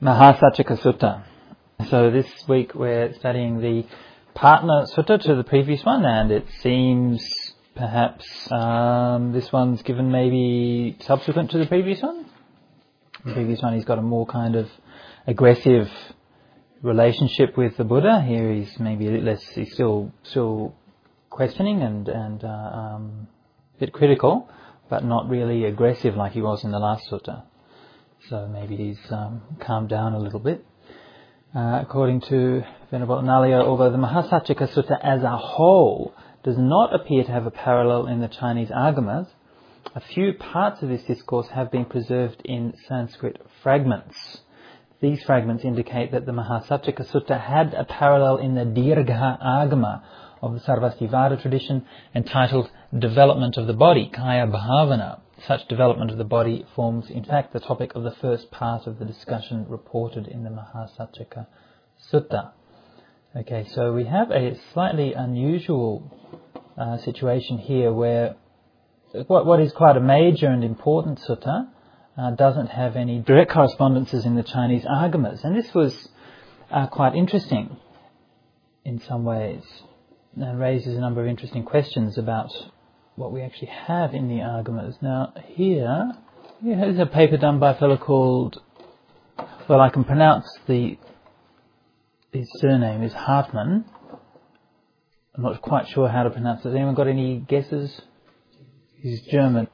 Mahasachika Sutta. So this week we're studying the partner sutta to the previous one, and it seems perhaps this one's given maybe subsequent to the previous one. The previous one, he's got a more kind of aggressive relationship with the Buddha. Here he's maybe a bit less, he's still questioning and a bit critical, but not really aggressive like he was in the last sutta. So maybe he's calmed down a little bit. According to Venerable Analayo, although the Mahasachika Sutta as a whole does not appear to have a parallel in the Chinese Agamas, a few parts of this discourse have been preserved in Sanskrit fragments. These fragments indicate that the Mahasachika Sutta had a parallel in the Dirgha Agama of the Sarvastivada tradition, entitled Development of the Body, Kaya Bhavana. Such development of the body forms, in fact, the topic of the first part of the discussion reported in the Mahasachika Sutta. Okay, so we have a slightly unusual situation here where what is quite a major and important sutta doesn't have any direct correspondences in the Chinese Agamas. And this was quite interesting in some ways, and raises a number of interesting questions about what we actually have in the Agamas. Now here's a paper done by a fellow called, well, I can pronounce his surname is Hartmann. I'm not quite sure how to pronounce it. Has anyone got any guesses? He's German.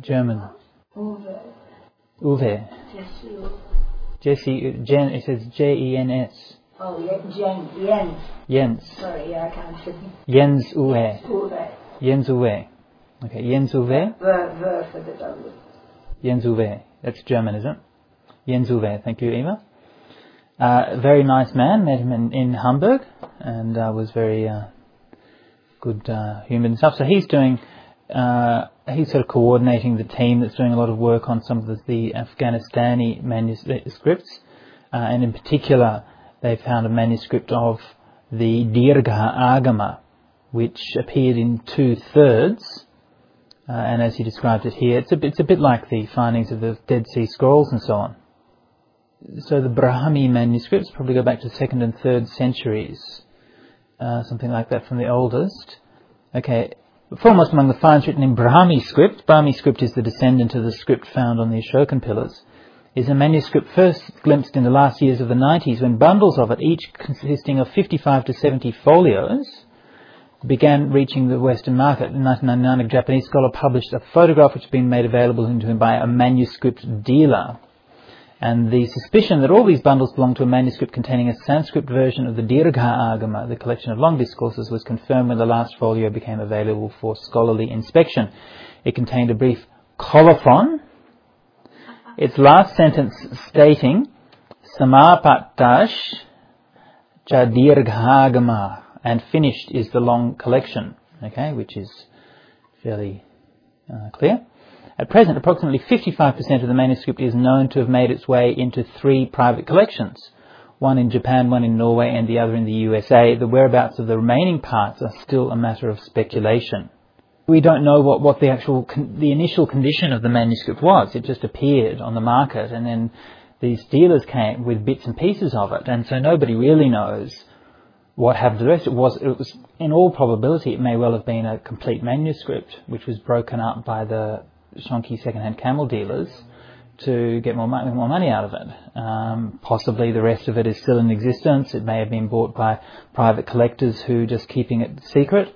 Uwe. Jesse, Jen, it says Jens. Oh, Jens. Jens. Sorry, I can't see. Jens Uwe. Jens Uwe. Okay, Jens Uwe. Ver for the W. Jens Uwe. That's German, isn't it? Jens Uwe. Thank you, Eva. Very nice man. Met him in Hamburg, and was very good human and stuff. So he's doing, he's sort of coordinating the team that's doing a lot of work on some of the Afghanistani manuscripts, and in particular, they found a manuscript of the Dirgha Agama, which appeared in 2/3. And as he described it here, it's a bit like the findings of the Dead Sea Scrolls and so on. So the Brahmi manuscripts probably go back to 2nd and 3rd centuries, something like that from the oldest. Okay, foremost among the finds written in Brahmi script is the descendant of the script found on the Ashokan pillars, is a manuscript first glimpsed in the last years of the 90s, when bundles of it, each consisting of 55 to 70 folios, began reaching the Western market. In 1999, a Japanese scholar published a photograph which had been made available to him by a manuscript dealer. And the suspicion that all these bundles belonged to a manuscript containing a Sanskrit version of the Dirgha Agama, the collection of long discourses, was confirmed when the last folio became available for scholarly inspection. It contained a brief colophon, its last sentence stating, Samapatash Jadirghagama, and finished is the long collection, okay, which is fairly clear. At present, approximately 55% of the manuscript is known to have made its way into 3 private collections, one in Japan, one in Norway, and the other in the USA. The whereabouts of the remaining parts are still a matter of speculation. We don't know what the initial condition of the manuscript was. It just appeared on the market, and then these dealers came with bits and pieces of it, and so nobody really knows what happened to the rest. It was, in all probability, it may well have been a complete manuscript, which was broken up by the Shonki second-hand camel dealers to get more money out of it. Possibly the rest of it is still in existence. It may have been bought by private collectors who are just keeping it secret,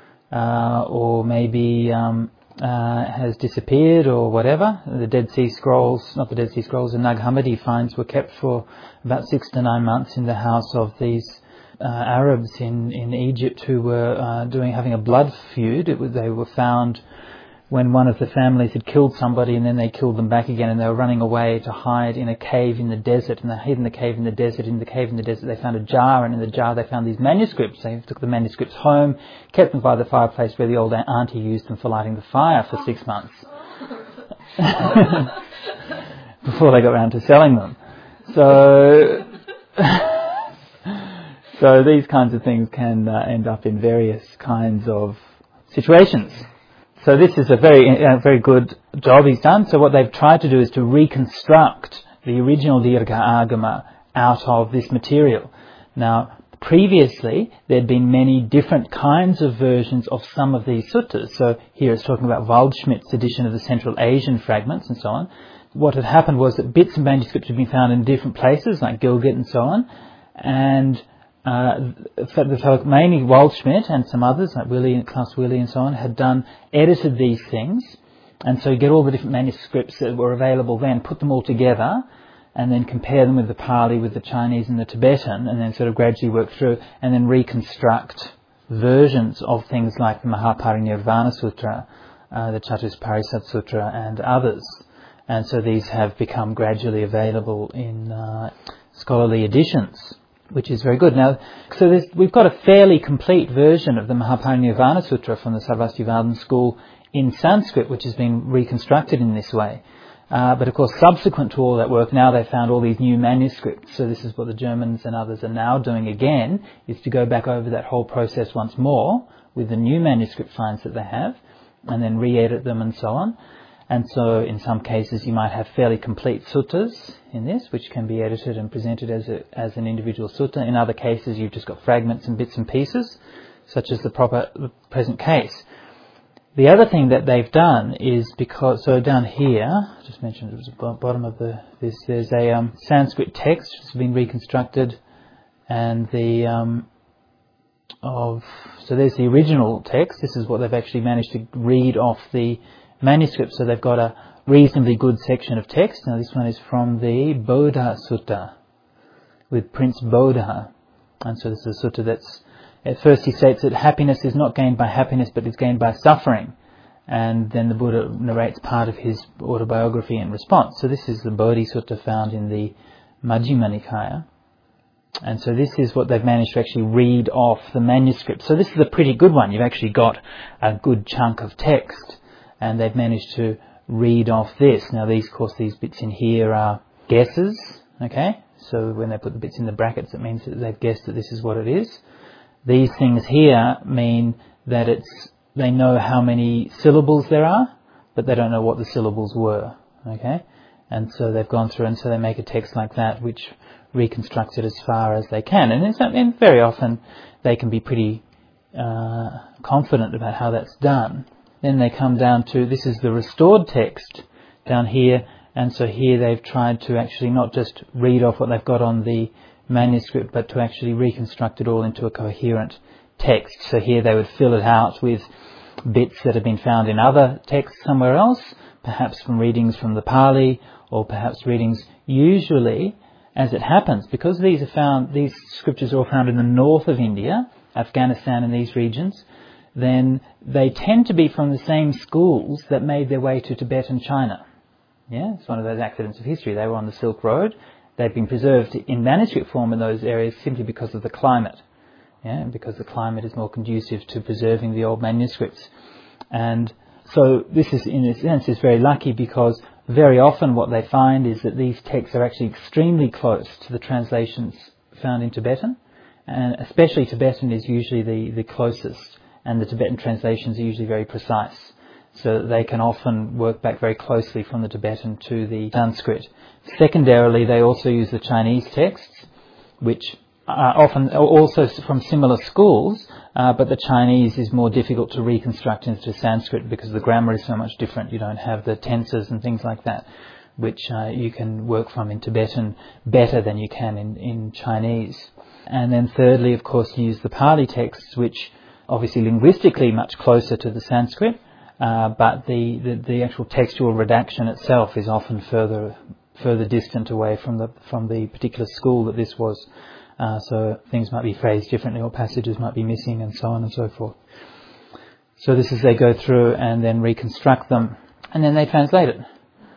or maybe has disappeared or whatever. The Dead Sea Scrolls, not the Dead Sea Scrolls, the Nag Hammadi finds were kept for about 6 to 9 months in the house of these Arabs in Egypt who were having a blood feud. They were found when one of the families had killed somebody, and then they killed them back again, and they were running away to hide in a cave in the desert, and they hid in the cave in the desert. In the cave in the desert they found a jar, and in the jar they found these manuscripts. They took the manuscripts home, kept them by the fireplace where the old auntie used them for lighting the fire for 6 months before they got around to selling them. So these kinds of things can end up in various kinds of situations. So this is a very good job he's done. So what they've tried to do is to reconstruct the original Dirgha Agama out of this material. Now, previously, there'd been many different kinds of versions of some of these suttas. So here it's talking about Waldschmidt's edition of the Central Asian fragments and so on. What had happened was that bits of manuscripts had been found in different places, like Gilgit and so on, and the folk, mainly Waldschmidt and some others, like Klaus Willi and so on, had edited these things, and so you get all the different manuscripts that were available then, put them all together, and then compare them with the Pali, with the Chinese and the Tibetan, and then sort of gradually work through, and then reconstruct versions of things like the Mahaparinirvana Sutra, the Chatusparisad Sutra, and others. And so these have become gradually available in scholarly editions, which is very good. Now, so we've got a fairly complete version of the Mahaparinirvana Sutra from the Sarvastivadin school in Sanskrit, which has been reconstructed in this way. But of course, subsequent to all that work, now they've found all these new manuscripts. So this is what the Germans and others are now doing again, is to go back over that whole process once more with the new manuscript finds that they have, and then re-edit them and so on. And so in some cases you might have fairly complete suttas in this, which can be edited and presented as an individual sutta. In other cases you've just got fragments and bits and pieces, such as the present case. The other thing that they've done is so down here, I just mentioned it was at the bottom of this, there's a Sanskrit text that's been reconstructed, and so there's the original text. This is what they've actually managed to read off the manuscript, so they've got a reasonably good section of text. Now this one is from the Bodha Sutta, with Prince Bodha, and so this is a sutta that's, at first he states that happiness is not gained by happiness, but is gained by suffering. And then the Buddha narrates part of his autobiography in response. So this is the Bodhi Sutta found in the Majjhima Nikaya. And so this is what they've managed to actually read off the manuscript. So this is a pretty good one. You've actually got a good chunk of text, and they've managed to read off this. Now these bits in here are guesses, okay? So when they put the bits in the brackets, it means that they've guessed that this is what it is. These things here mean that they know how many syllables there are, but they don't know what the syllables were, okay? And so they've gone through, and so they make a text like that, which reconstructs it as far as they can. And very often they can be pretty confident about how that's done. Then they come down to, this is the restored text down here, and so here they've tried to actually not just read off what they've got on the manuscript, but to actually reconstruct it all into a coherent text. So here they would fill it out with bits that have been found in other texts somewhere else, perhaps from readings from the Pali, or perhaps readings, usually, as it happens, because these scriptures are all found in the north of India, Afghanistan and these regions, then they tend to be from the same schools that made their way to Tibet and China. Yeah, it's one of those accidents of history. They were on the Silk Road. They've been preserved in manuscript form in those areas simply because of the climate. Yeah, because the climate is more conducive to preserving the old manuscripts. And so this is, in a sense, is very lucky, because very often what they find is that these texts are actually extremely close to the translations found in Tibetan, and especially Tibetan is usually the closest, and the Tibetan translations are usually very precise. So that they can often work back very closely from the Tibetan to the Sanskrit. Secondarily, they also use the Chinese texts, which are often also from similar schools, but the Chinese is more difficult to reconstruct into Sanskrit because the grammar is so much different. You don't have the tenses and things like that, which you can work from in Tibetan better than you can in Chinese. And then thirdly, of course, you use the Pali texts, which obviously linguistically much closer to the Sanskrit, but the actual textual redaction itself is often further distant away from the particular school that this was. So things might be phrased differently, or passages might be missing, and so on and so forth. So this is, they go through and then reconstruct them, and then they translate it.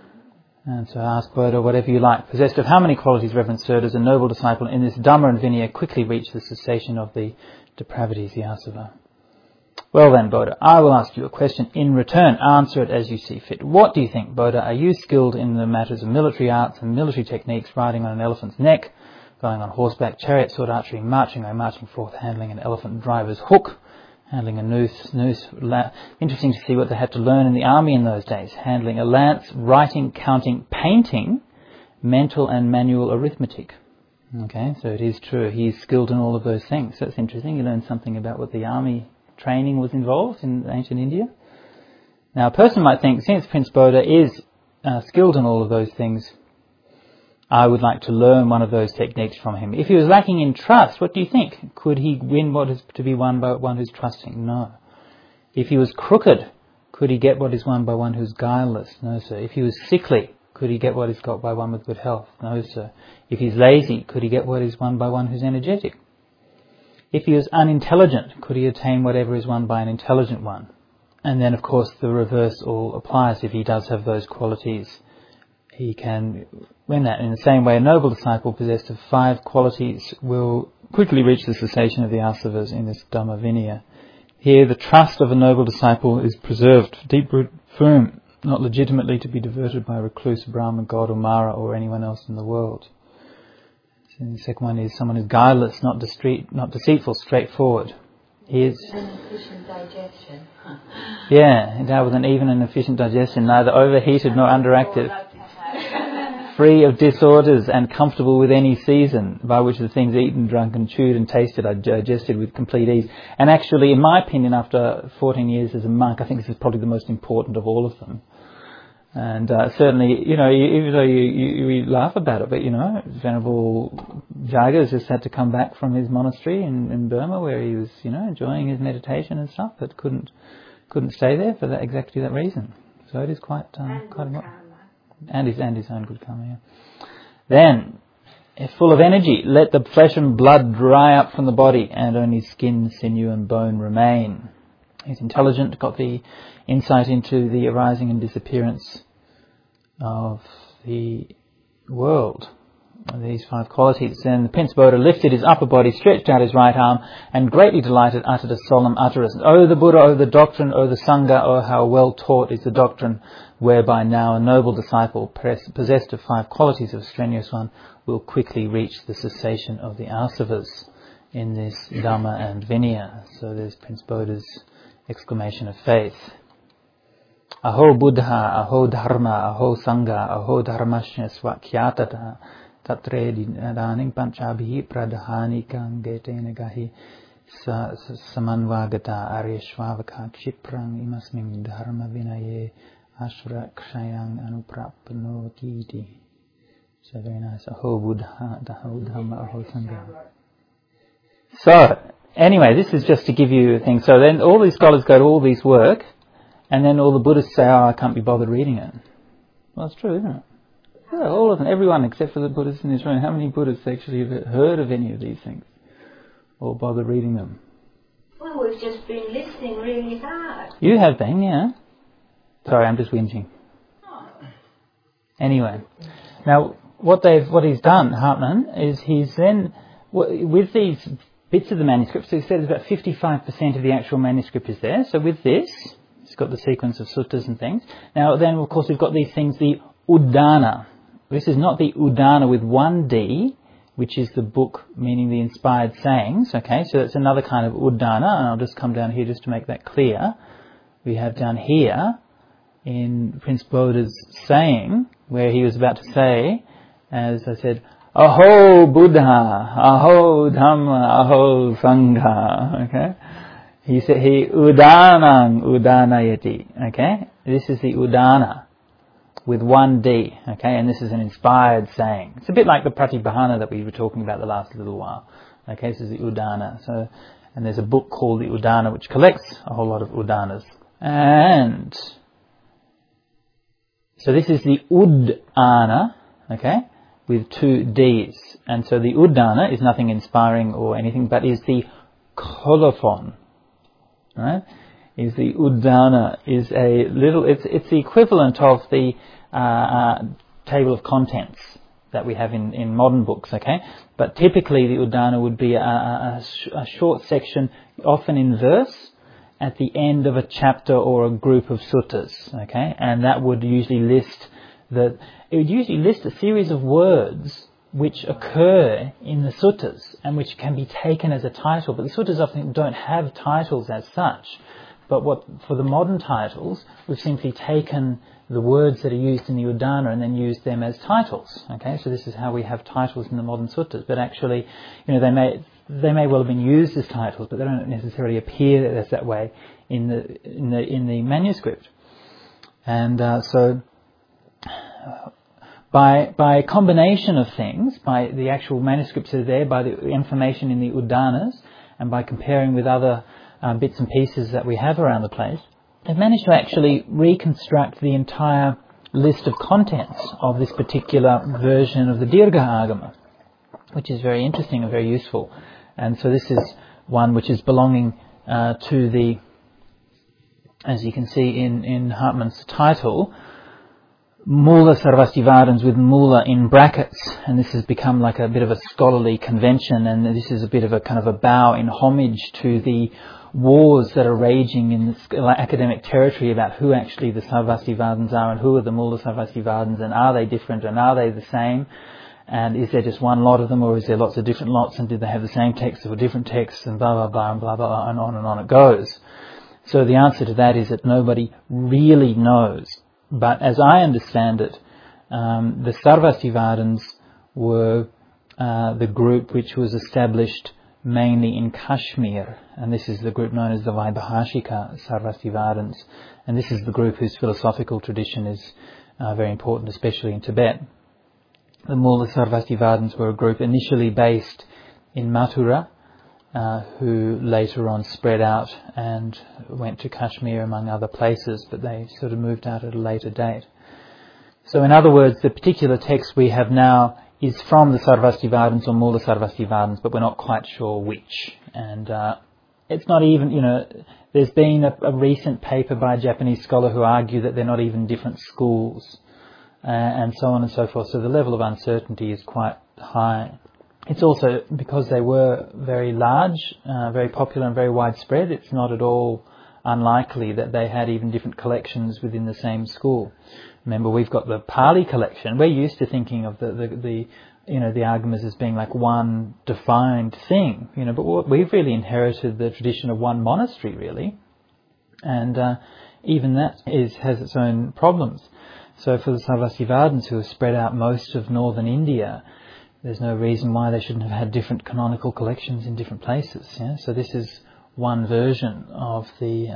And so ask Bodha whatever you like. Possessed of how many qualities, Reverend Sir, does a noble disciple in this Dhamma and Vinaya quickly reach the cessation of the depravities, the asava? Well then, Bodha, I will ask you a question in return. Answer it as you see fit. What do you think, Bodha? Are you skilled in the matters of military arts and military techniques, riding on an elephant's neck, going on horseback, chariot, sword archery, marching forth, handling an elephant driver's hook, handling a noose, interesting to see what they had to learn in the army in those days, handling a lance, writing, counting, painting, mental and manual arithmetic. Okay, so it is true. He's skilled in all of those things. So it's interesting. You learn something about what the army training was involved in ancient India. Now, a person might think, since Prince Bodha is skilled in all of those things, I would like to learn one of those techniques from him. If he was lacking in trust, what do you think? Could he win what is to be won by one who's trusting? No. If he was crooked, could he get what is won by one who's guileless? No, sir. If he was sickly, could he get what is got by one with good health? No, sir. If he's lazy, could he get what is won by one who's energetic? If he was unintelligent, could he attain whatever is won by an intelligent one? And then, of course, the reverse all applies. If he does have those qualities, he can win that. In the same way, a noble disciple possessed of 5 qualities will quickly reach the cessation of the asavas in this Dhamma Vinaya. Here, the trust of a noble disciple is preserved, deep-root, firm, not legitimately to be diverted by a recluse, Brahma, God or Mara or anyone else in the world. And the second one is someone who's guileless, not deceitful, straightforward. He is an efficient digestion. endowed with even an efficient digestion, neither overheated nor underactive, free of disorders and comfortable with any season, by which the things eaten, drunk and chewed and tasted are digested with complete ease. And actually, in my opinion, after 14 years as a monk, I think this is probably the most important of all of them. And certainly, even though we laugh about it, but Venerable Jagas just had to come back from his monastery in Burma, where he was, enjoying his meditation and stuff, but couldn't stay there for exactly that reason. So it is quite a lot. And his own good karma. Yeah. Then, if full of energy, let the flesh and blood dry up from the body, and only skin, sinew, and bone remain. He's intelligent, got the insight into the arising and disappearance of the world. These 5 qualities. Then the Prince Bodha lifted his upper body, stretched out his right arm, and greatly delighted uttered a solemn utterance. O the Buddha, O the doctrine, O the Sangha, O how well taught is the doctrine, whereby now a noble disciple, possessed of 5 qualities of a strenuous one, will quickly reach the cessation of the asavas in this Dhamma and Vinaya. So there's Prince Bodha's exclamation of faith. Aho Buddha, Aho Dharma, Aho Sangha, Aho Dharmashya Swakyatata, Tatre Daning Panchabhi Pradhani Kangetena Gahi Samanvagata Aryashwavaka Kshiprang Imasming Dharma Vinaye Ashra Kshayang Anuprapnotiti. So very nice. Aho Buddha, Aho Dhamma, Aho Sangha. So, anyway, this is just to give you a thing. So then all these scholars go to all these work, and then all the Buddhists say, I can't be bothered reading it. Well, it's true, isn't it? Yeah, all of them, everyone except for the Buddhists in this room. How many Buddhists actually have heard of any of these things? Or bother reading them? Well, we've just been listening really hard. You have been, yeah. Sorry, I'm just whinging. Anyway, now what he's done, Hartman, is he's then, with these bits of the manuscript, so he said about 55% of the actual manuscript is there. So with this, it's got the sequence of suttas and things. Now then, of course, we've got these things, the Udana. This is not the Udana with 1D, which is the book meaning the inspired sayings. Okay, so that's another kind of Udana, and I'll just come down here just to make that clear. We have down here in Prince Bodha's saying, where he was about to say, as I said, Aho Buddha, Aho Dhamma, Aho Sangha. Okay, he said he Udanang Udanayati. Okay, this is the Udana with 1D, okay, and this is an inspired saying. It's a bit like the Pratibhana that we were talking about the last little while. Okay, this is the Udana. So, and there's a book called the Udana which collects a whole lot of Udanas. And so this is the Udana, okay, with 2 Ds. And so the Udana is nothing inspiring or anything, but is the colophon, right? Is the Udana is a little, it's the equivalent of the table of contents that we have in modern books, okay? But typically the Udana would be a short section, often in verse, at the end of a chapter or a group of suttas, okay? And that would usually list a series of words which occur in the suttas and which can be taken as a title. But the suttas often don't have titles as such. But for the modern titles, we've simply taken the words that are used in the Uddana and then use them as titles. Okay, so this is how we have titles in the modern suttas. But actually, they may well have been used as titles, but they don't necessarily appear as that way in the manuscript. And so by a combination of things, by the actual manuscripts that are there, by the information in the Uddanas, and by comparing with other bits and pieces that we have around the place, they've managed to actually reconstruct the entire list of contents of this particular version of the Dirgha Agama, which is very interesting and very useful. And so this is one which is belonging to the, as you can see in Hartmann's title, Mula Sarvastivadins with Mula in brackets, and this has become like a bit of a scholarly convention, and this is a bit of a kind of a bow in homage to the wars that are raging in this academic territory about who actually the Sarvastivadins are and who are the Mula Sarvastivadins, and are they different and are they the same, and is there just one lot of them or is there lots of different lots, and do they have the same text or different texts, and blah blah blah and blah blah and on it goes. So the answer to that is that nobody really knows. But as I understand it, the Sarvastivadins were the group which was established mainly in Kashmir, and this is the group known as the Vaibhashika Sarvastivadins, and this is the group whose philosophical tradition is very important, especially in Tibet. The Mula Sarvastivadins were a group initially based in Mathura, who later on spread out and went to Kashmir among other places, but they sort of moved out at a later date. So in other words, the particular text we have now is from the Sarvastivadins or Mula Sarvastivadins, but we're not quite sure which. And it's not even, there's been a recent paper by a Japanese scholar who argued that they're not even different schools, and so on and so forth. So the level of uncertainty is quite high. It's also, because they were very large, very popular and very widespread, it's not at all unlikely that they had even different collections within the same school. Remember, we've got the Pali collection. We're used to thinking of the Agamas as being like one defined thing, but we've really inherited the tradition of one monastery, really. And even that has its own problems. So for the Sarvastivadins, who have spread out most of northern India, there's no reason why they shouldn't have had different canonical collections in different places. Yeah? So this is one version of the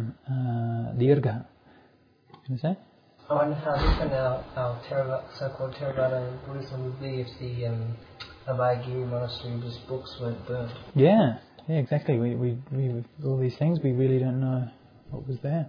Dirgha. What you say? I wonder how different our so-called Theravada Buddhism would be if the Abhayagiri monastery's books weren't burnt. Yeah, exactly. We all these things, we really don't know what was there.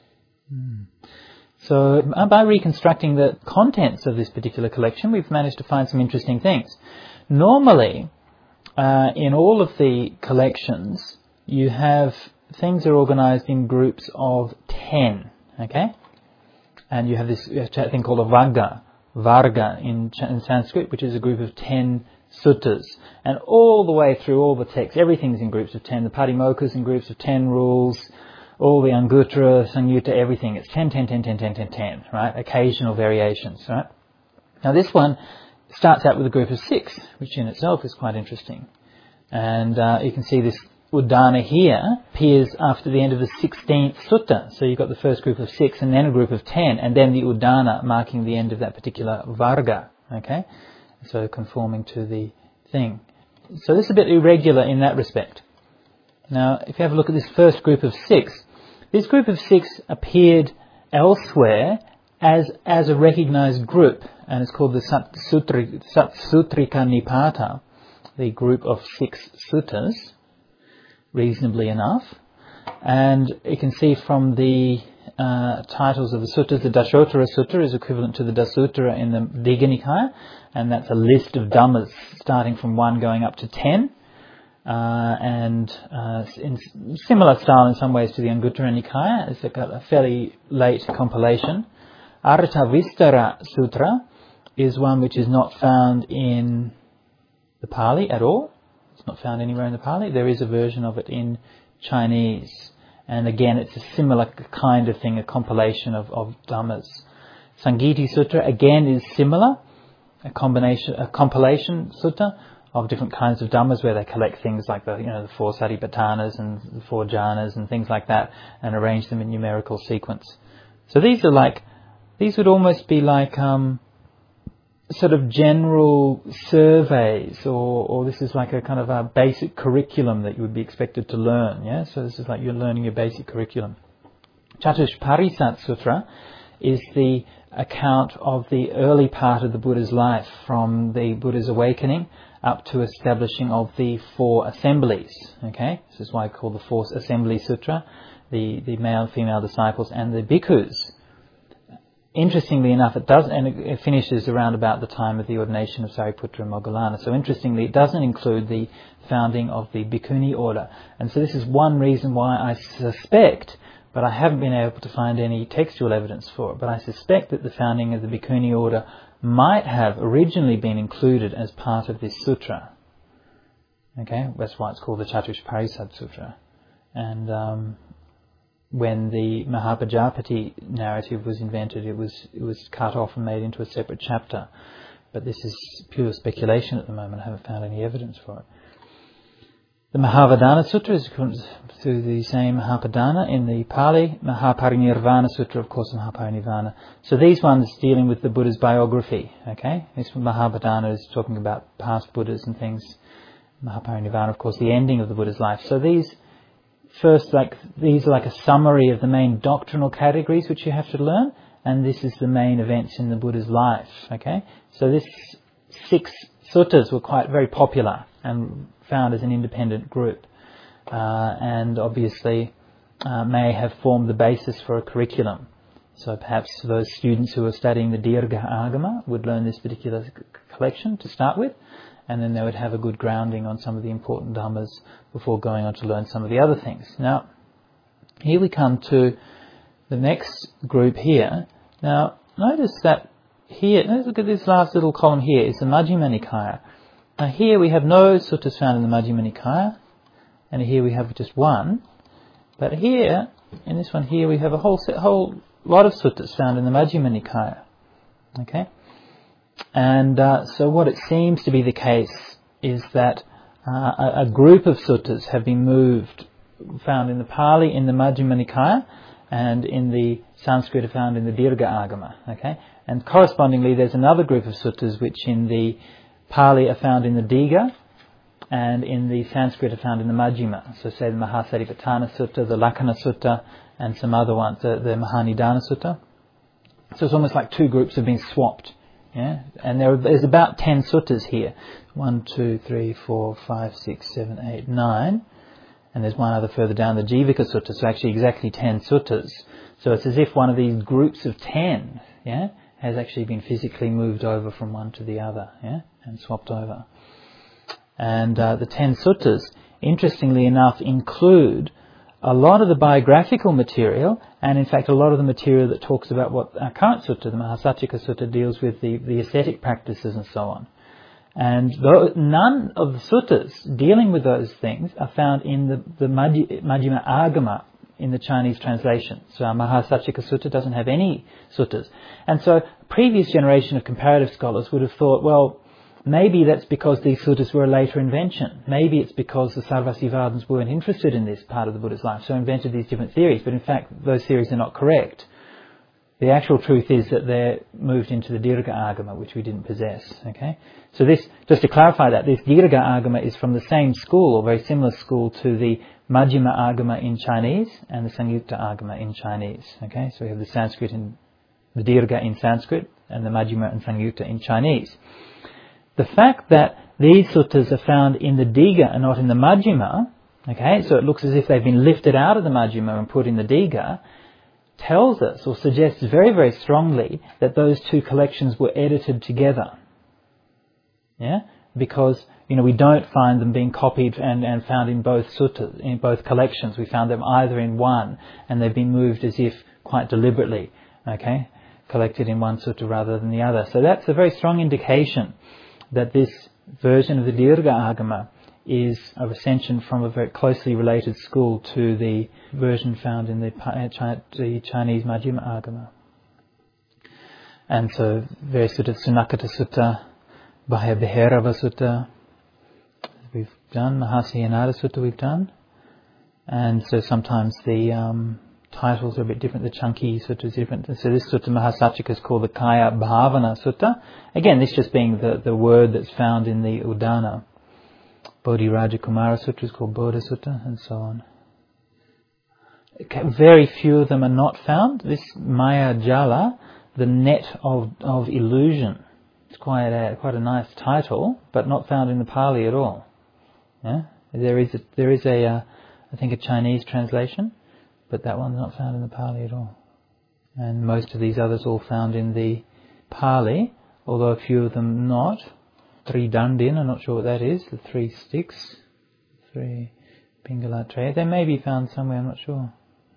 So by reconstructing the contents of this particular collection, we've managed to find some interesting things. Normally, in all of the collections, you have things are organised in groups of 10, okay? And you have this thing called a varga in Sanskrit, which is a group of 10 suttas. And all the way through all the texts, everything's in groups of 10. The Patimokkha's in groups of 10 rules. All the Anguttara, Samyutta, everything, it's 10, right? Occasional variations, right? Now this one starts out with a group of 6, which in itself is quite interesting. And you can see this Uddana here appears after the end of the 16th sutta. So you've got the first group of 6 and then a group of 10, and then the Uddana marking the end of that particular varga, okay? So conforming to the thing. So this is a bit irregular in that respect. Now, if you have a look at this first group of 6, this group of 6 appeared elsewhere as a recognised group, and it's called the Satsutrika Nipata, the group of 6 suttas, reasonably enough. And you can see from the titles of the suttas, the Dashottara Sutta is equivalent to the Dasuttara in the Digha Nikaya, and that's a list of dhammas starting from 1 going up to 10. And in similar style in some ways to the Anguttara Nikaya. It's a fairly late compilation. Artha Vistara Sutra is one which is not found in the Pali at all. It's not found anywhere in the Pali. There is a version of it in Chinese. And again, it's a similar kind of thing, a compilation of dhammas. Sangiti Sutra, again, is similar. A compilation sutta of different kinds of dhammas where they collect things like the 4 satipatthanas and the 4 jhanas and things like that and arrange them in numerical sequence. So these are like these would almost be like sort of general surveys, or this is like a kind of a basic curriculum that you would be expected to learn. Yeah, so this is like you're learning your basic curriculum. Chatushparisat Sutra is the account of the early part of the Buddha's life, from the Buddha's awakening up to establishing of the 4 assemblies. Okay, this is why I call the 4 assembly sutra, the male and female disciples and the bhikkhus. Interestingly enough, it finishes around about the time of the ordination of Sariputta and Moggallana. So interestingly, it doesn't include the founding of the Bhikkhuni order. And so this is one reason why I suspect, but I haven't been able to find any textual evidence for it, but I suspect that the founding of the Bhikkhuni order might have originally been included as part of this sutra. Okay, that's why it's called the Chatushparisat Sutra. And when the Mahapajapati narrative was invented, it was cut off and made into a separate chapter. But this is pure speculation at the moment. I haven't found any evidence for it. The Mahavadana Sutra is through the same Mahapadana in the Pali. Mahaparinirvana Sutra, of course, Mahaparinirvana. So these ones dealing with the Buddha's biography. Okay, this Mahabhadana is talking about past Buddhas and things. Mahaparinirvana, of course, the ending of the Buddha's life. So these are like a summary of the main doctrinal categories which you have to learn, and this is the main events in the Buddha's life. Okay, so this 6 suttas were very popular and found as an independent group, and obviously may have formed the basis for a curriculum. So perhaps those students who are studying the Dirgha Agama would learn this particular collection to start with, and then they would have a good grounding on some of the important dhammas before going on to learn some of the other things. Now, here we come to the next group here. Now, notice that here, let's look at this last little column here, is the Majjhima Nikaya. Now here we have no suttas found in the Majjhima Nikaya, and here we have just one. But here, in this one here, we have a whole lot of suttas found in the Majjhima Nikaya. Okay? And so what it seems to be the case is that a group of suttas have been found in the Pali, in the Majjhima Nikaya, and in the Sanskrit are found in the Dirgha Agama. Okay? And correspondingly, there's another group of suttas which in the Pali are found in the Digha, and in the Sanskrit are found in the Majjhima. So say the Mahasatipatthana Sutta, the Lakkhana Sutta, and some other ones, the Mahanidana Sutta. So it's almost like 2 groups have been swapped. Yeah? And there's about 10 suttas here. 1, 2, 3, 4, 5, 6, 7, 8, 9. And there's one other further down, the Jivaka Sutta, so actually exactly 10 suttas. So it's as if one of these groups of 10, yeah, has actually been physically moved over from one to the other, yeah, and swapped over. And the 10 suttas, interestingly enough, include a lot of the biographical material, and in fact a lot of the material that talks about what our current sutta, the Mahasatchika Sutta, deals with the ascetic practices and so on. And none of the suttas dealing with those things are found in the Majjhima Agama in the Chinese translation. So our Mahasatchika Sutta doesn't have any suttas. And so a previous generation of comparative scholars would have thought, well, maybe that's because these suttas were a later invention. Maybe it's because the Sarvastivadins weren't interested in this part of the Buddha's life, so invented these different theories. But in fact, those theories are not correct. The actual truth is that they're moved into the Dirgha Agama, which we didn't possess. Okay, so this, just to clarify that, this Dirgha Agama is from the same school, or very similar school, to the Majjhima Agama in Chinese and the Samyukta Agama in Chinese. Okay, so we have the Sanskrit and the Dirgha in Sanskrit and the Majjhima and Samyukta in Chinese. The fact that these suttas are found in the Digha and not in the Majjhima, okay, so it looks as if they've been lifted out of the Majjhima and put in the Digha, tells us or suggests very, very strongly that those 2 collections were edited together. Yeah? Because, we don't find them being copied and found in both suttas, in both collections. We found them either in one, and they've been moved as if quite deliberately, okay, collected in one sutta rather than the other. So that's a very strong indication that this version of the Dirgha Agama is a recension from a very closely related school to the version found in the Chinese Majjhima Agama. And so various suttas, Sunakata Sutta, Bhayabhirava Sutta, we've done, Mahasiyanada Sutta we've done, and so sometimes the titles are a bit different. The Chunky Sutta is different. So this Sutta Mahasachika is called the Kaya Bhavana Sutta. Again, this just being the word that's found in the Udana. Bodhi Raja Kumara Sutta is called Bodha Sutta, and so on. Very few of them are not found. This Maya Jala, the net of illusion. It's quite a nice title, but not found in the Pali at all. Yeah? There is a I think a Chinese translation, but that one's not found in the Pali at all. And most of these others all found in the Pali, although a few of them not. Three Dandin, I'm not sure what that is. The 3 sticks, 3 Pingalatre. They may be found somewhere, I'm not sure.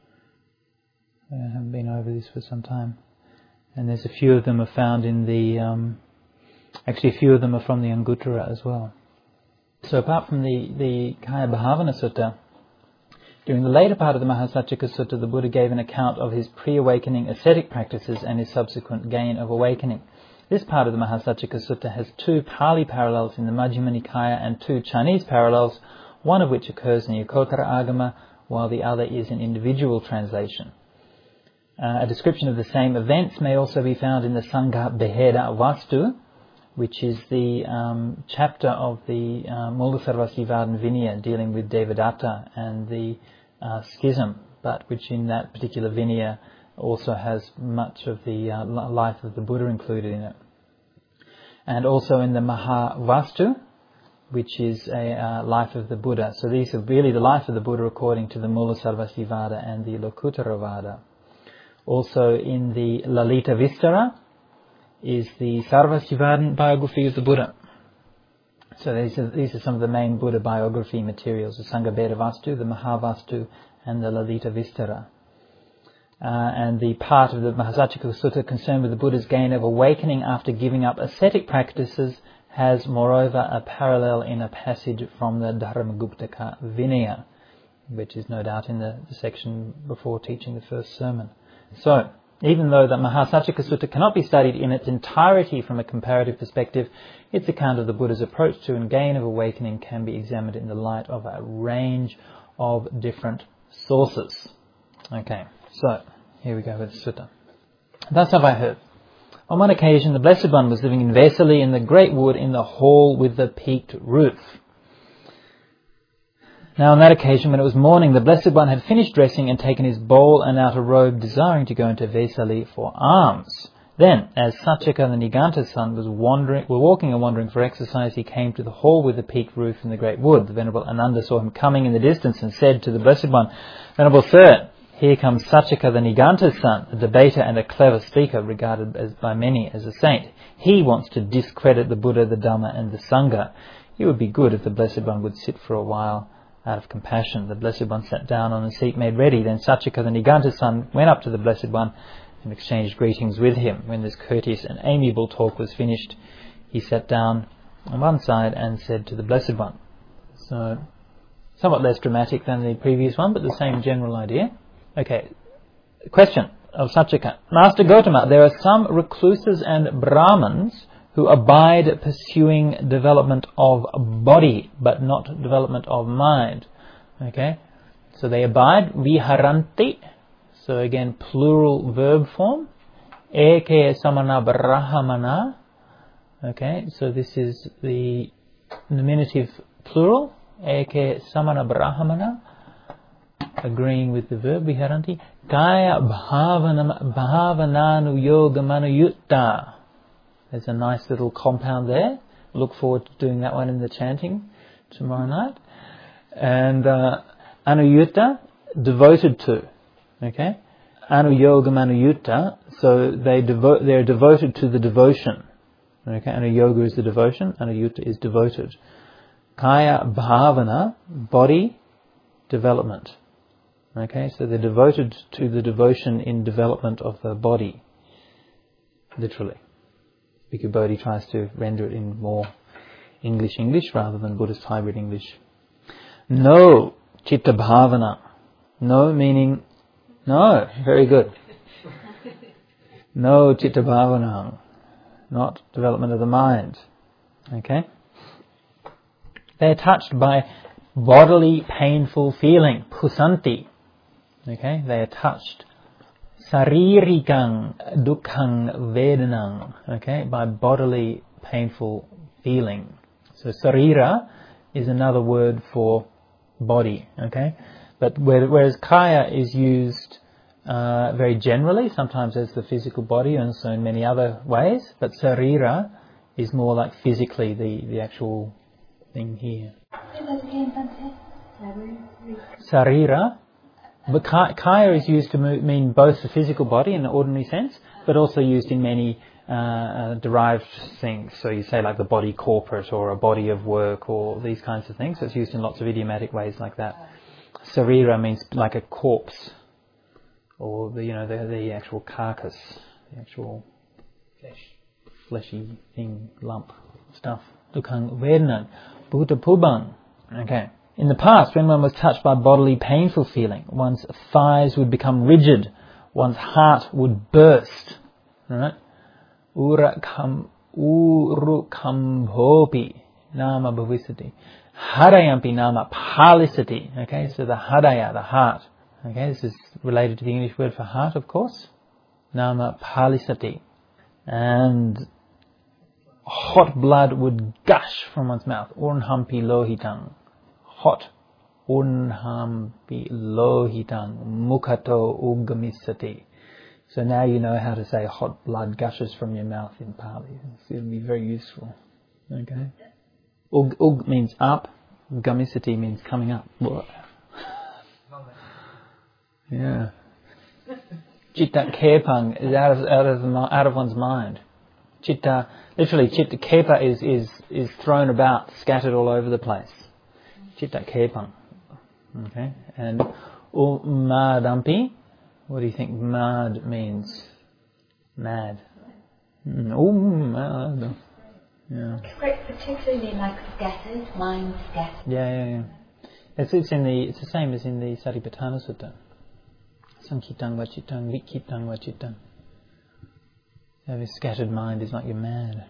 I haven't been over this for some time. And there's a few of them are found in the... actually, a few of them are from the Anguttara as well. So apart from the Kaya Bhavana Sutta, during the later part of the Mahasachika Sutta, the Buddha gave an account of his pre-awakening ascetic practices and his subsequent gain of awakening. This part of the Mahasachika Sutta has 2 Pali parallels in the Majjhima Nikaya and 2 Chinese parallels, one of which occurs in the Yokottara Agama, while the other is an individual translation. A description of the same events may also be found in the Sangha Beheda Vastu, which is the chapter of the Mulasarvasivadin Vinaya dealing with Devadatta and the schism, but which in that particular Vinaya also has much of the life of the Buddha included in it. And also in the Mahavastu, which is a life of the Buddha. So these are really the life of the Buddha according to the Mulasarvasivada and the Lokuttaravada. Also in the Lalita Vistara is the Sarvasivadan biography of the Buddha. So these are some of the main Buddha biography materials, the Sangha Bheda Vastu, the Mahavastu, and the Lalita Vistara. And the part of the Mahasachika Sutta concerned with the Buddha's gain of awakening after giving up ascetic practices has, moreover, a parallel in a passage from the Dharmaguptaka Vinaya, which is no doubt in the section before teaching the first sermon. So, even though the Mahasachika Sutta cannot be studied in its entirety from a comparative perspective, its account of the Buddha's approach to and gain of awakening can be examined in the light of a range of different sources. Okay, so here we go with the sutta. Thus have I heard. On one occasion the Blessed One was living in Vesali in the great wood in the hall with the peaked roof. Now on that occasion, when it was morning, the Blessed One had finished dressing and taken his bowl and outer robe, desiring to go into Vesali for alms. Then, as Saccaka the Niganta's son were walking and wandering for exercise, he came to the hall with the peaked roof in the great wood. The Venerable Ananda saw him coming in the distance and said to the Blessed One, "Venerable Sir, here comes Saccaka the Niganta's son, a debater and a clever speaker, regarded by many as a saint. He wants to discredit the Buddha, the Dhamma and the Sangha. It would be good if the Blessed One would sit for a while." Out of compassion, the Blessed One sat down on a seat made ready. Then Saccaka the Niganta's son went up to the Blessed One and exchanged greetings with him. When this courteous and amiable talk was finished, he sat down on one side and said to the Blessed One. So, somewhat less dramatic than the previous one, but the same general idea. Okay, question of Saccaka. Master Gotama, there are some recluses and Brahmins who abide pursuing development of body, but not development of mind. Okay? So they abide, viharanti. So again, plural verb form. Eke samana brahmana. Okay, so this is the nominative plural. Eke samana brahmana. Agreeing with the verb, viharanti. Kaya bhavananu yogamanuyutta. There's a nice little compound there. Look forward to doing that one in the chanting tomorrow night. And anuyutta, devoted to. Okay? Anuyogam anuyutta, so they're devoted to the devotion. Okay? Anuyoga is the devotion, anuyutta is devoted. Kaya bhavana, body, development. Okay? So they're devoted to the devotion in development of the body. Literally. Bhikkhu Bodhi tries to render it in more English rather than Buddhist hybrid English. No chitta bhavana. No meaning no. Very good. No chitta bhavana. Not development of the mind. Okay? They are touched by bodily painful feeling. Pusanti. Okay, they are touched. Saririkang dukhang vedanang. Okay, by bodily painful feeling. So sarira is another word for body. Okay, but whereas kaya is used very generally, sometimes as the physical body and so in many other ways, but sarira is more like physically the actual thing here. Sarira. But kaya is used to mean both the physical body in the ordinary sense, but also used in many derived things. So you say like the body corporate or a body of work or these kinds of things. So it's used in lots of idiomatic ways like that. Sarira means like a corpse, or the actual carcass, the actual fleshy thing, lump, stuff. Dukhang vedanan, bhuta pubang. Okay. In the past, when one was touched by bodily painful feeling, one's thighs would become rigid, one's heart would burst. Right? Urukambhopi nama bhavisati. Hadayampi nama palisati. Okay, so the hadaya, the heart. Okay, this is related to the English word for heart, of course. Nama palisati. And hot blood would gush from one's mouth. Urnhampi lohitang. Hot. Urnhampi lohitang. Mukato ugamisati. So now you know how to say hot blood gushes from your mouth in Pali. It'll be very useful. Okay. Ug means up. Gamisati means coming up. Yeah. Chitta kepang is out of one's mind. Chitta, literally, chitta kepa is thrown about, scattered all over the place. Chitta kepang. Okay. And madampi. What do you think mad means? Mad. Mad. Yeah. It's particularly like scattered, mind scattered. Yeah. It's the same as in the Satipatthana Sutta. Sankitang vachitang, vikitang vachitang. Having a scattered mind is like you're mad.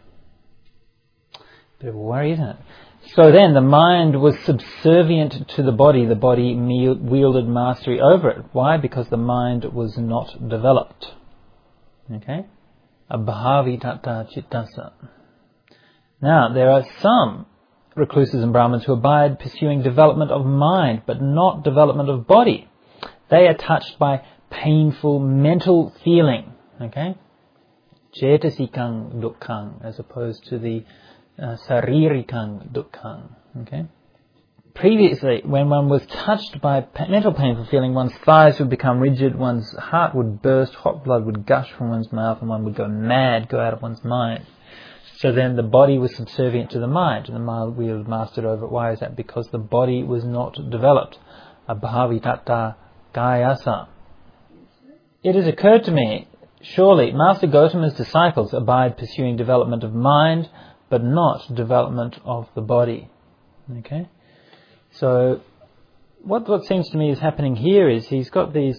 Bit of a worry, isn't it? So then the mind was subservient to the body wielded mastery over it. Why? Because the mind was not developed. Okay? Abhavitata chittasa. Now, there are some recluses and Brahmins who abide pursuing development of mind, but not development of body. They are touched by painful mental feeling. Okay? Chetasikang dukkhang, as opposed to the saririkang dukkhang. Okay? Previously, when one was touched by mental painful feeling, one's thighs would become rigid, one's heart would burst, hot blood would gush from one's mouth, and one would go mad, go out of one's mind. So then the body was subservient to the mind, and the mind wielded mastered over it. Why is that? Because the body was not developed. Abhavitata gayasa. It has occurred to me, surely Master Gautama's disciples abide pursuing development of mind, but not development of the body. Okay? So, what seems to me is happening here is he's got these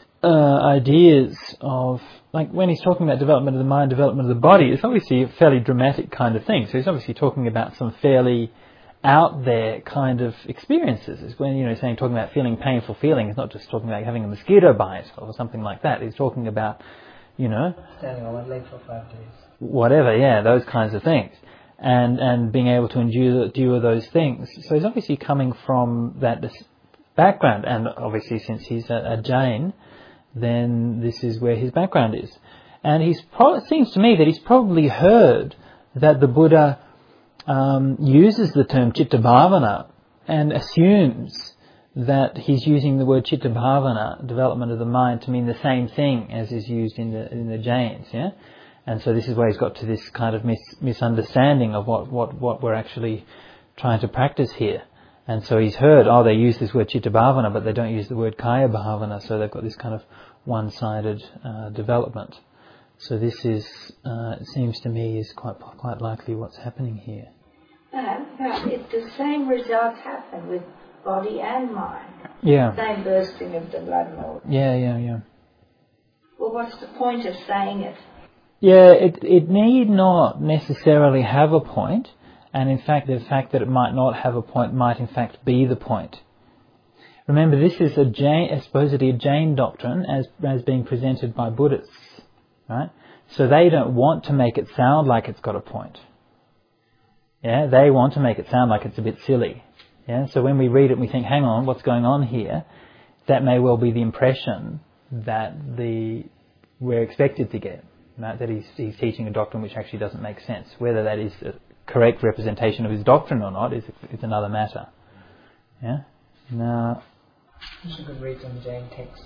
ideas of, like when he's talking about development of the mind, development of the body, it's obviously a fairly dramatic kind of thing. So he's obviously talking about some fairly out there kind of experiences. It's when, talking about feeling painful feeling, it's not just talking about having a mosquito bite or something like that. He's talking about, standing on one leg for 5 days. Whatever, yeah, those kinds of things. And being able to endure those things. So he's obviously coming from that background, and obviously since he's a Jain, then this is where his background is. And it seems to me that he's probably heard that the Buddha uses the term chitta bhavana and assumes that he's using the word chitta bhavana, development of the mind, to mean the same thing as is used in the Jains, yeah? And so this is where he's got to this kind of misunderstanding of what we're actually trying to practice here. And so he's heard, they use this word chitta bhavana, but they don't use the word kaya bhavana, so they've got this kind of one-sided development. So this is, it seems to me, is quite likely what's happening here. It's the same results happen with body and mind. Yeah. Same bursting of the blood and all. Yeah. Well, what's the point of saying it? Yeah, it need not necessarily have a point, and in fact the fact that it might not have a point might in fact be the point. Remember, this is supposedly a Jain doctrine as being presented by Buddhists, right? So they don't want to make it sound like it's got a point. Yeah, they want to make it sound like it's a bit silly. Yeah, so when we read it and we think, hang on, what's going on here? That may well be the impression that we're expected to get, right? That he's teaching a doctrine which actually doesn't make sense. Whether that is a correct representation of his doctrine or not is another matter. Yeah. Now, you could read some Jain text.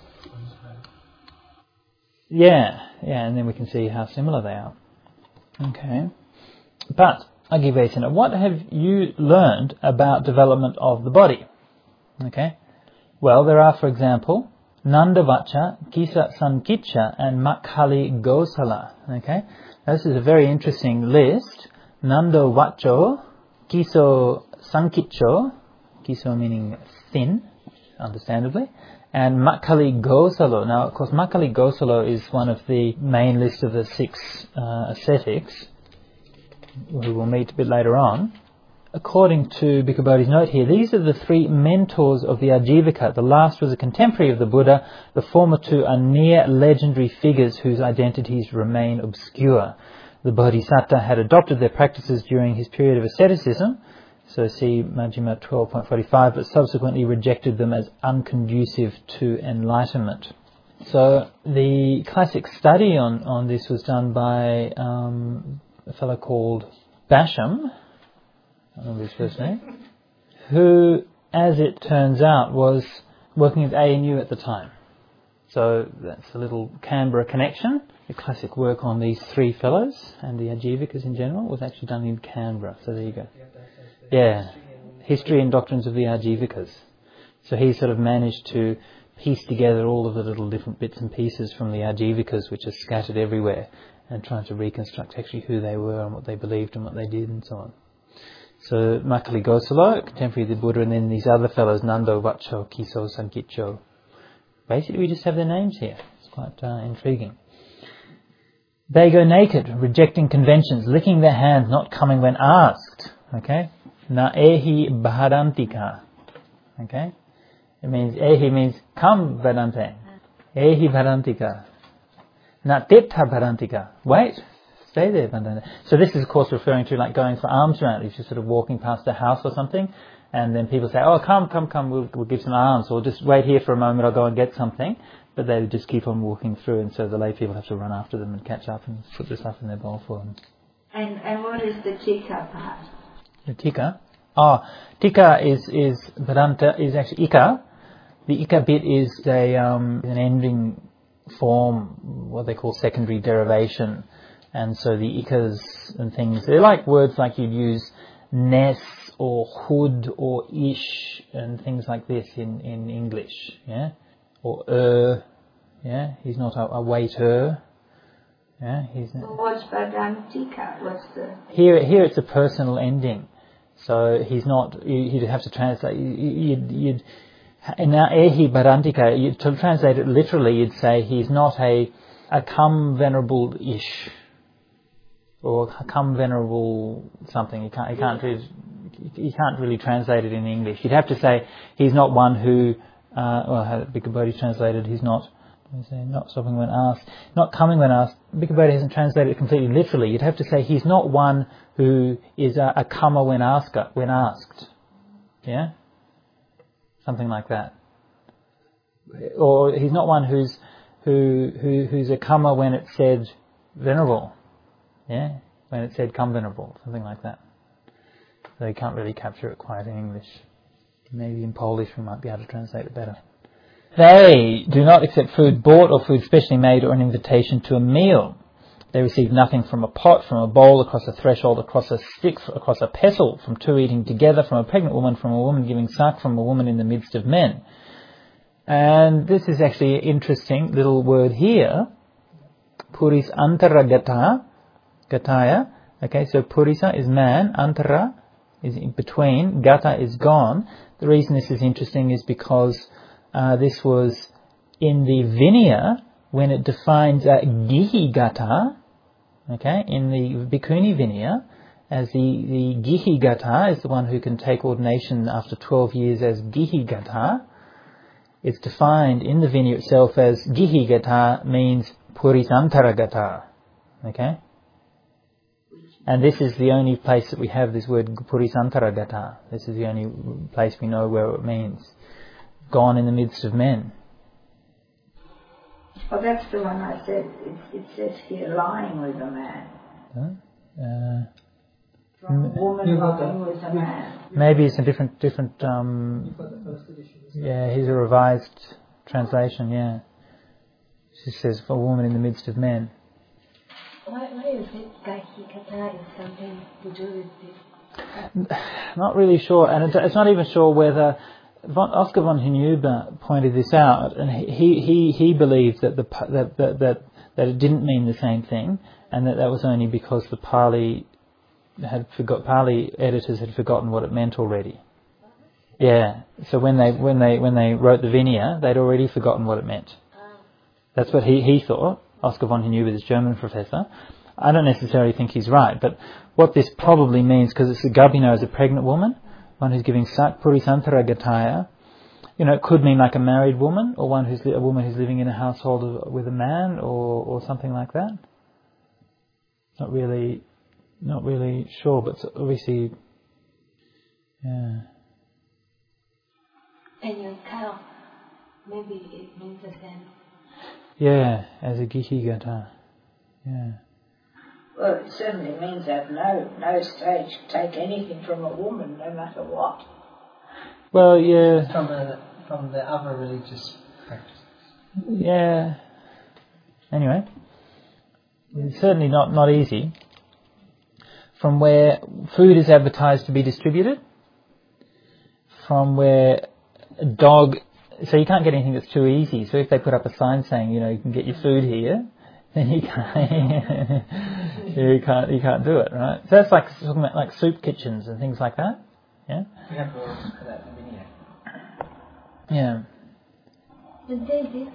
Yeah, and then we can see how similar they are. Okay. But, Agivesana, what have you learned about development of the body? Okay. Well, there are, for example, Nandavacha, Kisa Sankitcha, and Makkali Gosala. Okay. Now, this is a very interesting list. Nandavacho, Kiso Sankitcho, Kiso meaning thin, understandably, and Makkali Gosalo. Now, of course, Makkali Gosalo is one of the main list of the 6 ascetics, who we'll meet a bit later on. According to Bhikkhu Bodhi's note here, these are the 3 mentors of the Ajivika. The last was a contemporary of the Buddha. The former 2 are near legendary figures whose identities remain obscure. The Bodhisattva had adopted their practices during his period of asceticism, so see Majjhima 12.45, but subsequently rejected them as unconducive to enlightenment. So the classic study on this was done by a fellow called Basham, I don't remember his first name, who, as it turns out, was working at ANU at the time. So that's a little Canberra connection. The classic work on these 3 fellows and the Ajivikas in general was actually done in Canberra. So there you go. Yeah, History and Doctrines of the Ajivikas. So he sort of managed to piece together all of the little different bits and pieces from the Ajivikas, which are scattered everywhere, and trying to reconstruct actually who they were and what they believed and what they did and so on. So Makkali Gosala, contemporary of the Buddha, and then these other fellows, Nando, Vacho, Kiso, Sankitcho. Basically we just have their names here. It's quite intriguing. They go naked, rejecting conventions, licking their hands, not coming when asked. Okay? Na ehi bharantika. Okay? It means, ehi means come Vedante. Ehi bharantika. Na titha bharantika. Wait. Stay there, Vedante. So this is of course referring to like going for alms round. If you're sort of walking past a house or something, and then people say, oh come, we'll give some alms, or just wait here for a moment, I'll go and get something. But they just keep on walking through, and so the lay people have to run after them and catch up and put the stuff in their bowl for them. And what is the tika part? The tika? Tika is Vedanta, is actually Ika. The Ika bit is an ending form, what they call secondary derivation. And so the Ikas and things, they're like words like you'd use Nes or Hood or Ish and things like this in English, yeah? Or yeah? He's not a waiter, yeah? What's Vedantika? What's the... Here it's a personal ending. So he's not, you'd have to translate, you'd in our Ehi Bharantika, to translate it literally, you'd say he's not a come venerable-ish, or come venerable something. You can't really translate it in English. You'd have to say he's not one who, how Bhikkhu Bodhi translated, he's not stopping when asked, not coming when asked. Bhikkhu Bodhi hasn't translated it completely literally. You'd have to say he's not one who is a comer when asked. Yeah? Something like that. Or he's not one who's a comer when it said venerable. Yeah? When it said come venerable. Something like that. So you can't really capture it quite in English. Maybe in Polish we might be able to translate it better. They do not accept food bought or food specially made or an invitation to a meal. They receive nothing from a pot, from a bowl, across a threshold, across a stick, across a pestle, from 2 eating together, from a pregnant woman, from a woman giving sak, from a woman in the midst of men. And this is actually an interesting little word here. Puris antara gataya. Okay, so purisa is man, antara is in between, gata is gone. The reason this is interesting is because this was in the Vinaya, when it defines Gihi Gata, okay, in the Bhikkhuni Vinaya, as the Gihi Gata is the one who can take ordination after 12 years as Gihi Gata, it's defined in the Vinaya itself as Gihigata means Purisantaragata. Okay? And this is the only place that we have this word Purisantaragata. This is the only place we know where it means. Gone in the midst of men. Well, that's the one I said. It says here, lying with a man. From a woman lying with a man. Maybe it's a different. Here's a revised translation. Yeah, it says for a woman in the midst of men. Why is it Gahikata is something to do with this? Not really sure, and it's not even sure whether Oscar von Hinube pointed this out, and he believed that that it didn't mean the same thing, and that was only because the Pali editors had forgotten what it meant already. Yeah, so when they wrote the Vinaya, they'd already forgotten what it meant. That's what he thought. Oscar von Hinube, this German professor. I don't necessarily think he's right, but what this probably means, because it's a Gabhina as a pregnant woman, one who's giving sak, Purisantaragataya, it could mean like a married woman, or a woman who's living in a household with a man, or something like that. Not really sure, but obviously, yeah. And your cow, maybe it means the same. Yeah, as a Gihigata. Yeah. Well, it certainly means at no stage take anything from a woman, no matter what. Well, yeah. From the other religious practices. Yeah. Anyway, it's certainly not easy. From where food is advertised to be distributed, from where a dog, so you can't get anything that's too easy. So if they put up a sign saying, you can get your food here, then you can't do it, right? So that's like talking about like soup kitchens and things like that. Yeah. We have rules for that in Vinaya. Yeah. But there's this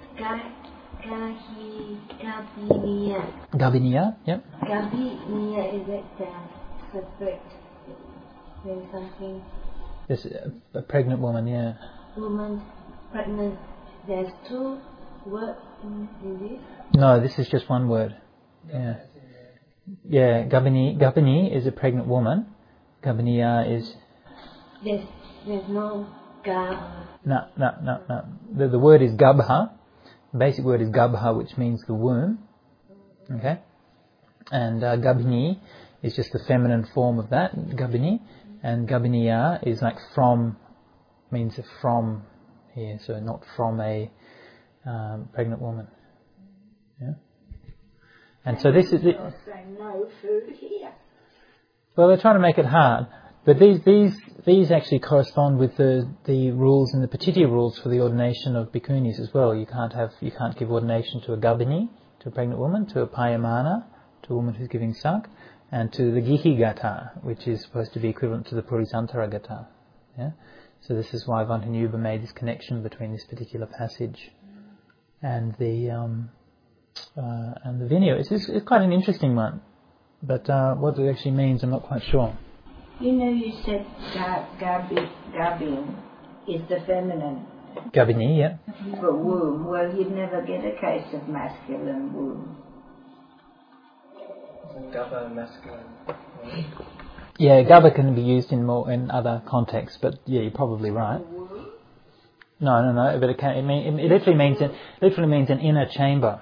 Gabiniya. Gabiniya, yep. Gabiniya, is it separate? There's something. Yes, a pregnant woman, yeah. Woman pregnant. There's two words in this. No, this is just one word. Yeah. Yeah, Gabini is a pregnant woman. Gabiniya is. There's no Gab. No. The word is Gabha. The basic word is Gabha, which means the womb. Okay? And Gabini is just the feminine form of that, Gabini. And Gabiniya is like from, means from here, so not from a pregnant woman. Yeah? And so this is it. Saying no food here. Well, they're trying to make it hard. But these actually correspond with the rules and the Patitya rules for the ordination of bhikkhunis as well. You can't give ordination to a Gabini, to a pregnant woman, to a Payamana, to a woman who's giving sak, and to the Gihigata, which is supposed to be equivalent to the Purisantaragata. Yeah? So this is why Von Hinube made this connection between this particular passage and the Vinaya. It's quite an interesting one, but what it actually means, I'm not quite sure. You said Gabin is the feminine. Gabini, yeah. For womb. Well, you'd never get a case of masculine womb. Gaba masculine. Yeah, Gaba can be used in other contexts, but yeah, you're probably right. No, but it literally means an inner chamber.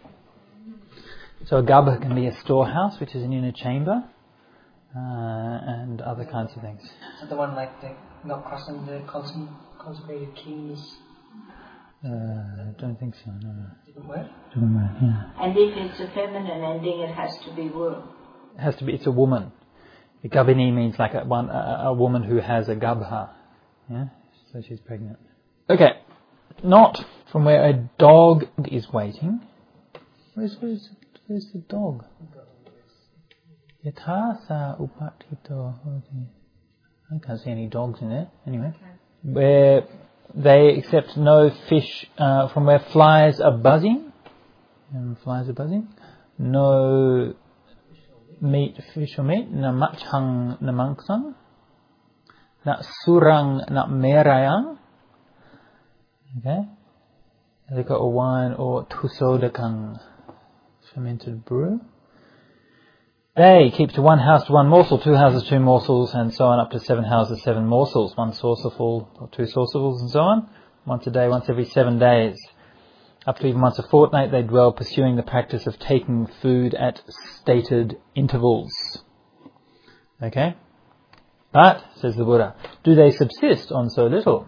So a Gaba can be a storehouse, which is an inner chamber, and other kinds of things. So the one like the not crossing the consecrated kings. I don't think so. No. Different word. Different word. Yeah. And if it's a feminine ending, it has to be womb. It has to be. It's a woman. The Gabini means like a woman who has a Gabha. Yeah. So she's pregnant. Okay. Not from where a dog is waiting. Where's the dog? Yathasa upatito. I can't see any dogs in there. Anyway. Where they accept no fish, from where flies are buzzing. No fish or meat. Na machang na mangsang. Na surang na merayang. Okay. liquor or wine or tusodakang, fermented brew. They keep to 1 house to 1 morsel, 2 houses 2 morsels, and so on up to 7 houses 7 morsels, 1 saucerful or 2 saucerfuls, and so on. Once a day, once every 7 days. Up to even once a fortnight they dwell, pursuing the practice of taking food at stated intervals. Okay? But, says the Buddha, do they subsist on so little?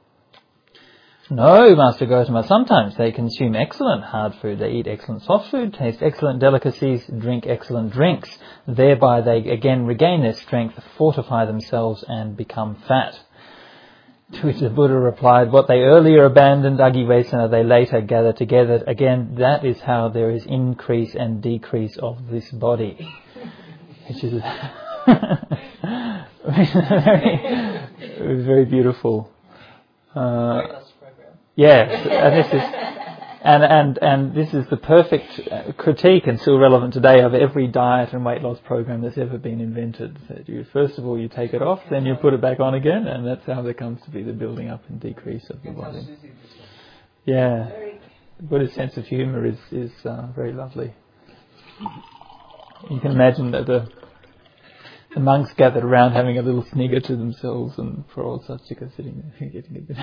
No, Master Gautama, sometimes they consume excellent hard food, they eat excellent soft food, taste excellent delicacies, drink excellent drinks. Thereby they again regain their strength, fortify themselves and become fat. To which the Buddha replied, what they earlier abandoned, Agivesana, they later gather together. Again, that is how there is increase and decrease of this body. Which is very beautiful. Yes, and this is the perfect critique, and still relevant today, of every diet and weight loss program that's ever been invented. That you, first of all, you take it off, then you put it back on again, and that's how there comes to be the building up and decrease of the body. Yeah, Buddha's sense of humour is very lovely. You can imagine that the monks gathered around having a little snigger to themselves, and for all such sitting there getting a bit.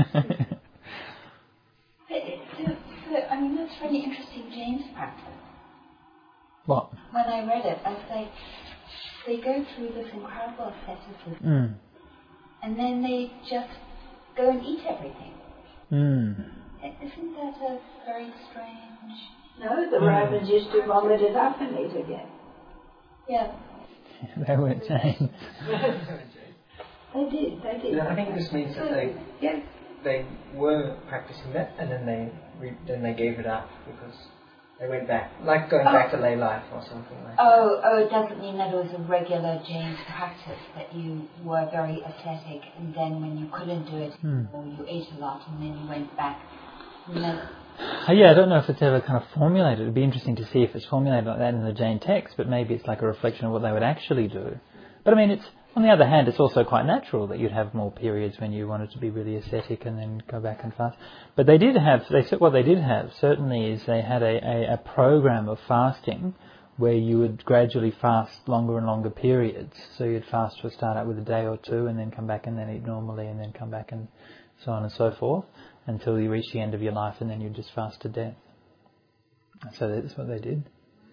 I mean, that's really interesting, Jane's practice. What? When I read it, I was like, they go through this incredible asceticism, and then they just go and eat everything. Isn't that a very strange... No, the Romans used to vomit it up and eat again. Yeah. They weren't Jains. They did. I think this means that they were practicing that, and then they gave it up because they went back, like going back to lay life or something like that. Oh, it doesn't mean that it was a regular James practice, that you were very ascetic, and then when you couldn't do it anymore, you ate a lot, and then you went back. Yeah, I don't know if it's ever kind of formulated. It would be interesting to see if it's formulated like that in the Jain text, but maybe it's like a reflection of what they would actually do. But I mean, it's, on the other hand, it's also quite natural that you'd have more periods when you wanted to be really ascetic and then go back and fast. But what they did have certainly is they had a program of fasting where you would gradually fast longer and longer periods. So you'd fast for start out with a day or two and then come back and then eat normally and then come back and so on and so forth until you reach the end of your life, and then you just fast to death. So that's what they did.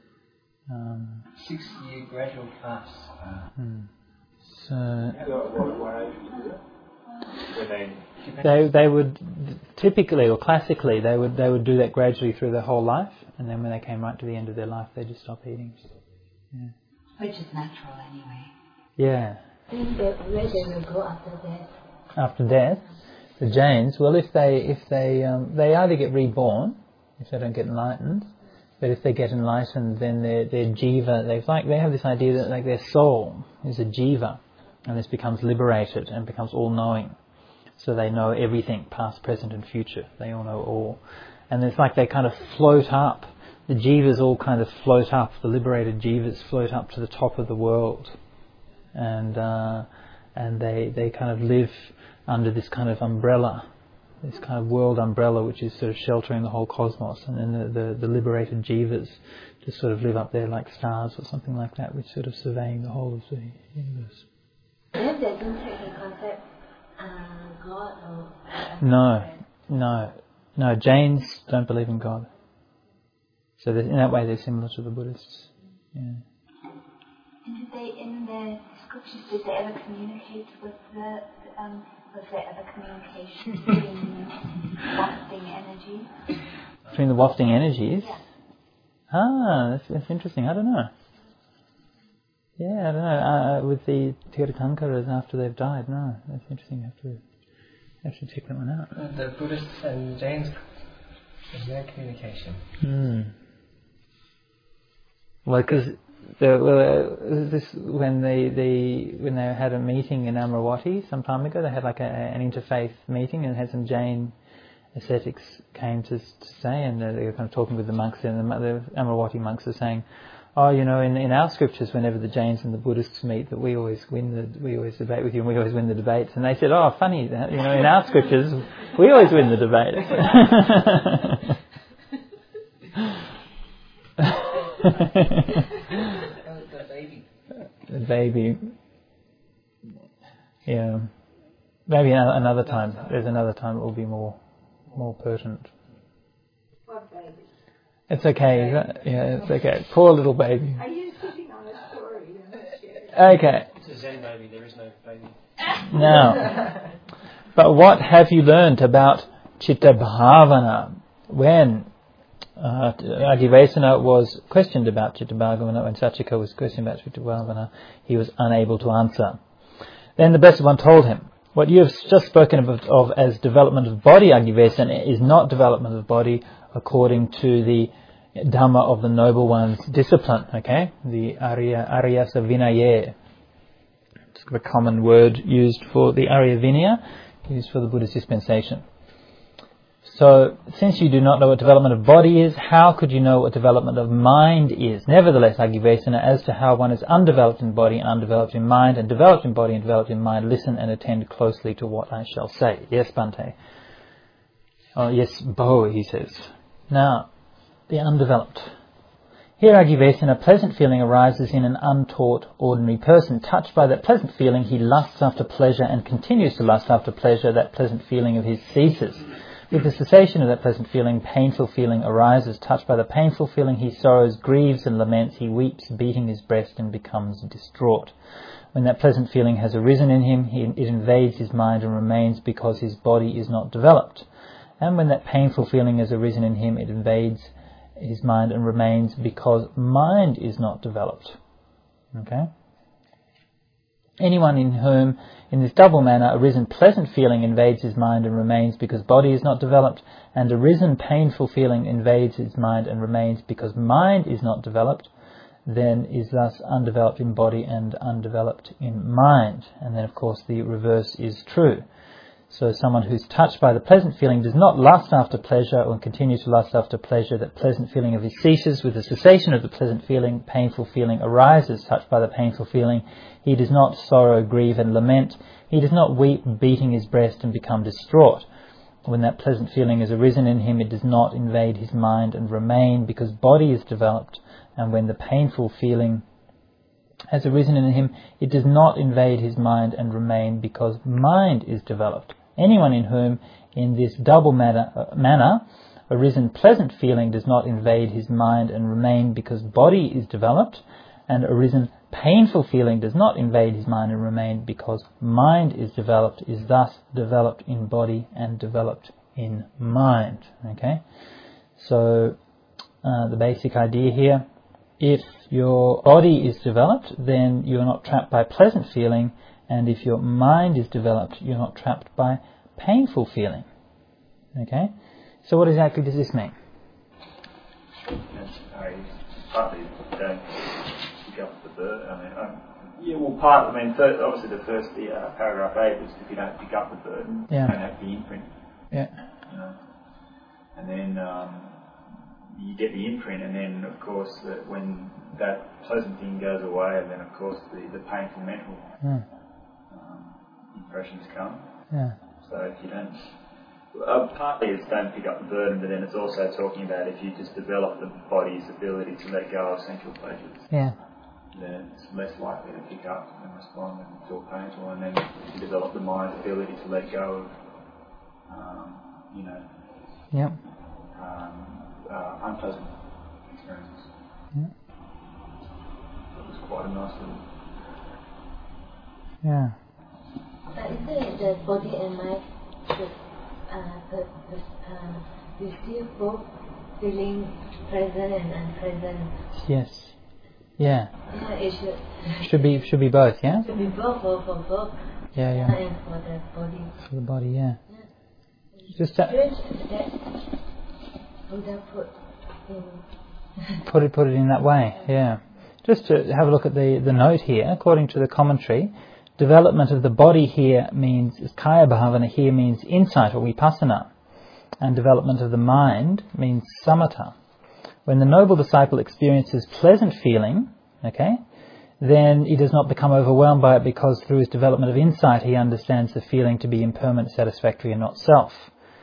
6-year gradual fast. So they would typically or classically they would do that gradually through their whole life, and then when they came right to the end of their life, they just stop eating. Yeah. Which is natural anyway. Yeah. Where they will go after death? After death, the Jains, well, if they either get reborn if they don't get enlightened, but if they get enlightened, then their jiva, they have this idea that like their soul is a jiva, and this becomes liberated and becomes all-knowing. So they know everything, past, present and future. They all know all. And it's like they kind of float up. The jivas all kind of float up. The liberated jivas float up to the top of the world. And they kind of live under this kind of umbrella, this kind of world umbrella which is sort of sheltering the whole cosmos. And then the liberated jivas just sort of live up there like stars or something like that, which sort of surveying the whole of the universe. Then they don't take the concept God or... No. Jains don't believe in God. So in that way they're similar to the Buddhists. Yeah. And did they, in the scriptures, did they ever communicate with was there ever communication between wafting energies? Between the wafting energies? Yeah. That's interesting. I don't know. Yeah, I don't know. With the Tirthankaras after they've died, no. That's interesting. You have to check that one out. The Buddhists and Jains, there's no communication. Well, because when they had a meeting in Amaravati some time ago, they had like an interfaith meeting and had some Jain ascetics came to say, and they were kind of talking with the monks, and the Amaravati monks are saying, oh, in our scriptures, whenever the Jains and the Buddhists meet, that we always debate with you and we always win the debates. And they said, oh, funny, in our scriptures, We always win the debates. The baby. Yeah. Maybe another time. There's another time it will be more pertinent. What baby? It's okay. It's okay. Poor little baby. Are you sitting on a story? Okay. It's a Zen baby. There is no baby. Now, but what have you learnt about Chitta Bhavana? When Adivesana was questioned about Chitta Bhavana, when Sachika was questioned about Chitta Bhavana, he was unable to answer. Then the Blessed One told him, what you have just spoken of as development of body Adivesana is not development of body according to the Dhamma of the Noble One's discipline, okay? The Aryasa Vinaya. It's a common word used for the Arya Vinaya, used for the Buddha's dispensation. So, since you do not know what development of body is, how could you know what development of mind is? Nevertheless, Adivesana, as to how one is undeveloped in body and undeveloped in mind, and developed in body and developed in mind, listen and attend closely to what I shall say. Yes, Bhante. Oh, yes, Bo, he says. Now, the undeveloped. Here, Adivesana, a pleasant feeling arises in an untaught, ordinary person. Touched by that pleasant feeling, he lusts after pleasure and continues to lust after pleasure. That pleasant feeling of his ceases. With the cessation of that pleasant feeling, painful feeling arises. Touched by the painful feeling, he sorrows, grieves and laments. He weeps, beating his breast, and becomes distraught. When that pleasant feeling has arisen in him, it invades his mind and remains because his body is not developed. And when that painful feeling has arisen in him, it invades his mind and remains because mind is not developed. Okay? Anyone in whom, in this double manner, arisen pleasant feeling invades his mind and remains because body is not developed, and arisen painful feeling invades his mind and remains because mind is not developed, then is thus undeveloped in body and undeveloped in mind. And then, of course, the reverse is true. So someone who's touched by the pleasant feeling does not lust after pleasure or continues to lust after pleasure. That pleasant feeling of his ceases. With the cessation of the pleasant feeling, painful feeling arises. Touched by the painful feeling, he does not sorrow, grieve and lament. He does not weep, beating his breast and become distraught. When that pleasant feeling has arisen in him, it does not invade his mind and remain because body is developed. And when the painful feeling has arisen in him, it does not invade his mind and remain because mind is developed. Anyone in whom, in this double manner, arisen pleasant feeling does not invade his mind and remain because body is developed, and arisen painful feeling does not invade his mind and remain because mind is developed, is thus developed in body and developed in mind. Okay? So, the basic idea here, if your body is developed, then you're not trapped by pleasant feeling, and if your mind is developed, you're not trapped by painful feeling. Okay? So what exactly does this mean? Partly don't pick up the bird. Obviously the first, paragraph 8 was if you don't pick up the burden, you don't have the imprint. Yeah. You know? And then you get the imprint, and then of course when that pleasant thing goes away, and then of course the painful mental impressions come. Yeah. So if you don't, partly it's don't pick up the burden, but then it's also talking about if you just develop the body's ability to let go of sensual pleasures. Yeah. Then it's less likely to pick up and respond and feel painful, and then if you develop the mind's ability to let go of, unpleasant experiences. Yeah. So it was quite a nice little. Yeah. Isn't the body and mind receive both feeling present and unpresent? Yes. Yeah. Yeah, it should be both, yeah? Should be both for both. Yeah. And for the body. For the body, yeah. Just Buddha put it in that way, yeah. Just to have a look at the note here, according to the commentary, development of the body here means, Kaya Bhavana here means insight or vipassana, and development of the mind means samatha. When the noble disciple experiences pleasant feeling, okay, then he does not become overwhelmed by it because through his development of insight he understands the feeling to be impermanent, satisfactory and not self.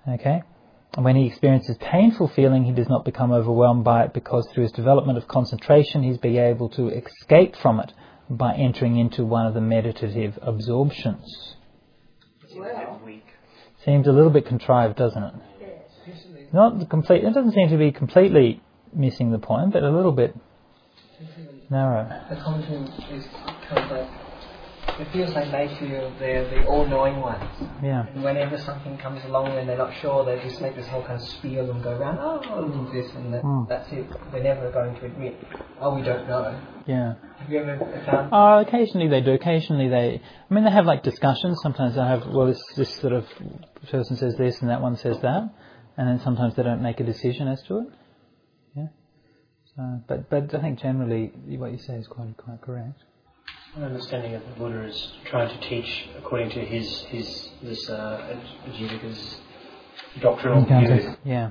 Okay? And when he experiences painful feeling, he does not become overwhelmed by it, because through his development of concentration, he's being able to escape from it by entering into one of the meditative absorptions. Well, Seems a little bit contrived, doesn't it? yes. Not complete. It doesn't seem to be completely missing the point, but a little bit narrow. The commentary is kind of like, it feels like they feel they're the all-knowing ones. Yeah. And whenever something comes along and they're not sure, they just make this whole kind of spiel and go around, oh, I'll do this, and that's it. They're never going to admit, oh, we don't know. Yeah. Have you ever found... Occasionally they do. Occasionally they have like discussions. Sometimes they have, well, this sort of person says this and that one says that. And then sometimes they don't make a decision as to it. Yeah. So, but I think generally what you say is quite correct. My understanding of the Buddha is trying to teach according to his Ajivika's doctrinal view. Yeah.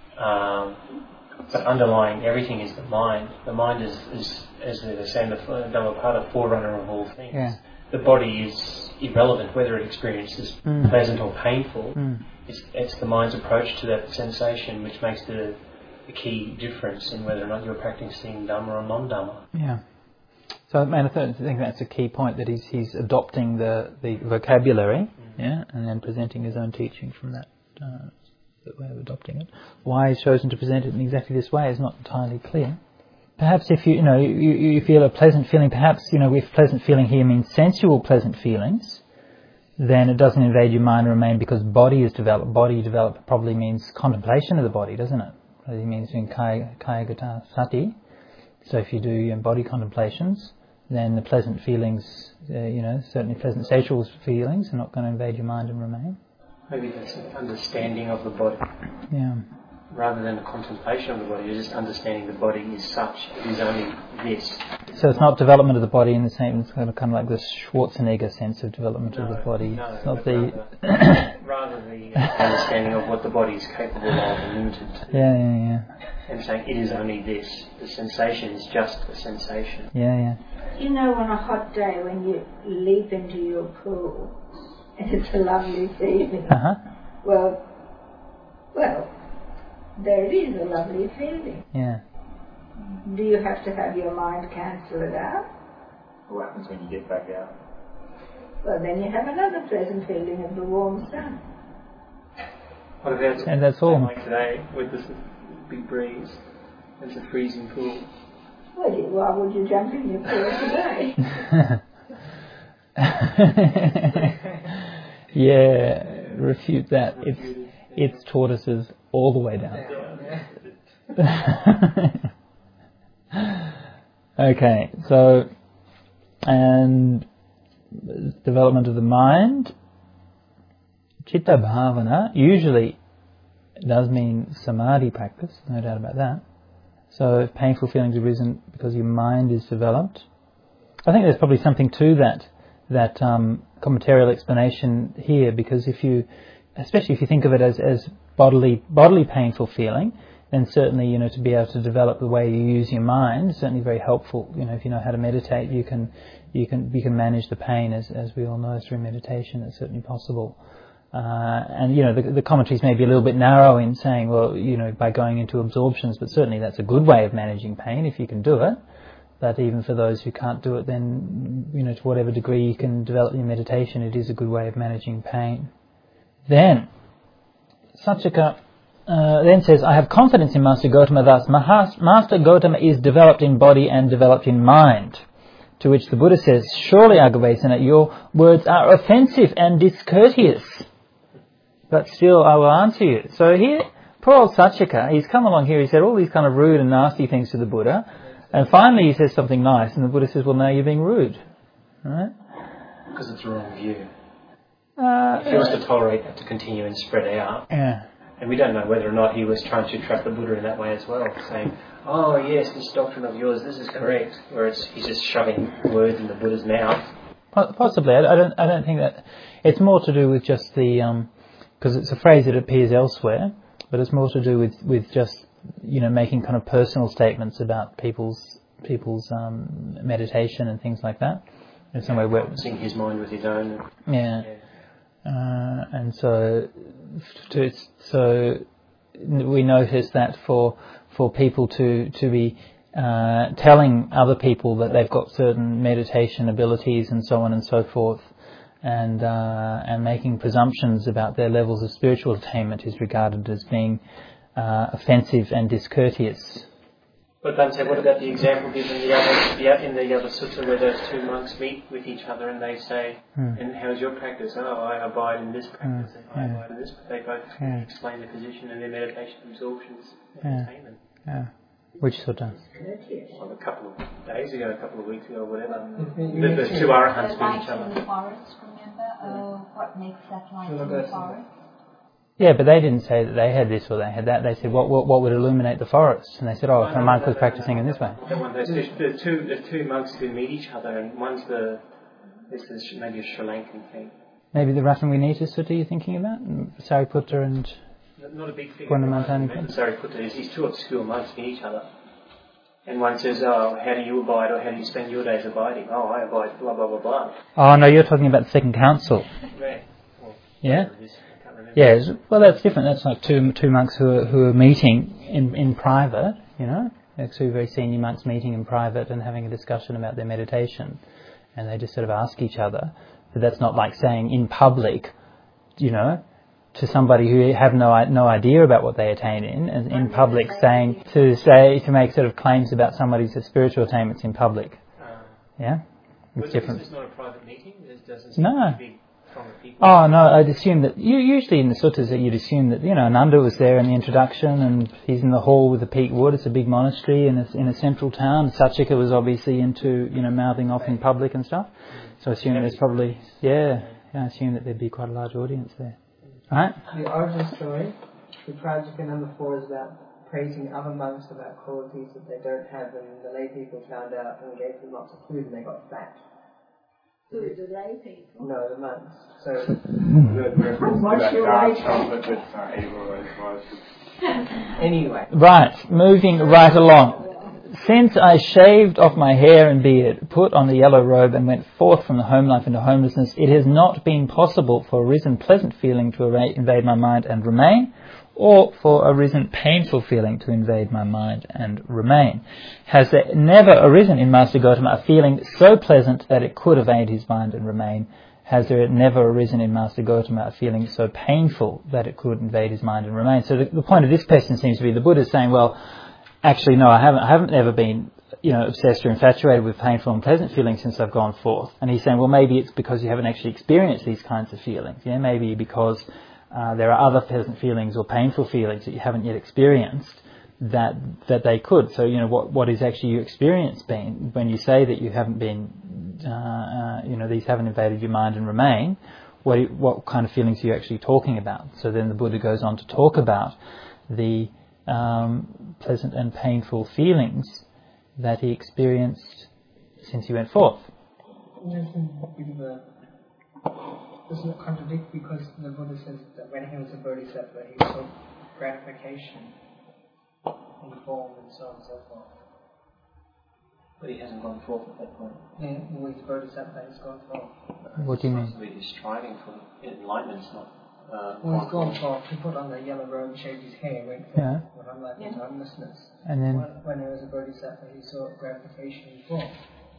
But underlying everything is the mind. The mind is as they say in the Dhammapada, forerunner of all things. Yeah. The body is irrelevant whether it experiences pleasant or painful. It's the mind's approach to that sensation which makes the key difference in whether or not you're practicing Dhamma or non-Dhamma. Yeah. So, I think that's a key point, that he's adopting the vocabulary, yeah, and then presenting his own teaching from that way of adopting it. Why he's chosen to present it in exactly this way is not entirely clear. Perhaps if you feel a pleasant feeling, perhaps, if pleasant feeling here means sensual pleasant feelings, then it doesn't invade your mind or remain, because body is developed. Body developed probably means contemplation of the body, doesn't it? It means doing kaya gata sati. So if you do body contemplations, then the pleasant feelings, certainly pleasant sensual feelings, are not going to invade your mind and remain. Maybe that's an understanding of the body. Yeah. Rather than a contemplation of the body, you're just understanding the body is such, it is only this. So it's not development of the body in the same, it's kind of like the Schwarzenegger sense of development of the body. No, it's not the... rather the understanding of what the body is capable of and limited to. Yeah. And saying it is only this. The sensation is just a sensation. Yeah. On a hot day when you leap into your pool, and it's a lovely feeling. Uh-huh. Well, there it is, a lovely feeling. Yeah. Do you have to have your mind cancel it out? What happens when you get back out? Well, then you have another pleasant feeling of the warm sun. What about and that's all. Like today, with this big breeze, it's a freezing pool. Well, why would you jump in your pool today? Yeah, refute that. It's tortoises all the way down. Okay, so, and development of the mind. Chitta bhavana usually does mean samadhi practice, no doubt about that. So if painful feelings have arisen because your mind is developed, I think there's probably something to that commentarial explanation here, because especially if you think of it as bodily painful feeling, then certainly, to be able to develop the way you use your mind is certainly very helpful. If you know how to meditate, you can manage the pain, as we all know, through meditation. It's certainly possible. And the commentaries may be a little bit narrow in saying, well, by going into absorptions, but certainly that's a good way of managing pain if you can do it. But even for those who can't do it, then, to whatever degree you can develop your meditation, it is a good way of managing pain. Then, Satchika then says, I have confidence in Master Gotama thus. Master Gotama is developed in body and developed in mind. To which the Buddha says, surely, Agavesana, your words are offensive and discourteous. But still I will answer you. So here, poor old Satchika, he's come along here, he said all these kind of rude and nasty things to the Buddha. And finally he says something nice, and the Buddha says, well, now you're being rude. Right? Because it's the wrong view. If he was to tolerate that to continue and spread out, and we don't know whether or not he was trying to trap the Buddha in that way as well, saying, oh yes, this doctrine of yours, this is correct, whereas he's just shoving words in the Buddha's mouth. Possibly. I don't think that... It's more to do with just the... because it's a phrase that appears elsewhere, but it's more to do with just, making kind of personal statements about people's meditation and things like that. In some way, balancing his mind with his own. And so so we notice that for people to be telling other people that they've got certain meditation abilities and so on and so forth, and making presumptions about their levels of spiritual attainment is regarded as being offensive and discourteous. But Bhante, what about the example given in the other sutta where those two monks meet with each other and they say, and how's your practice? Oh, I abide in this practice, I abide in this. They both explain their position and their meditation absorptions and attainment. Yeah. Which sutta? Well, a couple of days ago, a couple of weeks ago, whatever. The two arahants meet each other. In the forest, remember? What makes that light in the forest? Yeah, but they didn't say that they had this or they had that. They said, what would illuminate the forest? And they said, if a monk was practicing in this way. The two monks who meet each other, and one's this is maybe a Sri Lankan thing. Maybe the Ratnaviniya Sutta you're thinking about? Sariputta and... Not a big figure. Sariputta is these two obscure monks meet each other. And one says, how do you abide, or how do you spend your days abiding? Oh, I abide, blah, blah, blah, blah. Oh, no, you're talking about the Second Council. Right. Well, yeah? Yeah, well, that's different. That's like two monks who are meeting in private, two very senior monks meeting in private and having a discussion about their meditation. And they just sort of ask each other. But that's not like saying in public, to somebody who have no idea about what they attain in public, to make sort of claims about somebody's spiritual attainments in public. Yeah? It's different. It's not a private meeting? No. Oh no, I'd assume that usually in the suttas that you'd assume that Ananda was there in the introduction and he's in the hall with the peak wood. It's a big monastery in a central town. Satyaka was obviously into mouthing off in public and stuff. So I assume there's probably I assume that there'd be quite a large audience there. Right? The origin story, the Prajika number 4 is about praising other monks about qualities that they don't have, and the lay people found out and gave them lots of food and they got fat. Who, the lay people? No, the monks. So, what's your age? Anyway. Right, moving right along. Since I shaved off my hair and beard, put on the yellow robe and went forth from the home life into homelessness, it has not been possible for a risen pleasant feeling to invade my mind and remain, or for a risen painful feeling to invade my mind and remain. Has there never arisen in Master Gotama a feeling so pleasant that it could evade his mind and remain? Has there never arisen in Master Gotama a feeling so painful that it could invade his mind and remain? So the point of this question seems to be the Buddha is saying, well, actually no, I haven't ever been obsessed or infatuated with painful and pleasant feelings since I've gone forth. And he's saying, well, maybe it's because you haven't actually experienced these kinds of feelings. Yeah, maybe because there are other pleasant feelings or painful feelings that you haven't yet experienced that they could. So, what is actually your experience been when you say that you haven't been, these haven't invaded your mind and remain? What kind of feelings are you actually talking about? So then the Buddha goes on to talk about the pleasant and painful feelings that he experienced since he went forth. Doesn't it contradict, because the Buddha says that when he was a bodhisattva he sought gratification in form and so on and so forth. But he hasn't gone forth at that point. Yeah, well, he's a bodhisattva, he's gone forth. What do you mean? He's striving for enlightenment, it's not... well, he's gone forth, he put on the yellow robe, shaved his hair, went forth with unlikeness, homelessness. And then... When he was a bodhisattva he sought gratification in form.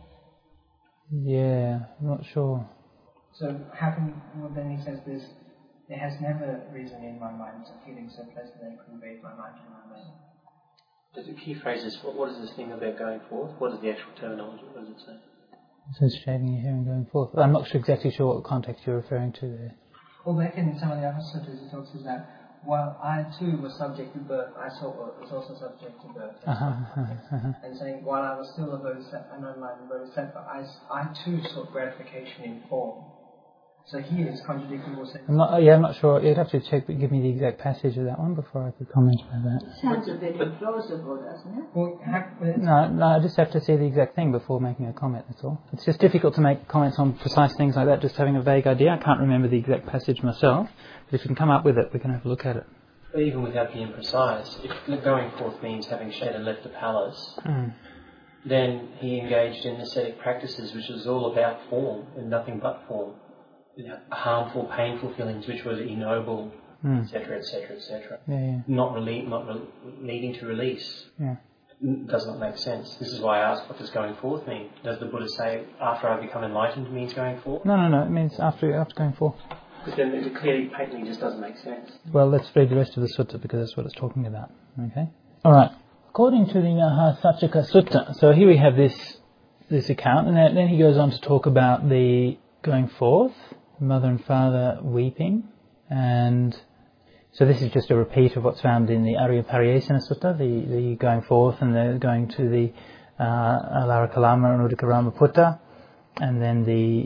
Yeah, I'm not sure. So how can, then he says this, there has never risen in my mind a feeling so pleasant that it could invade my mind and my mind. The key phrase is, what is this thing about going forth? What is the actual terminology? What does it say? It says shaving your hair and going forth. I'm not exactly sure what context you're referring to there. Well, back in some of the other sutras it talks about, while I too was subject to birth, I was also subject to birth. And saying, while I was still a bodhisattva, an unenlightened bodhisattva, I too sought gratification in form. So here is contradicting what says. I'm not sure. You'd have to check, but give me the exact passage of that one before I could comment on that. Sounds a bit implausible, doesn't it? Well, no, I just have to see the exact thing before making a comment, that's all. It's just difficult to make comments on precise things like that, just having a vague idea. I can't remember the exact passage myself, but if you can come up with it, we can have a look at it. But even without being precise, if going forth means having shed and left the palace, then he engaged in ascetic practices, which was all about form and nothing but form. Harmful, painful feelings which were ignoble etc., etc., etc. Not needing to release. Does not make sense. This is why I asked, what does going forth mean? Does the Buddha say after I become enlightened means going forth? No. It means after going forth. But then it clearly, patently just doesn't make sense. Well, let's read the rest of the sutta because that's what it's talking about. Okay. All right. According to the Mahasachika Sutta, so here we have this account, and then he goes on to talk about the going forth, mother and father weeping, and so this is just a repeat of what's found in the Arya Pariyesana Sutta, the going forth and the going to the Alara Kalama and Udakarama Putta, and then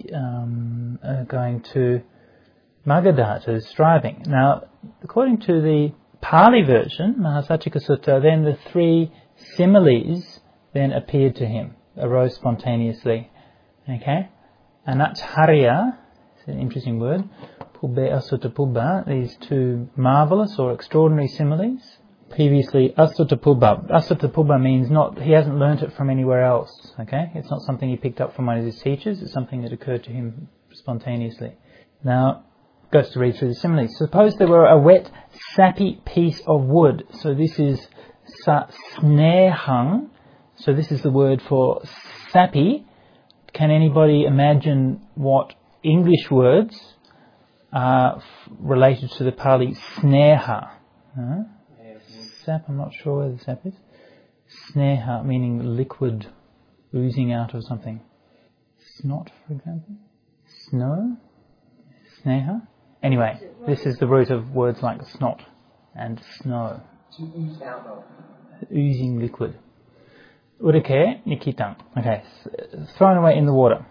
the going to Magadhata, striving. Now, according to the Pali version, Mahasachika Sutta, then the three similes then appeared to him, arose spontaneously. Okay? Anacharya, it's an interesting word, Pubbe Asutta Pubba, these two marvellous or extraordinary similes. Previously, Asutta Pubba. Asutta Pubba means he hasn't learnt it from anywhere else. Okay? It's not something he picked up from one of his teachers, it's something that occurred to him spontaneously. Now, goes to read through the similes. Suppose there were a wet, sappy piece of wood. So this is snehang. So this is the word for sappy. Can anybody imagine what English words are related to the Pali sneha? Sap, I'm not sure where the sap is. Sneha, meaning liquid oozing out of something. Snot, for example. Snow. Sneha. Anyway, this is the root of words like snot and snow. To ooze out of. Oozing liquid. Urike nikitang. Okay, thrown away in the water.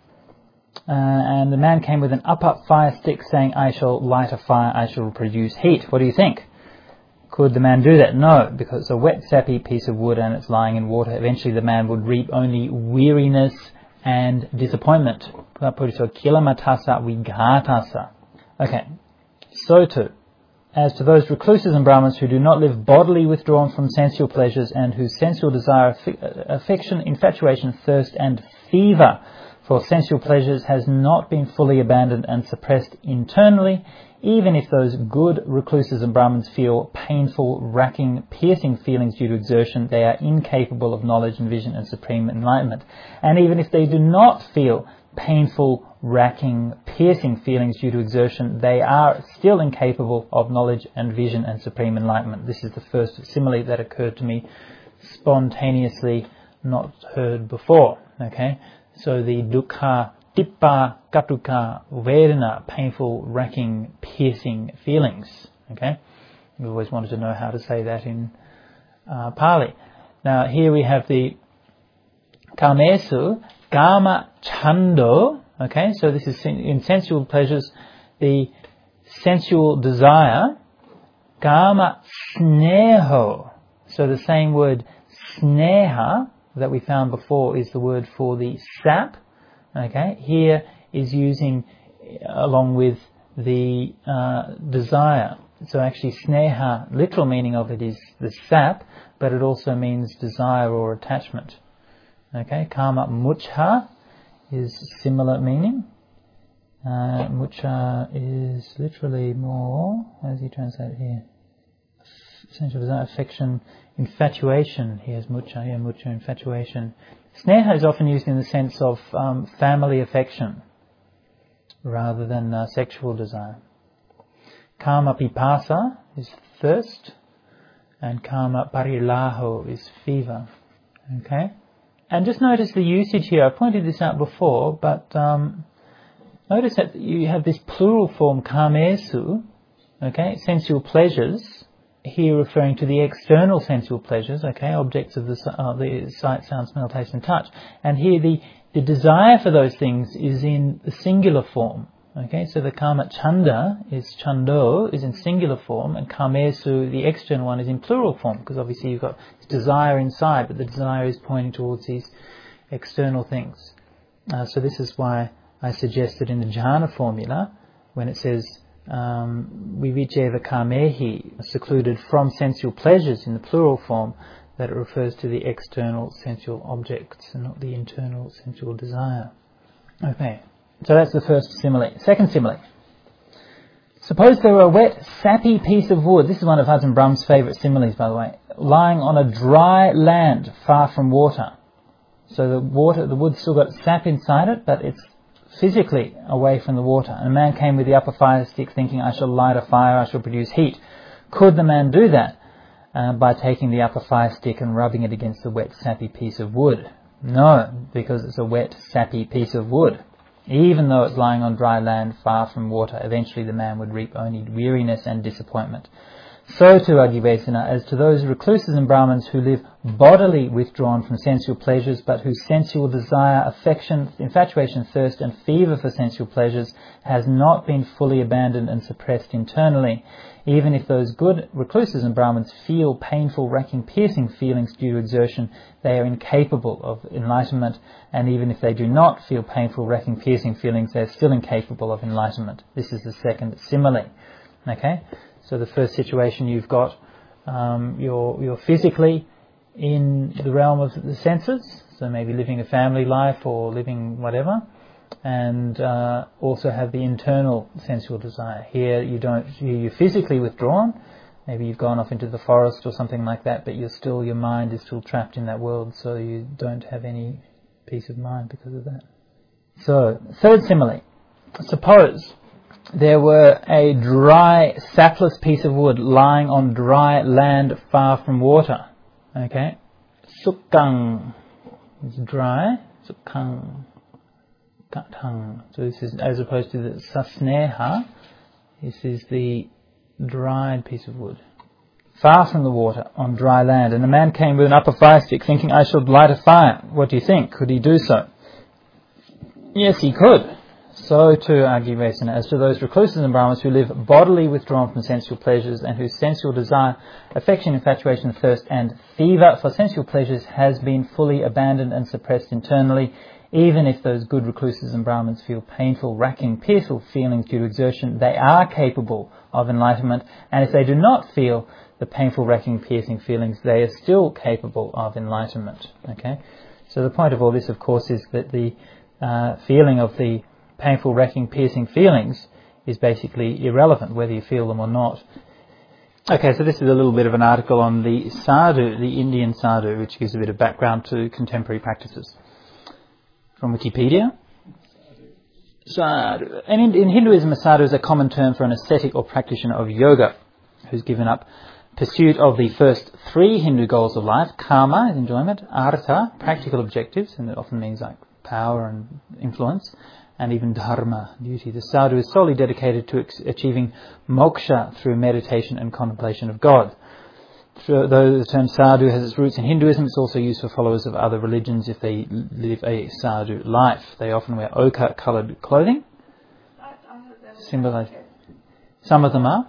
And the man came with an up fire stick saying, I shall light a fire, I shall produce heat. What do you think? Could the man do that? No, because it's a wet, sappy piece of wood and it's lying in water. Eventually the man would reap only weariness and disappointment. Kilamatasa vighatasa. Okay, so too, as to those recluses and Brahmins who do not live bodily withdrawn from sensual pleasures and whose sensual desire, affection, infatuation, thirst and fever for sensual pleasures has not been fully abandoned and suppressed internally, even if those good recluses and Brahmins feel painful, racking, piercing feelings due to exertion, they are incapable of knowledge and vision and supreme enlightenment. And even if they do not feel painful, racking, piercing feelings due to exertion, they are still incapable of knowledge and vision and supreme enlightenment. This is the first simile that occurred to me spontaneously, not heard before. Okay, so the dukkha, tippa, katuka, vedana, painful, racking, piercing feelings. Okay, we always wanted to know how to say that in Pali. Now here we have the kamesu, kama chando. Okay, so this is in sensual pleasures, the sensual desire, kama sneho. So the same word sneha that we found before is the word for the sap. Okay, here is using along with the desire. So actually sneha, literal meaning of it is the sap, but it also means desire or attachment. Okay, kama mucha is similar meaning. Mucha is literally more, how does he translate it here? Sensual desire, affection, infatuation. He has mucha, yeah, mucha, infatuation. Sneha is often used in the sense of family affection rather than sexual desire. Kama pipasa is thirst, and kama parilaho is fever. Okay? And just notice the usage here. I pointed this out before, but notice that you have this plural form, kamesu, okay, sensual pleasures, here referring to the external sensual pleasures, okay, objects of the sight, sound, smell, taste and touch. And here the desire for those things is in the singular form. Okay, so the kama chanda is chando, is in singular form, and kamesu, the external one, is in plural form, because obviously you've got desire inside, but the desire is pointing towards these external things. So this is why I suggested in the jhana formula, when it says viviceva kamehi, secluded from sensual pleasures in the plural form, that it refers to the external sensual objects and not the internal sensual desire. Okay. So that's the first simile. Second simile. Suppose there were a wet, sappy piece of wood. This is one of Hudson Brum's favourite similes, by the way. Lying on a dry land far from water. So the wood's still got sap inside it, but it's physically away from the water. And a man came with the upper fire stick thinking, I shall light a fire, I shall produce heat. Could the man do that by taking the upper fire stick and rubbing it against the wet, sappy piece of wood? No, because it's a wet, sappy piece of wood. Even though it's lying on dry land far from water, eventually the man would reap only weariness and disappointment. So too, Agivesana, as to those recluses and Brahmins who live bodily withdrawn from sensual pleasures, but whose sensual desire, affection, infatuation, thirst, and fever for sensual pleasures has not been fully abandoned and suppressed internally. Even if those good recluses and Brahmins feel painful, racking, piercing feelings due to exertion, they are incapable of enlightenment, and even if they do not feel painful, racking, piercing feelings, they are still incapable of enlightenment. This is the second simile. Okay? So the first situation, you've got you're physically in the realm of the senses, so maybe living a family life or living whatever, and also have the internal sensual desire. Here you're physically withdrawn. Maybe you've gone off into the forest or something like that, but your mind is still trapped in that world, so you don't have any peace of mind because of that. So, third simile. Suppose there were a dry, sapless piece of wood lying on dry land far from water. Okay? Sukkang is dry. Sukkang. Katang. So this is, as opposed to the sasneha, this is the dried piece of wood. Far from the water, on dry land. And a man came with an upper fire stick thinking, I shall light a fire. What do you think? Could he do so? Yes, he could. So too, Agivesana, as to those recluses and Brahmins who live bodily withdrawn from sensual pleasures and whose sensual desire, affection, infatuation, thirst and fever for sensual pleasures has been fully abandoned and suppressed internally, even if those good recluses and Brahmins feel painful, racking, pierceful feelings due to exertion, they are capable of enlightenment, and if they do not feel the painful, racking, piercing feelings, they are still capable of enlightenment. Okay? So the point of all this, of course, is that the feeling of the painful, racking, piercing feelings is basically irrelevant, whether you feel them or not. Okay, so this is a little bit of an article on the sadhu, the Indian sadhu, which gives a bit of background to contemporary practices. From Wikipedia. Sadhu. And in Hinduism, a sadhu is a common term for an ascetic or practitioner of yoga who's given up pursuit of the first three Hindu goals of life: karma, enjoyment; artha, practical objectives, and it often means like power and influence; and even dharma, duty. The sadhu is solely dedicated to achieving moksha through meditation and contemplation of God. Though the term sadhu has its roots in Hinduism, it's also used for followers of other religions if they live a sadhu life. They often wear ochre-coloured clothing. Symbolize. Some of them are.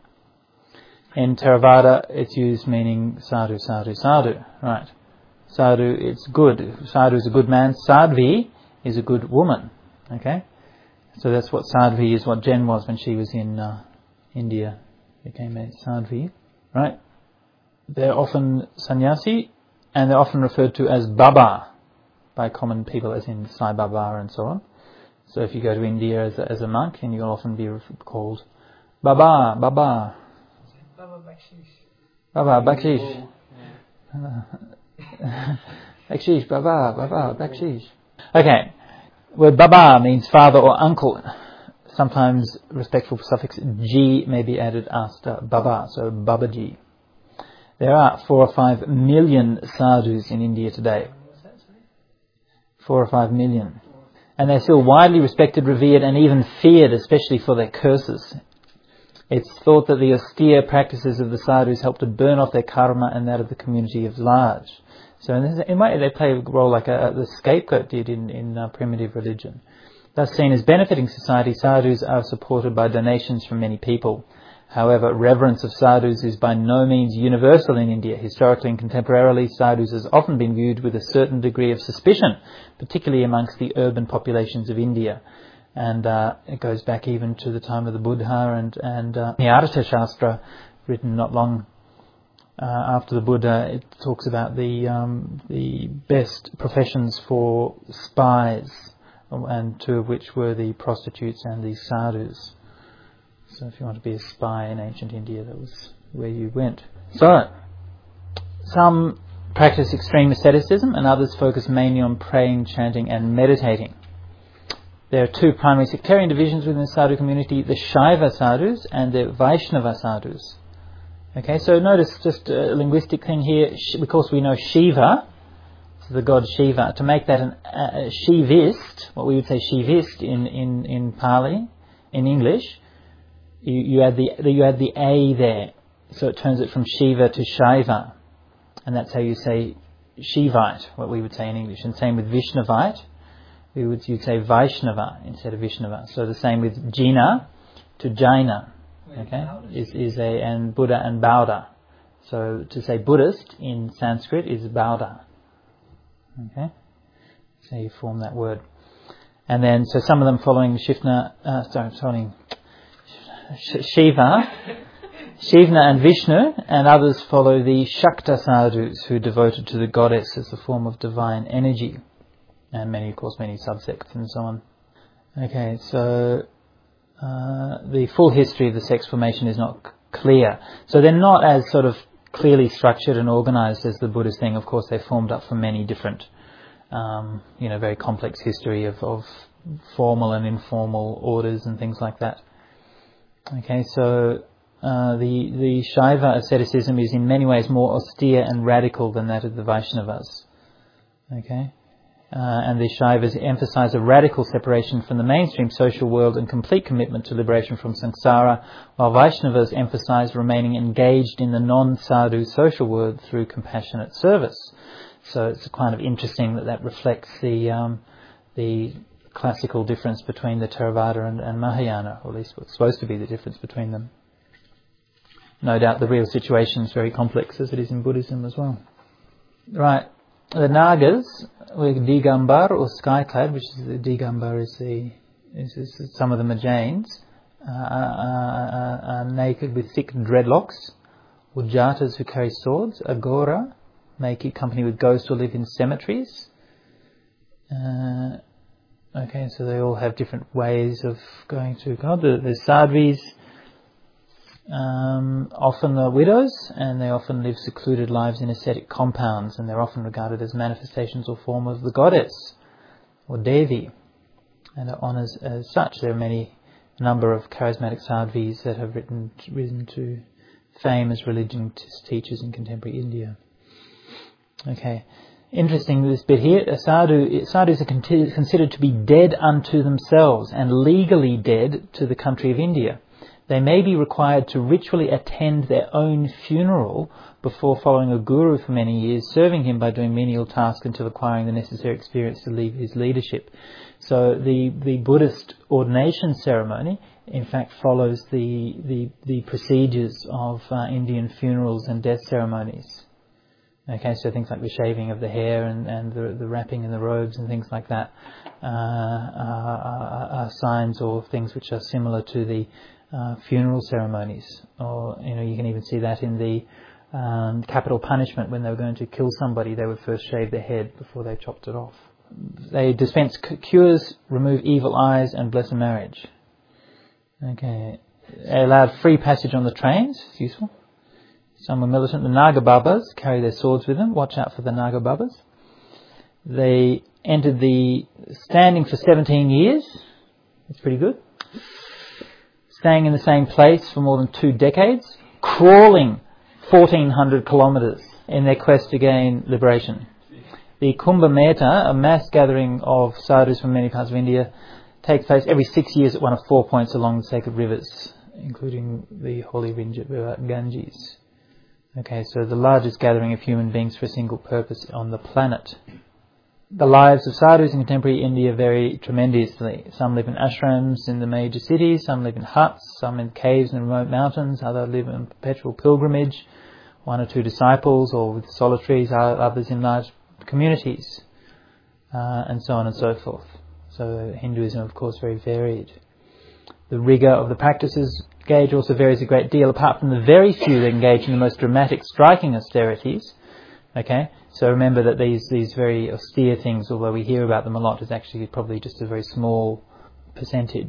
In Theravada, it's used meaning sadhu, sadhu, sadhu. Right. Sadhu, it's good. Sadhu is a good man. Sadhvi is a good woman. Okay? So that's what sadhvi is, what Jen was when she was in India. Became a sadhvi. Right? They're often sannyasi, and they're often referred to as Baba by common people, as in Sai Baba and so on. So if you go to India as a monk, and you'll often be called Baba, Baba. Baba Bakshish. Baba Bakshish. Bakshish, Baba, Baba, Bakshish. Okay, word Baba means father or uncle. Sometimes respectful suffix G may be added after Baba, so Babaji. There are 4 or 5 million sadhus in India today. 4 or 5 million. And they're still widely respected, revered, and even feared, especially for their curses. It's thought that the austere practices of the sadhus help to burn off their karma and that of the community at large. So in a way they play a role like the scapegoat did in primitive religion. Thus seen as benefiting society, sadhus are supported by donations from many people. However, reverence of sadhus is by no means universal in India. Historically and contemporarily, sadhus has often been viewed with a certain degree of suspicion, particularly amongst the urban populations of India. And it goes back even to the time of the Buddha and the Artha Shastra, written not long after the Buddha. It talks about the best professions for spies, and 2 of which were the prostitutes and the sadhus. So if you want to be a spy in ancient India, that was where you went. So, some practice extreme asceticism and others focus mainly on praying, chanting and meditating. There are two primary sectarian divisions within the sadhu community, the Shaiva sadhus and the Vaishnava sadhus. Okay, so notice just a linguistic thing here. Because we know Shiva, so the god Shiva, to make that a Shivist, what we would say Shivist in Pali, in English, you add the A there, so it turns it from Shiva to Shaiva, and that's how you say Shivite, what we would say in English. And same with Vishnavite, you'd say Vaishnava instead of Vishnava. So the same with Jina to Jaina, okay, and Buddha and Bauddha. So to say Buddhist in Sanskrit is Bauddha, okay. So you form that word, and then so some of them following Shiva and Vishnu, and others follow the Shakta sadhus, who are devoted to the goddess as a form of divine energy, and many subsects and so on. Okay, so the full history of the sex formation is not clear. So they're not as sort of clearly structured and organised as the Buddhist thing. Of course, they formed up from many different, very complex history of formal and informal orders and things like that. Okay, so the Shaiva asceticism is in many ways more austere and radical than that of the Vaishnavas. Okay, and the Shaivas emphasize a radical separation from the mainstream social world and complete commitment to liberation from samsara, while Vaishnavas emphasize remaining engaged in the non-sadhu social world through compassionate service. So it's kind of interesting that reflects the classical difference between the Theravada and Mahayana, or at least what's supposed to be the difference between them. No doubt the real situation is very complex, as it is in Buddhism as well. Right, the Nagas, with Digambar or skyclad, which is the Digambar is some of them are Jains, are naked with thick dreadlocks, Ujatas who carry swords, Agora, make company with ghosts or live in cemeteries. Okay, so they all have different ways of going to God. The Sadhvis often are widows, and they often live secluded lives in ascetic compounds, and they're often regarded as manifestations or form of the goddess, or Devi, and are honoured as such. There are a number of charismatic Sadhvis that have risen to fame as religion teachers in contemporary India. Okay. Interesting, this bit here, sadhus are considered to be dead unto themselves and legally dead to the country of India. They may be required to ritually attend their own funeral before following a guru for many years, serving him by doing menial tasks until acquiring the necessary experience to leave his leadership. So the Buddhist ordination ceremony, in fact, follows the procedures of Indian funerals and death ceremonies. Okay, so things like the shaving of the hair and the wrapping in the robes and things like that are signs or things which are similar to the funeral ceremonies. Or, you can even see that in the capital punishment. When they were going to kill somebody, they would first shave their head before they chopped it off. They dispense cures, remove evil eyes and bless a marriage. Okay, they allowed free passage on the trains. It's useful. Some were militant. The Naga Babas carry their swords with them. Watch out for the Naga Babas. They entered the standing for 17 years. That's pretty good. Staying in the same place for more than 2 decades. Crawling 1,400 kilometres in their quest to gain liberation. The Kumbh Mela, a mass gathering of sadhus from many parts of India, takes place every 6 years at one of 4 points along the sacred rivers, including the holy river Ganges. Okay, so the largest gathering of human beings for a single purpose on the planet. The lives of sadhus in contemporary India vary tremendously. Some live in ashrams in the major cities, some live in huts, some in caves and remote mountains, others live in perpetual pilgrimage, 1 or 2 disciples, or with solitaries, others in large communities, and so on and so forth. So Hinduism, of course, very varied. The rigour of the practices engage also varies a great deal, apart from the very few that engage in the most dramatic, striking austerities. Okay, so remember that these very austere things, although we hear about them a lot, is actually probably just a very small percentage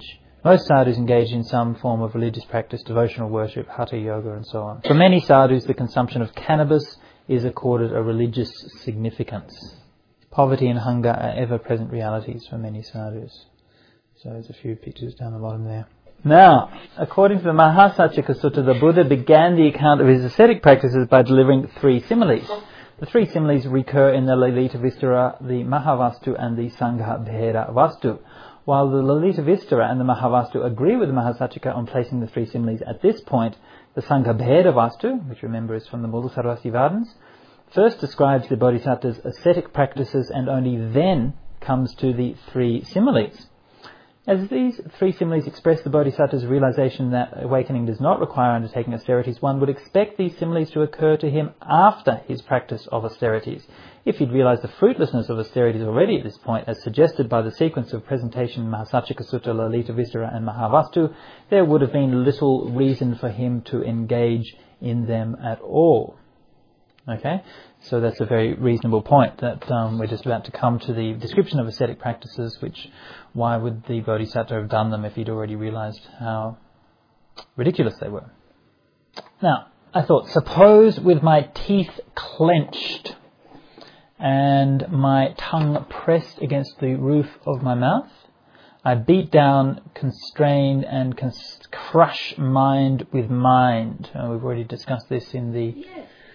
Most sadhus engage in some form of religious practice, devotional worship, hatha yoga and so on. For many sadhus, the consumption of cannabis is accorded a religious significance. Poverty and hunger are ever-present realities for many sadhus. So there's a few pictures down the bottom there. Now, according to the Mahasachika Sutta, the Buddha began the account of his ascetic practices by delivering 3 similes. The 3 similes recur in the Lalita Vistara, the Mahavastu and the Sangha Bheda Vastu. While the Lalita Vistara and the Mahavastu agree with the Mahasachika on placing the 3 similes at this point, the Sangha Bheda Vastu, which remember is from the Mula Sarvastivadins, first describes the Bodhisattva's ascetic practices and only then comes to the 3 similes. As these 3 similes express the Bodhisattva's realization that awakening does not require undertaking austerities, one would expect these similes to occur to him after his practice of austerities. If he'd realized the fruitlessness of austerities already at this point, as suggested by the sequence of presentation in Mahasachika Sutta, Lalita Vistara and Mahavastu, there would have been little reason for him to engage in them at all. Okay, so that's a very reasonable point that we're just about to come to the description of ascetic practices, which why would the Bodhisattva have done them if he'd already realized how ridiculous they were? Now, I thought, suppose with my teeth clenched and my tongue pressed against the roof of my mouth, I beat down, constrain and crush mind with mind. We've already discussed this in the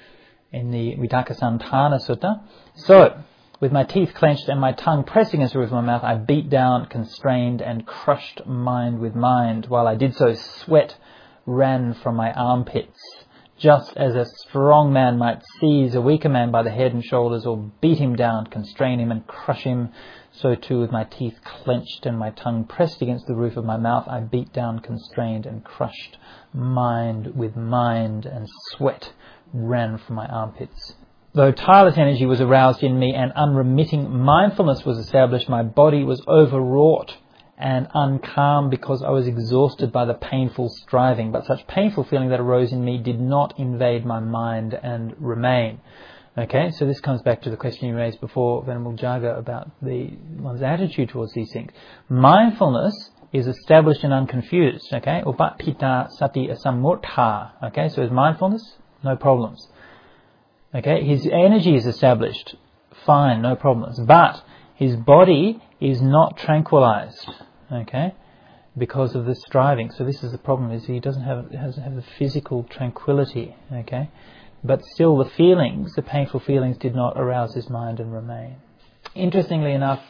Vitakasantana Sutta. So, with my teeth clenched and my tongue pressed against the roof of my mouth, I beat down, constrained and crushed mind with mind. While I did so, sweat ran from my armpits. Just as a strong man might seize a weaker man by the head and shoulders or beat him down, constrain him and crush him, so too with my teeth clenched and my tongue pressed against the roof of my mouth, I beat down, constrained and crushed mind with mind, and sweat ran from my armpits. Though tireless energy was aroused in me and unremitting mindfulness was established, my body was overwrought and uncalm because I was exhausted by the painful striving. But such painful feeling that arose in me did not invade my mind and remain. Okay, so this comes back to the question you raised before, Venerable Jaga, about one's attitude towards these things. Mindfulness is established and unconfused. Okay, upatthita sati asammurtha. Okay, so his mindfulness, no problems. Okay, his energy is established, fine, no problems. But his body is not tranquilized. Okay, because of the striving. So this is the problem: is he doesn't have the physical tranquility. Okay, but still the feelings, the painful feelings, did not arouse his mind and remain. Interestingly enough,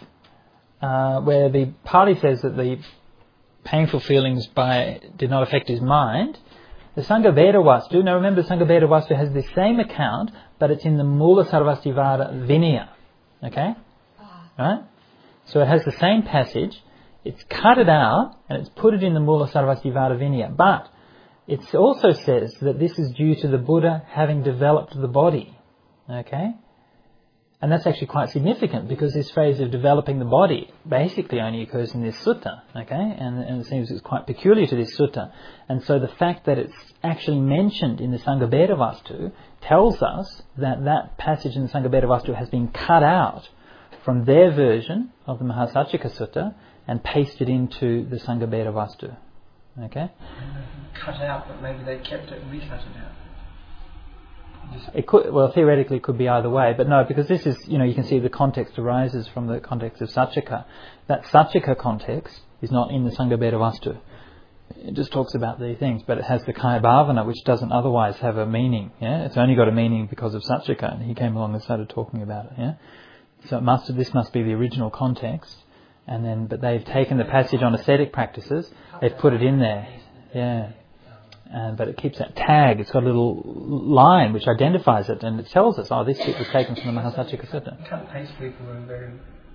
where the Pali says that the painful feelings did not affect his mind, the Sangha Bheda Vastu, now remember Sangha Bheda Vastu has the same account, but it's in the Mula Sarvastivada Vinaya. Okay? Right? So it has the same passage, it's cut it out, and it's put it in the Mula Sarvastivada Vinaya. But it also says that this is due to the Buddha having developed the body. Okay? And that's actually quite significant, because this phase of developing the body basically only occurs in this sutta, okay? And it seems it's quite peculiar to this sutta. And so the fact that it's actually mentioned in the Sangha Bheda Vastu tells us that that passage in the Sangha Bheda Vastu has been cut out from their version of the Mahasachika Sutta and pasted into the Sangha Bheda Vastu. Okay? Cut out, but maybe they kept it and recut it out. It could, well, theoretically it could be either way, but no, because this is, you can see the context arises from the context of Sachika. That Sachika context is not in the Sangha Bheda Vastu. It just talks about the things, but it has the Kaya Bhavana, which doesn't otherwise have a meaning. Yeah, it's only got a meaning because of Sachika, and he came along and started talking about it. Yeah, so this must be the original context, but they've taken the passage on ascetic practices, they've put it in there. Yeah. But it keeps that tag, it's got a little line which identifies it, and it tells us, this bit was taken from the Mahasachika Sutta. You can't paste people who are very,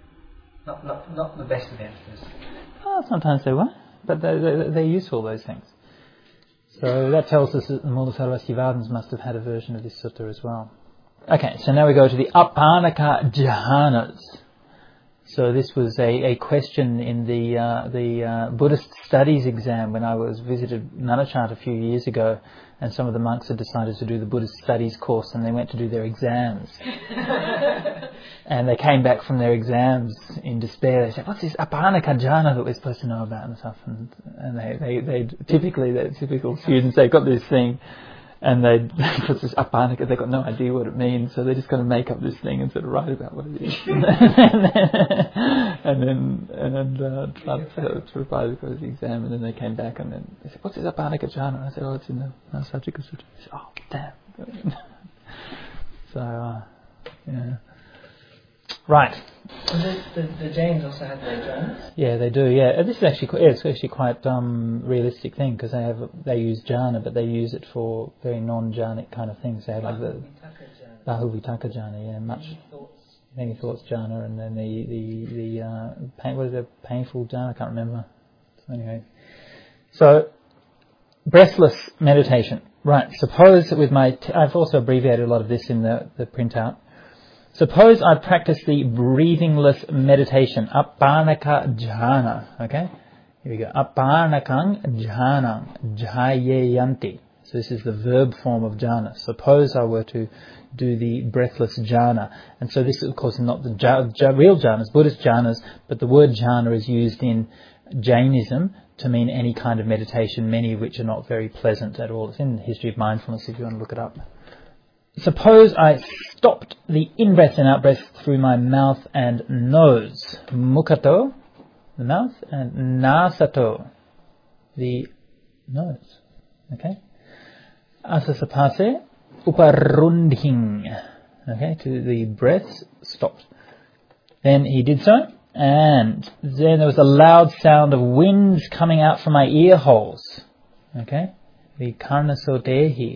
not the best of answers. Sometimes they were, but they're useful, those things. So that tells us that the Mula Sarvastivadins must have had a version of this sutta as well. Okay, so now we go to the Apanaka Jhanas. So this was a question in the Buddhist studies exam when I visited Nanachat a few years ago, and some of the monks had decided to do the Buddhist studies course, and they went to do their exams. And they came back from their exams in despair. They said, "What's this Apanaka jhana that we're supposed to know about?" and stuff. And they typically, the typical students, they've got this thing, and they put this Apanaka, they've got no idea what it means, so they're just going to make up this thing and sort of write about what it is. and then try to reply to the exam, and then they came back and then they said, "What's this Apanaka jhana?" And I said, "Oh, it's in the Satchika Sutta." They said, "Oh, damn." So, yeah. Right. The Jains also have their jhanas? Yeah, they do. Yeah, this is actually it's actually quite realistic thing, because they use jhana, but they use it for very non-jhanic kind of things. They have like the Bahuvitaka jhana, yeah, many thoughts jhana, and then what is the painful jhana? I can't remember. So anyway, so breathless meditation. Right. Suppose with I've also abbreviated a lot of this in the printout. Suppose I practice the breathingless meditation, Apanaka jhana. Okay, here we go. Apanakang jhanang jhayeyanti. So this is the verb form of jhana. Suppose I were to do the breathless jhana, and so this, of course, is not the real jhanas, Buddhist jhanas, but the word jhana is used in Jainism to mean any kind of meditation, many of which are not very pleasant at all. It's in the History of Mindfulness if you want to look it up. Suppose I stopped the in-breath and out-breath through my mouth and nose. Mukhato, the mouth, and nasato, the nose. Okay? Asasapase, uparundhing. Okay, to the breath stopped. Then he did so, and then there was a loud sound of winds coming out from my ear holes. Okay? The karnasotehi.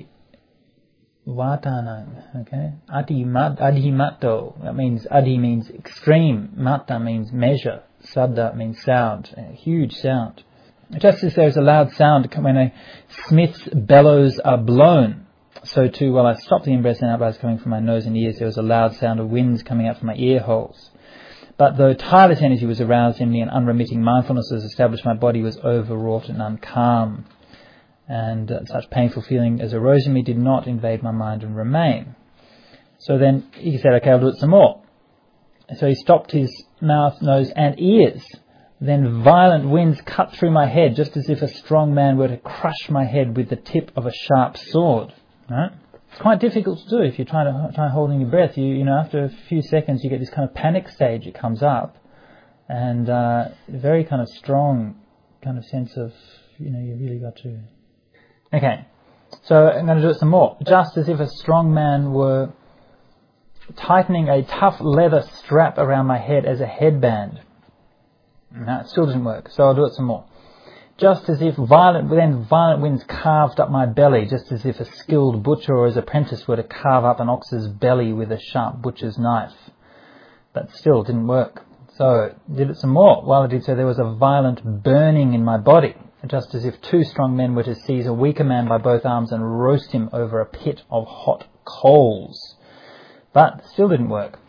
Vatanang, okay? Adhimato, that means adhi means extreme, mata means measure, saddha means sound, a huge sound. Just as there is a loud sound when a smith's bellows are blown, so too while I stopped the in-breath and out-breath coming from my nose and ears, there was a loud sound of winds coming out from my ear holes. But though tireless energy was aroused in me and unremitting mindfulness was established, my body was overwrought and uncalm. And such painful feeling as arose in me did not invade my mind and remain. So then he said, okay, I'll do it some more. So he stopped his mouth, nose and ears. Then violent winds cut through my head, just as if a strong man were to crush my head with the tip of a sharp sword. Right? It's quite difficult to do if you're trying holding your breath. You know, after a few seconds you get this kind of panic stage. It comes up, and very kind of strong kind of sense of, you really got to. Okay, so I'm going to do it some more. Just as if a strong man were tightening a tough leather strap around my head as a headband. No, it still didn't work, so I'll do it some more. Just as if violent winds carved up my belly, just as if a skilled butcher or his apprentice were to carve up an ox's belly with a sharp butcher's knife. But still didn't work. So did it some more. While I did so, there was a violent burning in my body, just as if two strong men were to seize a weaker man by both arms and roast him over a pit of hot coals. But still didn't work.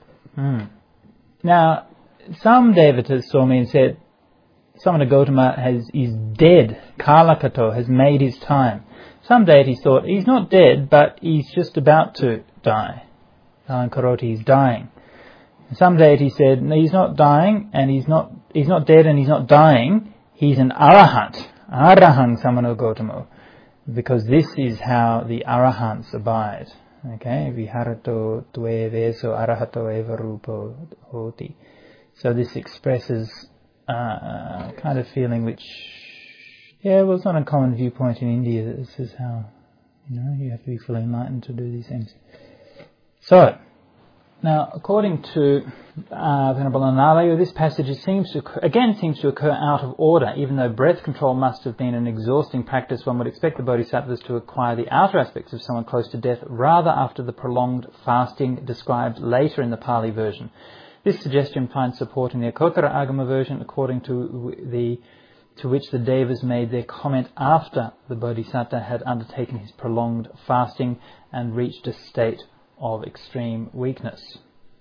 Now, some devatas saw me and said, Samana Gautama is dead. Kalakato has made his time. Some deities thought, he's not dead, but he's just about to die. Karoti, he's dying. Some deities said, no, he's not dying, and he's not dead and he's not dying. He's an arahant. Arahang Samana Gautama. Because this is how the arahants abide. Okay? Viharato tue veso arahato eva rupo hoti. So this expresses kind of feeling which, it's not a common viewpoint in India that this is how, you have to be fully enlightened to do these things. So, now, according to Venerable Analayo, this passage seems to occur out of order. Even though breath control must have been an exhausting practice, one would expect the bodhisattvas to acquire the outer aspects of someone close to death rather after the prolonged fasting described later in the Pali version. This suggestion finds support in the Akotara Agama version, according to which the Devas made their comment after the Bodhisattva had undertaken his prolonged fasting and reached a state of extreme weakness.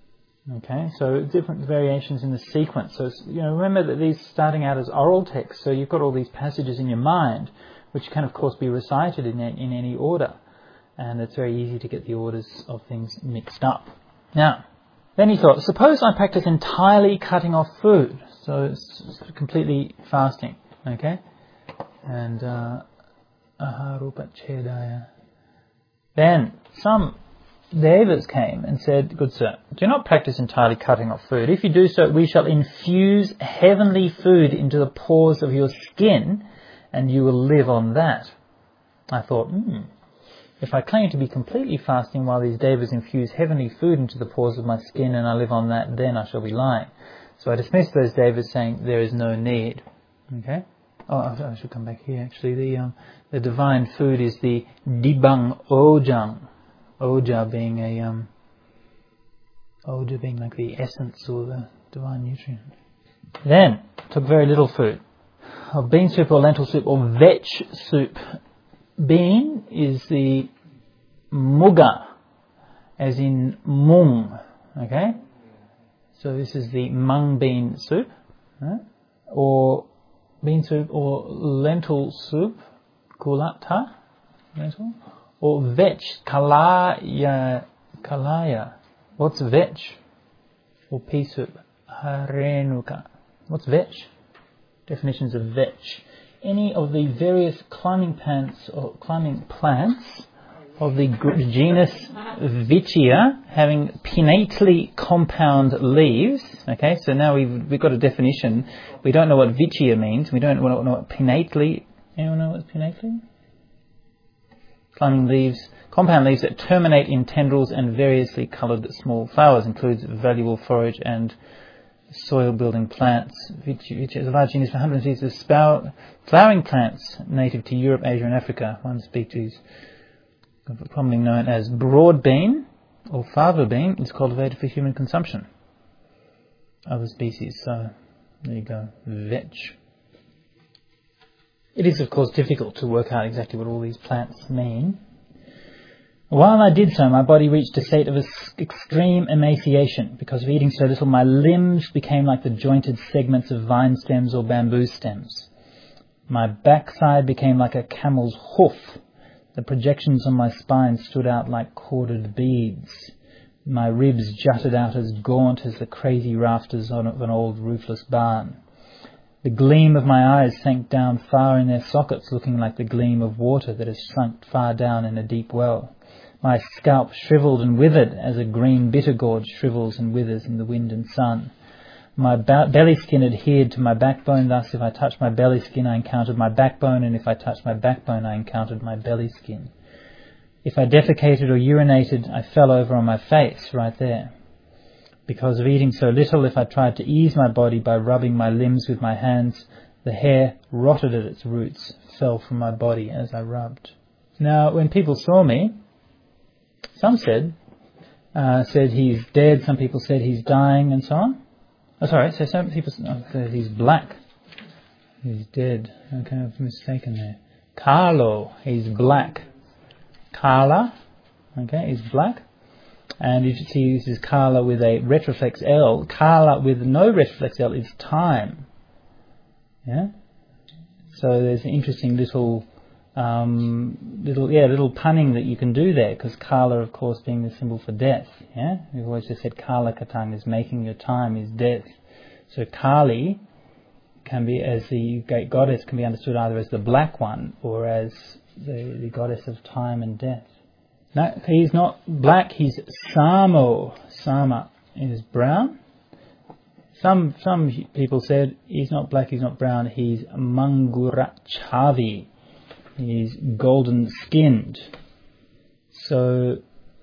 Okay, so different variations in the sequence. So, remember that these starting out as oral texts, so you've got all these passages in your mind, which can, of course, be recited in any order. And it's very easy to get the orders of things mixed up. Now, then he thought, suppose I practice entirely cutting off food. So it's completely fasting, okay? And aharupachedaya. Then some devas came and said, good sir, do not practice entirely cutting off food. If you do so, we shall infuse heavenly food into the pores of your skin and you will live on that. I thought, if I claim to be completely fasting while these devas infuse heavenly food into the pores of my skin and I live on that, then I shall be lying. So I dismissed those devas saying there is no need. Okay? Oh, I should come back here actually. The divine food is the Dibang Ojang. Oja being Oja being like the essence or the divine nutrient. Then, took very little food. Of bean soup or lentil soup or vetch soup. Bean is the muga, as in mung, okay? So this is the mung bean soup, right? Or bean soup or lentil soup, kulata, lentil, or vetch, kalaya. What's vetch? Or pea soup, harenuka. What's vetch? Definitions of vetch. Any of the various climbing plants of the genus Vichia having pinnately compound leaves. Okay, so now we've got a definition. We don't know what Vichia means. We don't know what pinnately. Anyone know what's pinnately? Climbing leaves, compound leaves that terminate in tendrils and variously coloured small flowers. Includes valuable forage and soil-building plants. Vichia is a large genus for hundreds of species of flowering plants native to Europe, Asia and Africa. One species commonly known as broad bean or fava bean is cultivated for human consumption. Other species, so there you go, vetch. It is of course difficult to work out exactly what all these plants mean. While I did so, my body reached a state of extreme emaciation. Because of eating so little, my limbs became like the jointed segments of vine stems or bamboo stems. My backside became like a camel's hoof. The projections on my spine stood out like corded beads. My ribs jutted out as gaunt as the crazy rafters of an old roofless barn. The gleam of my eyes sank down far in their sockets, looking like the gleam of water that has sunk far down in a deep well. My scalp shriveled and withered as a green bitter gourd shrivels and withers in the wind and sun. My belly skin adhered to my backbone, thus if I touched my belly skin I encountered my backbone, and if I touched my backbone I encountered my belly skin. If I defecated or urinated, I fell over on my face right there. Because of eating so little, if I tried to ease my body by rubbing my limbs with my hands, the hair rotted at its roots, fell from my body as I rubbed. Now, when people saw me, some said he's dead, some people said he's dying, and so on. Oh, sorry, so some people said he's black. He's dead. Okay, I've mistaken there. Carlo, he's black. Carla, okay, is black. And you see this is Carla with a retroflex L. Carla with no retroflex L is time. Yeah? So there's an interesting little punning that you can do there, because Kala, of course, being the symbol for death. Yeah, we've always just said Kala Katang is making your time, is death. So Kali can be, as the great goddess, can be understood either as the black one or as the goddess of time and death. No, he's not black. He's Samo. Sama is brown. Some people said he's not black. He's not brown. He's Mangurachavi. He's golden skinned. So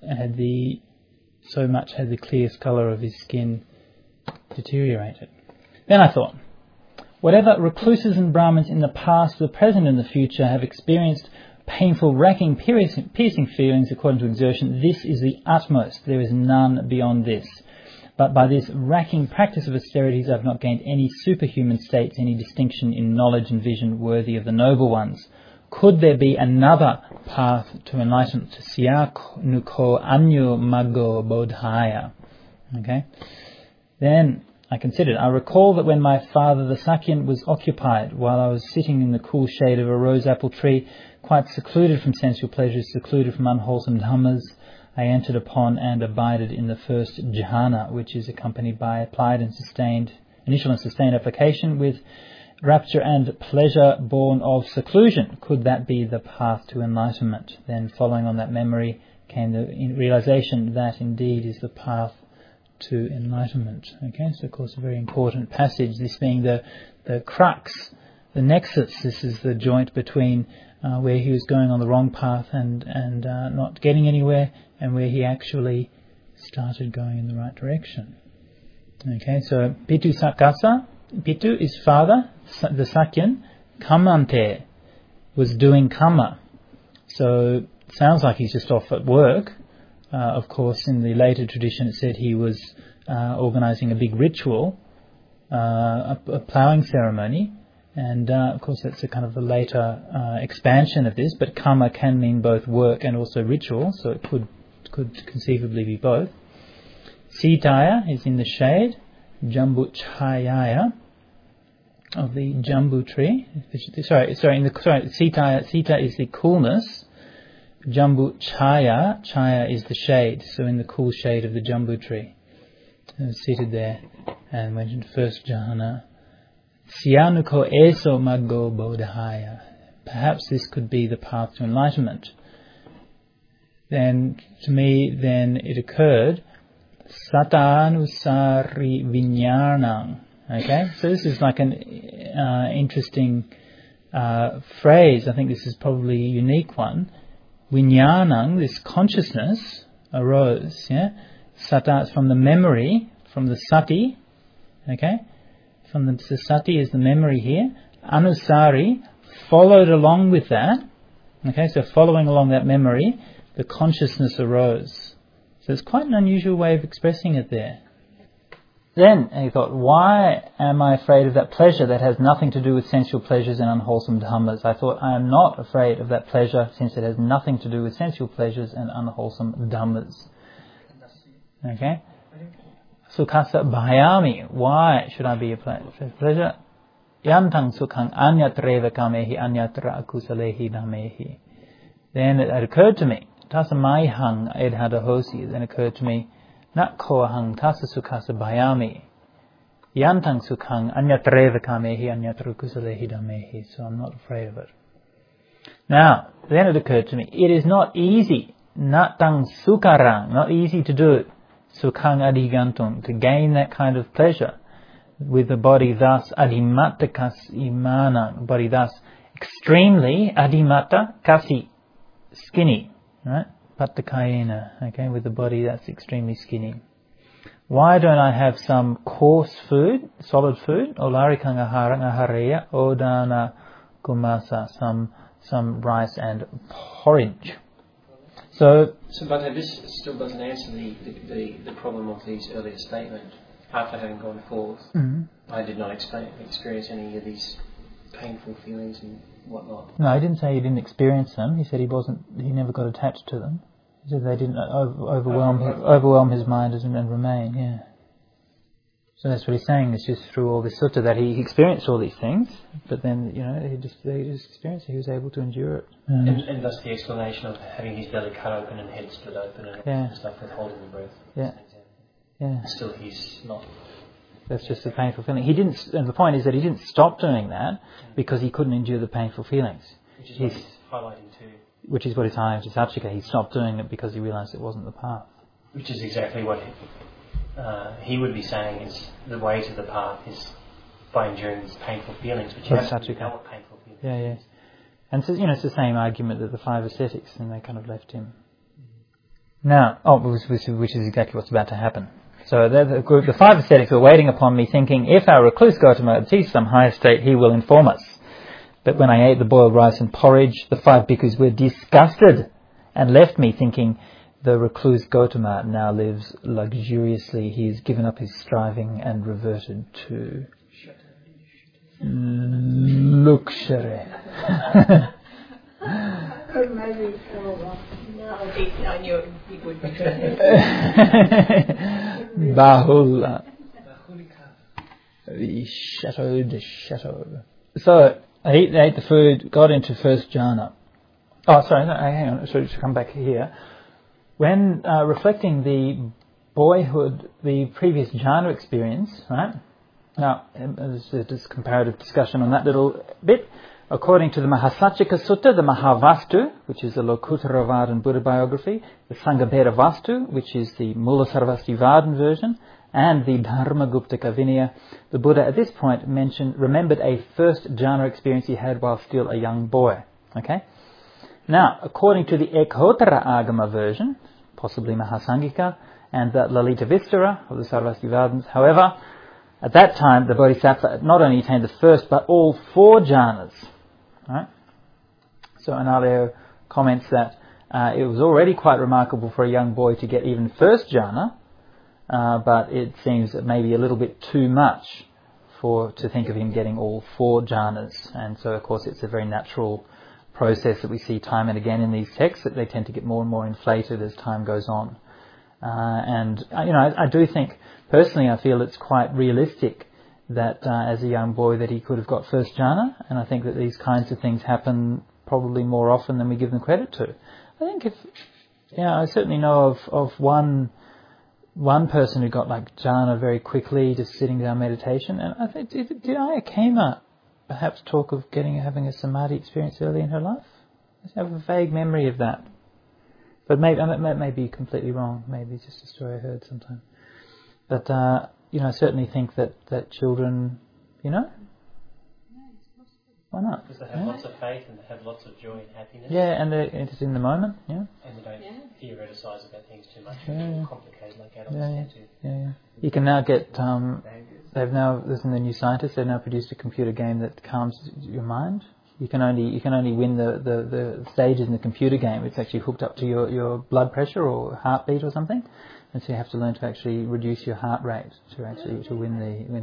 much had the clearest colour of his skin deteriorated. Then I thought, whatever recluses and Brahmins in the past, the present and the future have experienced painful, racking, piercing feelings according to exertion, this is the utmost. There is none beyond this. But by this racking practice of austerities I have not gained any superhuman states, any distinction in knowledge and vision worthy of the noble ones. Could there be another path to enlightenment? Siak nuko anyo mago bodhaya. Okay. Then I considered, I recall that when my father, the Sakyan, was occupied while I was sitting in the cool shade of a rose apple tree, quite secluded from sensual pleasures, secluded from unwholesome dhammas, I entered upon and abided in the first jhana, which is accompanied by applied and sustained, initial and sustained application with rapture and pleasure born of seclusion. Could that be the path to enlightenment? Then following on that memory came the realization that indeed is the path to enlightenment. Okay, so of course a very important passage, this being the crux, the nexus. This is the joint between where he was going on the wrong path and not getting anywhere, and where he actually started going in the right direction. Okay, so Pitu Sakasa, Pitu is father, the Sakyan. Kamante was doing karma. So it sounds like he's just off at work. Of course, in the later tradition it said he was organising a big ritual, a ploughing ceremony, and of course that's a kind of a later expansion of this, but karma can mean both work and also ritual, so it could conceivably be both. Sitaya is in the shade, Jambu Chayaya of the Jambu tree. Sita is the coolness. Jambu Chaya is the shade, so in the cool shade of the Jambu tree. I was seated there and went into first jhana. Siyanuko eso maggo bodhaya. Perhaps this could be the path to enlightenment. Then, to me, it occurred, Satanusari Vinyanang. Okay, so this is like an interesting phrase. I think this is probably a unique one. Vinyanang, this consciousness, arose. Yeah, Sata from the memory, from the sati. Okay, from the sati is the memory here. Anusari followed along with that. Okay, so following along that memory, the consciousness arose. So it's quite an unusual way of expressing it there. Then he thought, why am I afraid of that pleasure that has nothing to do with sensual pleasures and unwholesome dhammas? I thought, I am not afraid of that pleasure since it has nothing to do with sensual pleasures and unwholesome dhammas. Okay? Sukhasa bhayami. Why should I be afraid of pleasure? Yantang sukhang anyatreva kamehi anyatra akusalehi dhamehi. Then it occurred to me, tasa maihang edhadahosi, then occurred to me, Nat koahang tasa sukhasa bhayami. Yantang sukhang anyatreva kamehi anyatra kusalehi dhamehi. So I'm not afraid of it. Now, then it occurred to me, it is not easy, natang sukarang, not easy to do it, sukhang adigantung, to gain that kind of pleasure with the body thus adimattakas imanang, body thus extremely adimatta kasi, skinny, right? Pattakayena, okay, with the body that's extremely skinny. Why don't I have some coarse food, solid food, olarikang aharang ahareya, odana kumasa, some rice and porridge. So but this still doesn't answer the problem of these earlier statements. After having gone forth, I did not experience any of these painful feelings and whatnot. No, he didn't say he didn't experience them. He said he never got attached to them. He said they didn't overwhelm his mind and remain. Yeah. So that's what he's saying. It's just through all this sutta that he experienced all these things, but then he just experienced it. He was able to endure it. And thus the explanation of having his belly cut open and head split open and stuff with holding the breath. Yeah. Yeah. Still, he's not. That's just a painful feeling. He didn't, and the point is that he didn't stop doing that because he couldn't endure the painful feelings. Which is what he's highlighting too. Which is what he's highlighting to Satchika. He stopped doing it because he realised it wasn't the path. Which is exactly what he would be saying is the way to the path is by enduring these painful feelings, which you have to develop painful feelings. Yeah, yeah. And so, it's the same argument that the five ascetics, and they kind of left him. Now, which is exactly what's about to happen. So the five ascetics were waiting upon me, thinking, if our recluse Gautama achieves some higher state, he will inform us. But when I ate the boiled rice and porridge, the five bhikkhus were disgusted and left me, thinking, the recluse Gautama now lives luxuriously. He has given up his striving and reverted to luxury. Or maybe no, deep down he would be. Bahula. The chateau. So, they ate the food, got into first jhana. Oh, sorry, no, hang on, so to come back here. When reflecting the boyhood, the previous jhana experience, right? Now, there's this comparative discussion on that little bit. According to the Mahasachika Sutta, the Mahavastu, which is the Lokutaravadan Buddha biography, the Sanghabheda Vastu, which is the Mulasarvastivadin version, and the Dharmaguptaka Vinaya, the Buddha at this point remembered a first jhana experience he had while still a young boy. Okay? Now, according to the Ekhottara Agama version, possibly Mahasangika, and the Lalita Vistara of the Sarvastivadins, however, at that time the Bodhisattva not only attained the first but all 4 jhanas. Right? So Analayo comments that it was already quite remarkable for a young boy to get even first jhana, but it seems maybe a little bit too much to think of him getting all 4 jhanas. And so, of course, it's a very natural process that we see time and again in these texts, that they tend to get more and more inflated as time goes on. I do think, personally, I feel it's quite realistic that as a young boy that he could have got first jhana, and I think that these kinds of things happen probably more often than we give them credit to. I think I certainly know of one person who got like jhana very quickly, just sitting down meditation, and I think did Ayakema perhaps talk of having a samadhi experience early in her life? I have a vague memory of that, but maybe that may be completely wrong. Maybe it's just a story I heard sometime. But I certainly think that children, why not? Because they have lots of faith and they have lots of joy and happiness. Yeah, and it's in the moment. Yeah. And they don't theoreticize about things too much. And complicate like adults tend to. Yeah. You can now get. There's the new scientists. They've now produced a computer game that calms your mind. You can only win the stages in the computer game. It's actually hooked up to your blood pressure or heartbeat or something, and so you have to learn to actually reduce your heart rate to win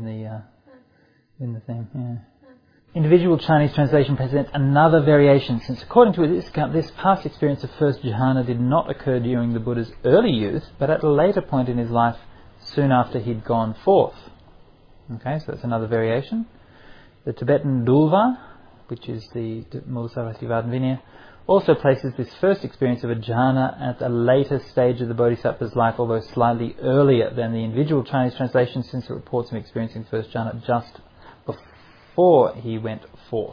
the thing. Yeah. Individual Chinese translation presents another variation, since according to this account, this past experience of first jhana did not occur during the Buddha's early youth, but at a later point in his life, soon after he'd gone forth. Okay, so that's another variation. The Tibetan Dulva, which is the Mulasarvastivadin Vinaya, also places this first experience of a jhana at a later stage of the Bodhisattva's life, although slightly earlier than the individual Chinese translation, since it reports him experiencing first jhana just before he went forth.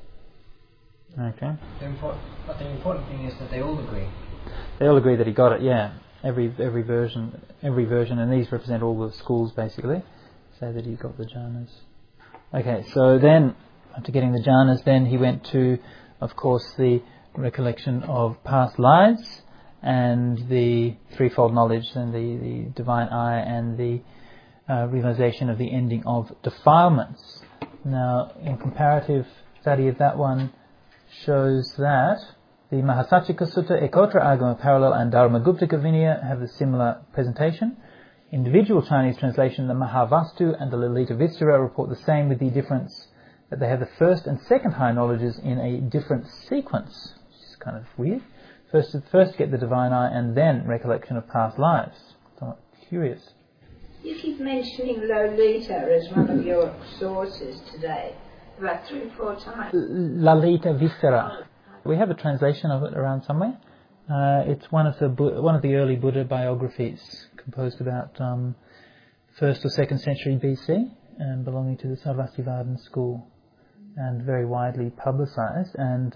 Okay. But the important thing is that they all agree. They all agree that he got it. Yeah. Every version, and these represent all the schools basically, say that he got the jhanas. Okay. So then, after getting the jhanas, then he went to, of course, the recollection of past lives and the threefold knowledge, and the divine eye, and the realization of the ending of defilements. Now, in comparative study of that one, shows that the Mahasachika Sutta, Ekhottara Agama Parallel, and Dharmaguptaka Vinaya have a similar presentation. Individual Chinese translation, the Mahavastu and the Lalita Vistara, report the same, with the difference that they have the first and second high knowledges in a different sequence, which is kind of weird. First get the divine eye, and then recollection of past lives. Somewhat curious. You keep mentioning Lolita as one of your sources today, about 3 or 4 times. Lalita Vistara. We have a translation of it around somewhere. It's one of the early Buddha biographies, composed about 1st or 2nd century BC, and belonging to the Sarvastivadin school, and very widely publicized. And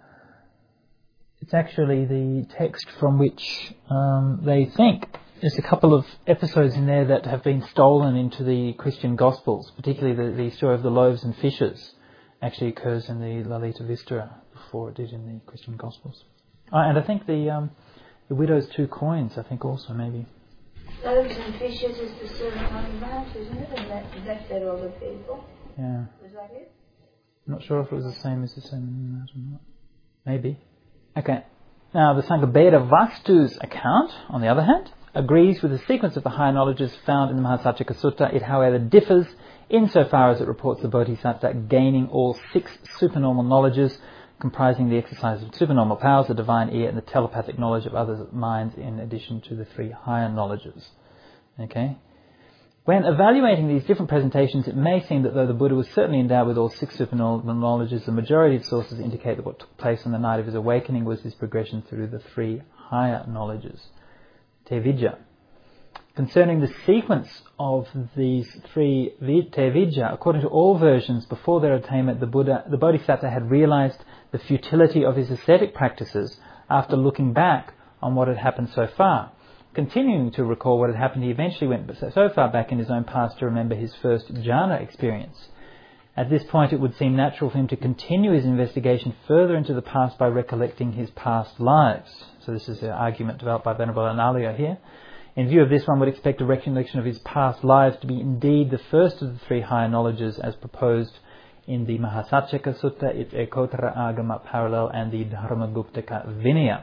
it's actually the text from which they think. There's a couple of episodes in there that have been stolen into the Christian Gospels, particularly the story of the loaves and fishes actually occurs in the Lalita Vistara before it did in the Christian Gospels. And I think the widow's 2 coins, I think also maybe. Loaves and fishes is the Sermon on the Mount, isn't it? And that fed all the people. Yeah. Was that it? I'm not sure if it was the same as the Sermon on the Mount or not. Maybe. Okay. Now, the Sanghabheda Vastu's account, on the other hand, agrees with the sequence of the higher knowledges found in the Mahasachika Sutta. It, however, differs insofar as it reports the Bodhisattva gaining all 6 supernormal knowledges, comprising the exercise of supernormal powers, the divine ear, and the telepathic knowledge of others' minds, in addition to the 3 higher knowledges. Okay? When evaluating these different presentations, it may seem that though the Buddha was certainly endowed with all 6 supernal knowledges, the majority of sources indicate that what took place on the night of his awakening was his progression through the 3 higher knowledges, Tevijja. Concerning the sequence of these 3 Tevijja, according to all versions, before their attainment, the Bodhisattva had realized the futility of his ascetic practices after looking back on what had happened so far. Continuing to recall what had happened, he eventually went so far back in his own past to remember his first jhana experience. At this point, it would seem natural for him to continue his investigation further into the past by recollecting his past lives. So this is an argument developed by Venerable Analayo here. In view of this, one would expect a recollection of his past lives to be indeed the first of the 3 higher knowledges as proposed in the Mahasaccaka Sutta, its Ekottara Agama parallel, and the Dharmaguptaka Vinaya.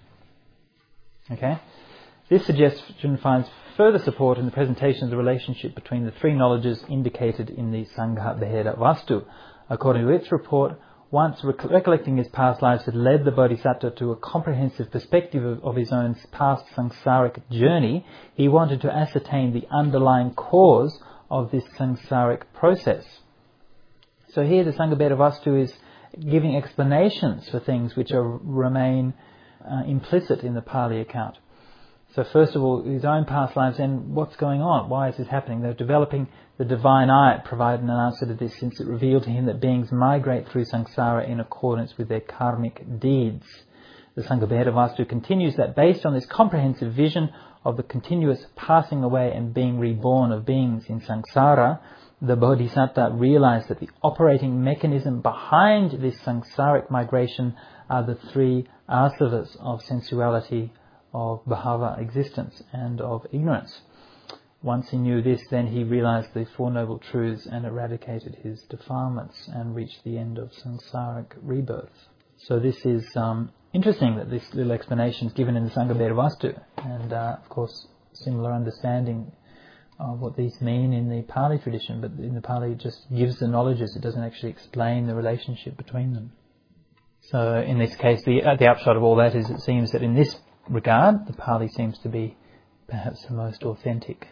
Okay? This suggestion finds further support in the presentation of the relationship between the 3 knowledges indicated in the Sangha Bheda Vastu. According to its report, once recollecting his past lives had led the Bodhisattva to a comprehensive perspective of his own past samsaric journey, he wanted to ascertain the underlying cause of this samsaric process. So here the Sangha Bheda Vastu is giving explanations for things which remain implicit in the Pali account. So first of all, his own past lives, and what's going on? Why is this happening? They're developing the divine eye provided an answer to this, since it revealed to him that beings migrate through samsara in accordance with their karmic deeds. The Sangha Bheda Vastu continues that based on this comprehensive vision of the continuous passing away and being reborn of beings in samsara, the Bodhisattva realized that the operating mechanism behind this samsaric migration are the 3 asavas of sensuality, of bhava, existence, and of ignorance. Once he knew this, then he realized the 4 Noble Truths and eradicated his defilements and reached the end of samsaric rebirths. So this is interesting that this little explanation is given in the Sangha Bheda Vastu, and of course similar understanding of what these mean in the Pali tradition, but in the Pali it just gives the knowledges, it doesn't actually explain the relationship between them. So in this case, the upshot of all that is it seems that in this regard, the Pali seems to be perhaps the most authentic.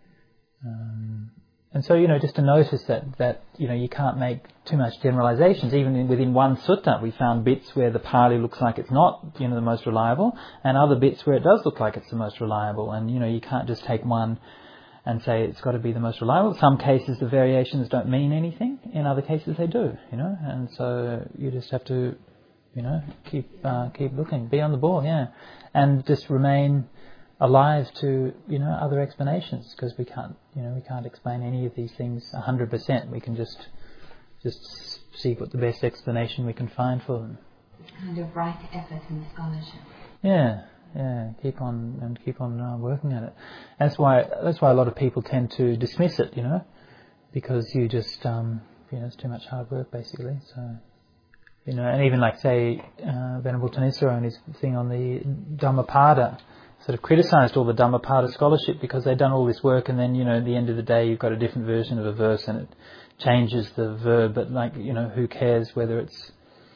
And so, just to notice that you can't make too much generalizations. Even within one sutta, we found bits where the Pali looks like it's not, the most reliable, and other bits where it does look like it's the most reliable. And, you can't just take one and say it's got to be the most reliable. In some cases, the variations don't mean anything. In other cases, they do, And so you just have to, keep looking, be on the ball, and just remain alive to, other explanations, because we can't explain any of these things 100%. We can just see what the best explanation we can find for them. Kind of right effort in scholarship. Yeah, keep on working at it. That's why a lot of people tend to dismiss it, because you just, it's too much hard work basically. So, and even like say, Venerable Thanissaro and his thing on the Dhammapada sort of criticised all the Dhammapada scholarship because they'd done all this work, and then, at the end of the day you've got a different version of a verse and it changes the verb, but who cares whether it's,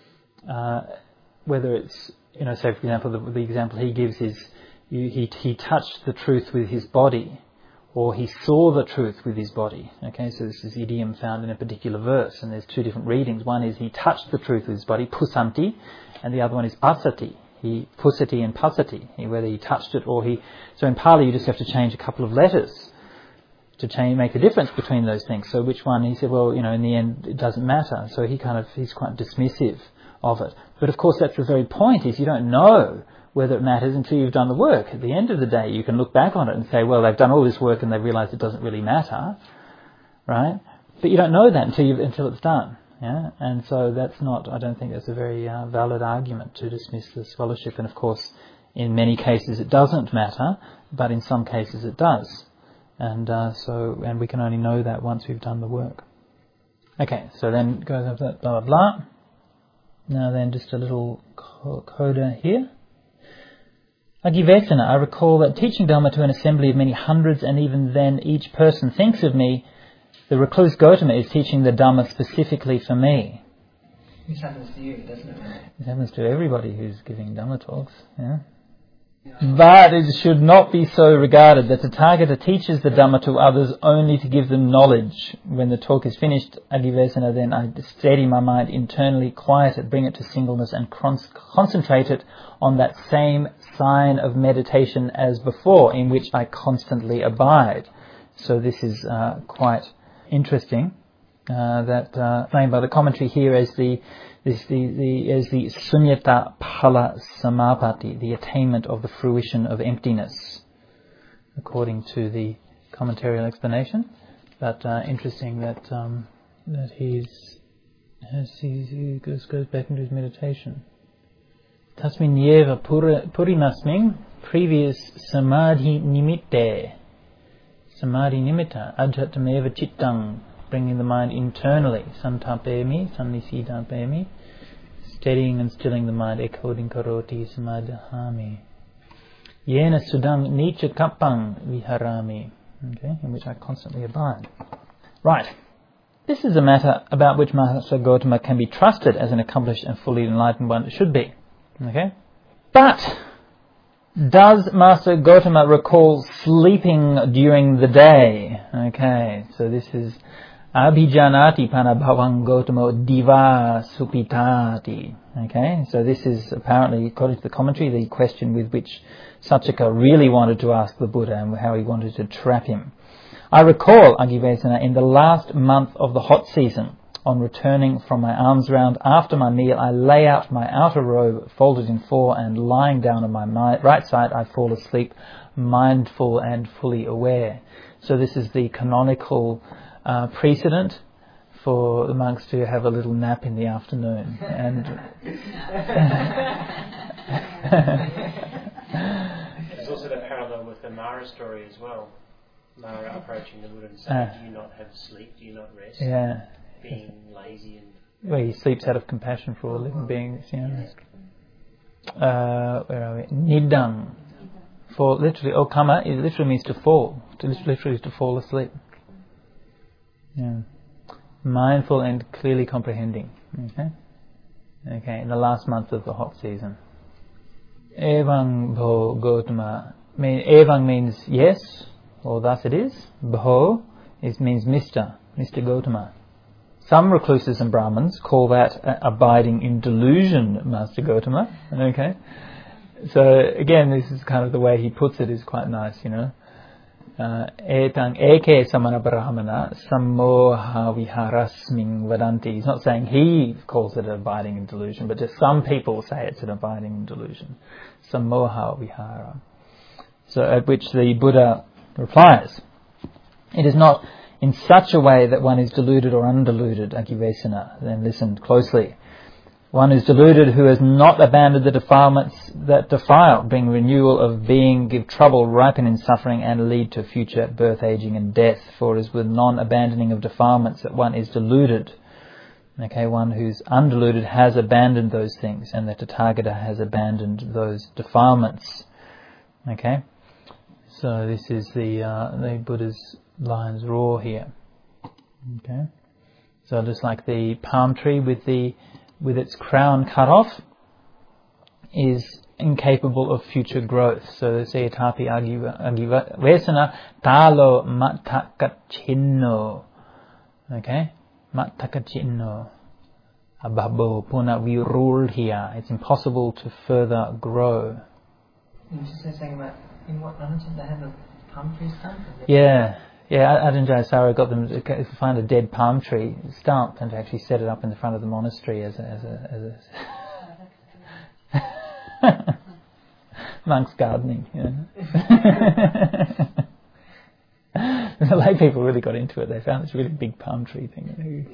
say for example, the example he gives is he touched the truth with his body, or he saw the truth with his body. Okay, so this is idiom found in a particular verse, and there's 2 different readings. One is he touched the truth with his body, pusanti, and the other one is pasati. He pusati and pasati, whether he touched it or he... So in Pali you just have to change a couple of letters to make the difference between those things. So which one? He said, well, in the end it doesn't matter. So he's quite dismissive of it. But of course that's the very point, is you don't know whether it matters until you've done the work. At the end of the day you can look back on it and say, well, they've done all this work and they've realised it doesn't really matter, right? But you don't know that until it's done. Yeah, and so I don't think that's a very valid argument to dismiss the scholarship. And of course, in many cases it doesn't matter, but in some cases it does. And and we can only know that once we've done the work. Okay, so then goes up that blah blah blah. Now then, just a little coda here. Agivesana, I recall that teaching Dhamma to an assembly of many hundreds, and even then each person thinks of me. The recluse Gautama is teaching the Dhamma specifically for me. This happens to you, doesn't it? It happens to everybody who's giving Dhamma talks, yeah. But it should not be so regarded that Tathagata teaches the Dhamma to others only to give them knowledge. When the talk is finished, Agivesana, then I steady my mind internally, quiet it, bring it to singleness and concentrate it on that same sign of meditation as before, in which I constantly abide. So this is quite interesting, that explained by the commentary here as the sunyata phala samapatti, the attainment of the fruition of emptiness, according to the commentarial explanation. But interesting that he goes back into his meditation. Tasmin yeva purimasming, previous samadhi nimitte, samadhi nimitta, adjatameva chittang, bringing the mind internally, santapemi, sannisidapemi, steadying and stilling the mind, ekoding karoti samadhami. Yena sudang nicha kapang viharami, okay, in which I constantly abide. Right. This is a matter about which Master Gotama can be trusted as an accomplished and fully enlightened one should be. Okay? But does Master Gotama recall sleeping during the day? Okay, so this is Abhijanati panabhavang Gotamo diva supitati. Okay, so this is apparently, according to the commentary, the question with which Saccaka really wanted to ask the Buddha and how he wanted to trap him. I recall, Agivesana, in the last month of the hot season, on returning from my alms round after my meal, I lay out my outer robe folded in four, and lying down on my right side, I fall asleep, mindful and fully aware. So this is the canonical precedent for the monks to have a little nap in the afternoon. And there's also that parallel with the Mara story as well. Mara approaching the Buddha and saying, do you not have sleep? Do you not rest? Yeah. Being lazy and... Well, he sleeps out of compassion for all living beings, you know. Where are we? Nidang. For literally, okama, it literally means to fall. Literally to fall asleep. Yeah. Mindful and clearly comprehending. Okay, in the last month of the hot season. Evang bho Gotama. Evang means yes, or thus it is. Bho means Mr. Gotama. Some recluses and Brahmins call that abiding in delusion, Master Gotama. Okay, so again, this is kind of the way he puts it is quite nice, you know. Etang eke samana brahmana sammoha viharasming vadanti. He's not saying he calls it abiding in delusion, but just some people say it's an abiding in delusion. Sammoha vihara. So at which the Buddha replies, it is not in such a way that one is deluded or undeluded, Agivesana. Then listen closely. One is deluded who has not abandoned the defilements that defile, bring renewal of being, give trouble, ripen in suffering, and lead to future birth, aging, and death. For it is with non-abandoning of defilements that one is deluded. Okay, one who's undeluded has abandoned those things, and the Tathagata has abandoned those defilements. Okay, so this is the Buddha's lines raw here. Okay, so just like the palm tree with its crown cut off is incapable of future growth. So say tapi agivesana talo matakachinno. Okay, matakachinno. Ababo puna, we ruled here. It's impossible to further grow. You just saying that in what religion they have a palm tree stump? Yeah, Ajahn Jayasara got them to find a dead palm tree stump and to actually set it up in the front of the monastery as a monk's gardening. You know. The lay people really got into it. They found this really big palm tree thing.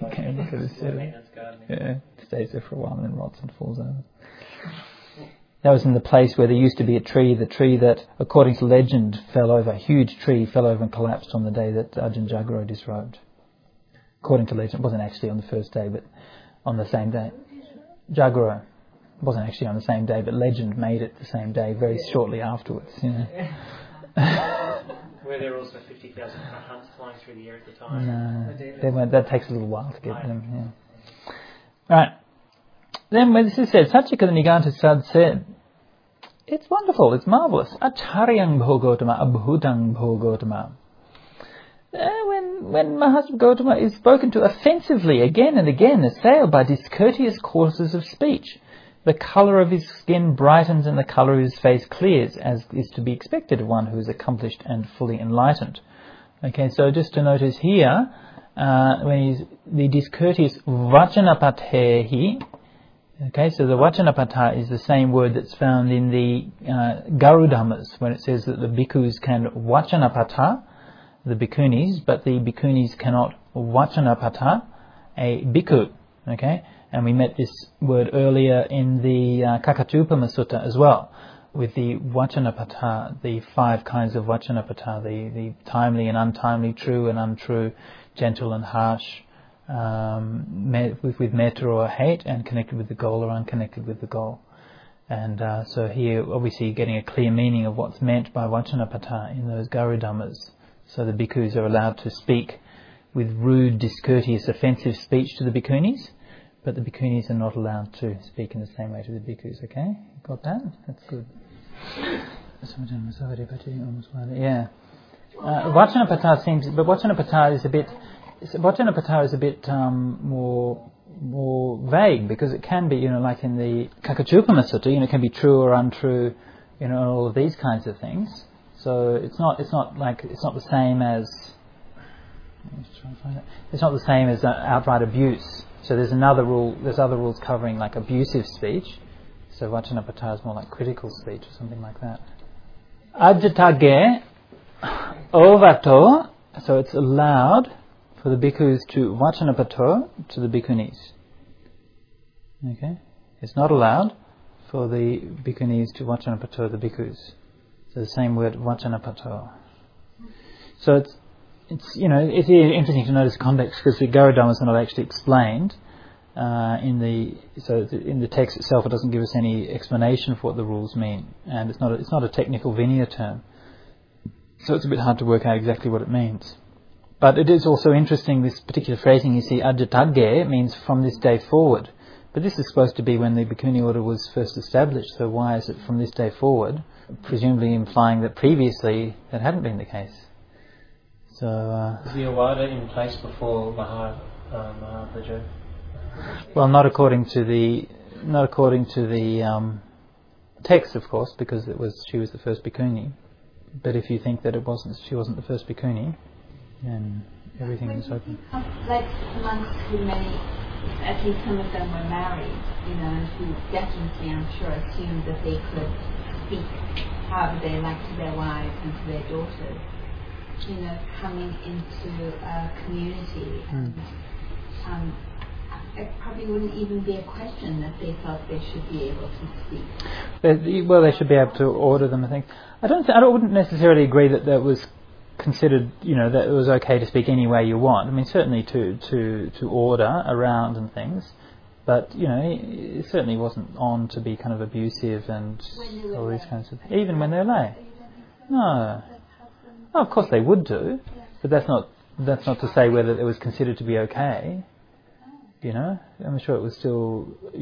It stays there for a while and then rots and falls over. That was in the place where there used to be a tree, the tree that, according to legend, fell over, a huge tree fell over and collapsed on the day that Ajahn Jagaro disrobed. According to legend, it wasn't actually on the first day, but on the same day. Jagaro wasn't actually on the same day, but legend made it the same day, very shortly afterwards. You know. Were there also 50,000 hunts flying through the air at the time? No, they weren't. That takes a little while to get them. Yeah. Right. Then when this is said, Saccaka the Niganta Sad said, It's wonderful, it's marvellous. Acharyang bho Gotama, abhutang bho Gotama. When Mahasabha Gotama is spoken to offensively again and again, assailed by discourteous courses of speech, the colour of his skin brightens and the colour of his face clears, as is to be expected of one who is accomplished and fully enlightened. Okay, so just to notice here, when he's the discourteous vachanapathehi. Okay, so the vachanapatha is the same word that's found in the Garudhammas, when it says that the bhikkhus can vachanapatha the bhikkhunis, but the bhikkhunis cannot vachanapatha a bhikkhu. Okay, and we met this word earlier in the Kakatupama Sutta as well, with the vachanapatha, the 5 kinds of vachanapatha, the timely and untimely, true and untrue, gentle and harsh, with metta or hate, and connected with the goal or unconnected with the goal. And so here, obviously, getting a clear meaning of what's meant by vachanapatha in those Garudhammas. So the bhikkhus are allowed to speak with rude, discourteous, offensive speech to the bhikkhunis, but the bhikkhunis are not allowed to speak in the same way to the bhikkhus. Okay, got that? That's good. Yeah. Vachanapatha seems, but Vachanapatha is a bit more vague, because it can be, like in the Kakatupama Sutta, it can be true or untrue, all of these kinds of things. So it's not the same as, it's not the same as outright abuse. So there's other rules covering like abusive speech. So Vachanapatha is more like critical speech or something like that. Ajjatage ovato, so it's allowed for the bhikkhus to vachanapato to the bhikkhunis. Okay? It's not allowed for the bhikkhunis to vachanapato the bhikkhus. So the same word, vachanapato. So it's interesting to notice context, because the Garudhammas are not actually explained in the text itself. It doesn't give us any explanation for what the rules mean, and it's not a technical Vinaya term. So it's a bit hard to work out exactly what it means. But it is also interesting, this particular phrasing, you see, ajjatage means from this day forward. But this is supposed to be when the Bhikkhuni order was first established, so why is it from this day forward? Presumably implying that previously that hadn't been the case. So, was the Awada in place before Mahaprajna? Well, not according to the text, of course, because she was the first Bhikkhuni. But if you think that she wasn't the first bhikkhuni, then everything is open. Like monks who at least some of them were married, who definitely, I'm sure, assumed that they could speak however they liked to their wives and to their daughters. Coming into a community, and it probably wouldn't even be a question that they felt they should be able to speak. Well, they should be able to order them, I think. I wouldn't necessarily agree that was considered, that it was okay to speak any way you want. I mean, certainly to order around and things, but it certainly wasn't on to be kind of abusive and all these kinds of things. Even when they're lay. No. Oh, of course they would do, but that's not to say whether it was considered to be okay. I'm sure it was still,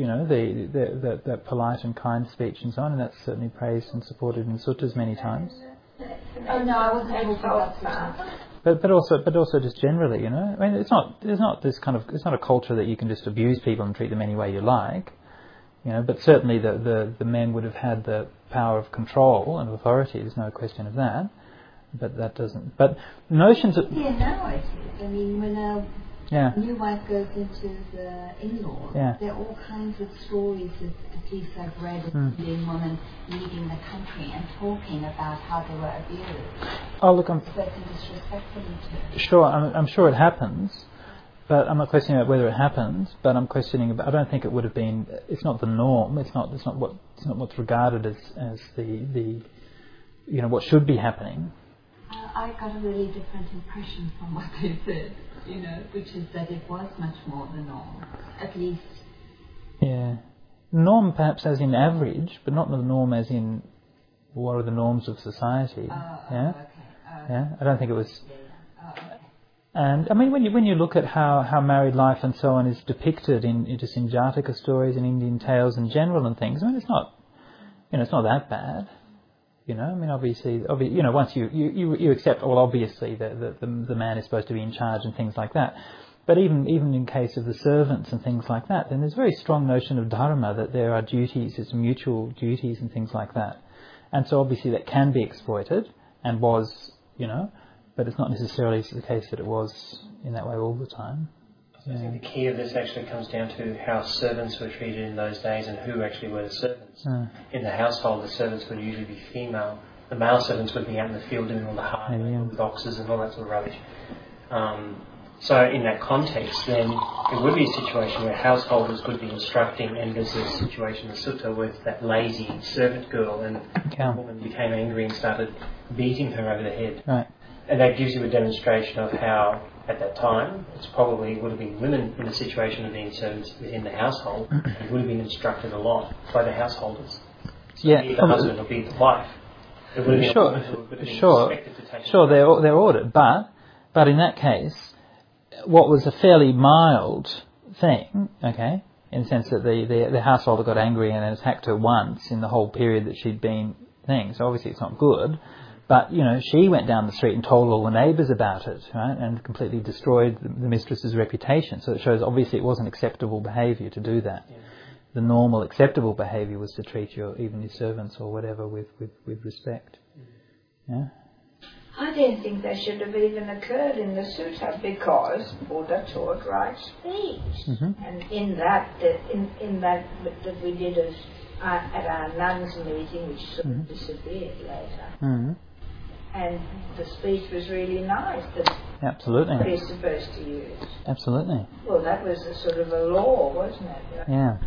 that polite and kind speech and so on, and that's certainly praised and supported in suttas many times. Oh no, I wasn't able to. But also just generally, I mean, it's not a culture that you can just abuse people and treat them any way you like, but certainly the men would have had the power of control and authority. There's no question of that. But that doesn't. But notions of... Yeah, now it is. I mean, when a new wife goes into the in-laws, there are all kinds of stories that at least I've read of Indian women leaving the country and talking about how they were abused. Oh, look, I'm... Spoken disrespectfully to. Sure, I'm sure it happens, but I'm not questioning about whether it happens, but I'm questioning about... I don't think it would have been... It's not the norm. It's not what's regarded as the what should be happening. I got a really different impression from what they said, which is that it was much more the norm, at least. Yeah. Norm perhaps as in average, but not the norm as in what are the norms of society. Okay. Yeah. I don't think it was... Okay. And I mean, when you look at how married life and so on is depicted in Jataka stories and Indian tales in general and things, I mean, it's not that bad. Obviously, once you accept, well, obviously the man is supposed to be in charge and things like that. But even in case of the servants and things like that, then there's a very strong notion of dharma that there are duties, it's mutual duties and things like that. And so obviously that can be exploited and was, but it's not necessarily the case that it was in that way all the time. So I think the key of this actually comes down to how servants were treated in those days and who actually were the servants. In the household, the servants would usually be female. The male servants would be out in the field doing all the hard work with oxes and all that sort of rubbish. So in that context, then it would be a situation where householders would be instructing, and there's a situation in the sutta with that lazy servant girl, and the woman became angry and started beating her over the head. Right. And that gives you a demonstration of how, at that time, it probably would have been women in the situation of being servants within the household, and would have been instructed a lot by the householders. So be the husband or be the wife. It would have been expected to take they're ordered, but in that case, what was a fairly mild thing, okay, in the sense that the householder got angry and attacked her once in the whole period that she'd been thing, so obviously it's not good. But, she went down the street and told all the neighbours about it, right, and completely destroyed the mistress's reputation. So it shows obviously it wasn't acceptable behaviour to do that. Yeah. The normal acceptable behaviour was to treat even your servants or whatever with respect. Yeah. I don't think that should have even occurred in the sutta because Buddha taught right speech, and in that we did at our nuns meeting, which sort of disappeared later. And the speech was really nice that absolutely we're supposed to use. Absolutely. Well, that was a sort of a law, wasn't it? Yeah.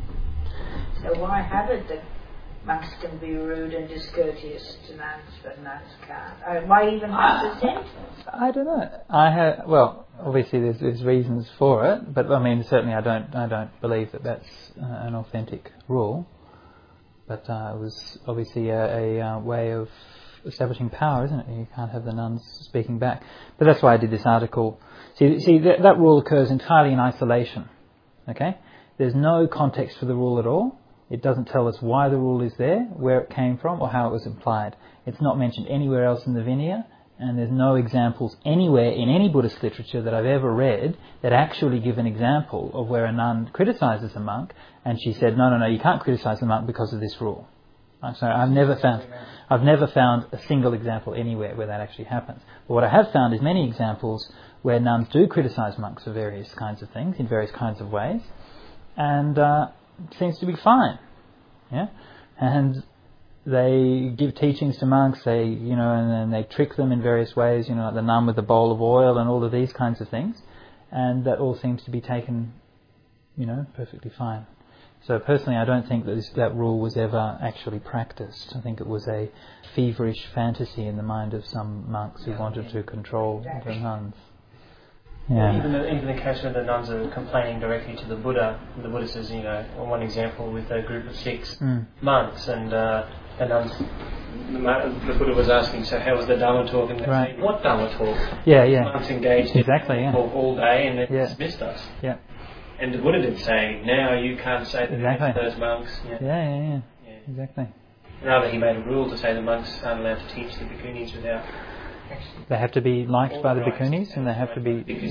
So why have it that monks can be rude and discourteous to nuns, but nuns can't? Why even have the sentence? I don't know. Obviously there's reasons for it, but certainly I don't believe that that's an authentic rule. But it was obviously a way of establishing power, isn't it? You can't have the nuns speaking back. But that's why I did this article. See, that rule occurs entirely in isolation. Okay? There's no context for the rule at all. It doesn't tell us why the rule is there, where it came from, or how it was applied. It's not mentioned anywhere else in the Vinaya, and there's no examples anywhere in any Buddhist literature that I've ever read that actually give an example of where a nun criticises a monk, and she said, no, you can't criticise the monk because of this rule. So I've never found a single example anywhere where that actually happens. But what I have found is many examples where nuns do criticise monks for various kinds of things, in various kinds of ways, and it seems to be fine. Yeah? And they give teachings to monks, and then they trick them in various ways, like the nun with the bowl of oil and all of these kinds of things, and that all seems to be taken, perfectly fine. So personally, I don't think that rule was ever actually practiced. I think it was a feverish fantasy in the mind of some monks who wanted to control the nuns. Yeah. Even the case where the nuns are complaining directly to the Buddha, and the Buddha says, one example with a group of 6 monks, and the nuns, the Buddha was asking, so how was the Dharma talk? And they say, what Dharma talk? Yeah. Monks engaged in talk all day and they dismissed us. Yeah. And the Buddha did say, now you can't say that to those monks. Yeah. Exactly. Rather, he made a rule to say the monks aren't allowed to teach the bhikkhunis without... They have to be liked by the bhikkhunis, and they have to be... The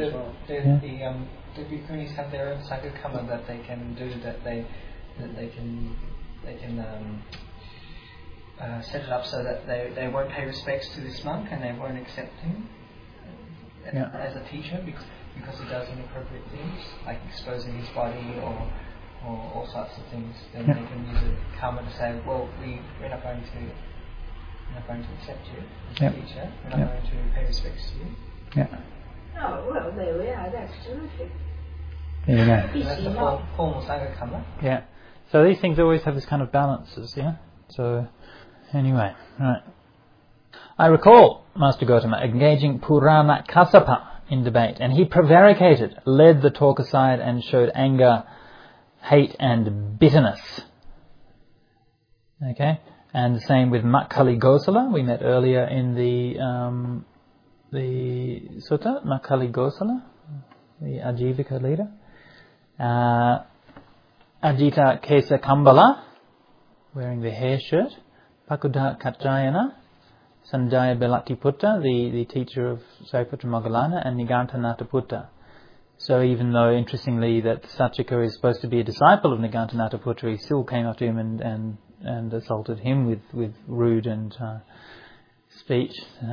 bhikkhunis have their own Sangha that they can do, that they can set it up so that they won't pay respects to this monk and they won't accept him as a teacher because he does inappropriate things, like exposing his body or all sorts of things. Then they can use a karma to say, well, we're not going to accept you as a teacher. We're not going to pay respects to you. Yeah. Oh, well, there we are. That's terrific. There you go. That's the formal Sangha karma. Yeah. So these things always have this kind of balances, yeah? So, anyway, right. I recall Master Gautama engaging Purana Kassapa in debate, and he prevaricated, led the talk aside and showed anger, hate and bitterness. Okay? And the same with Makkhali Gosala. We met earlier in the sutta, Makkhali Gosala, the Ajivika leader. Ajita Kesa Kambala, wearing the hair shirt. Pakuda Katjayana, Sanjaya Belatiputta, the teacher of Sariputra Moggallana, and Nigantanatha Putta. So even though, interestingly, that Saccaka is supposed to be a disciple of Nigantanatha Putta, he still came up to him and assaulted him with rude and speech.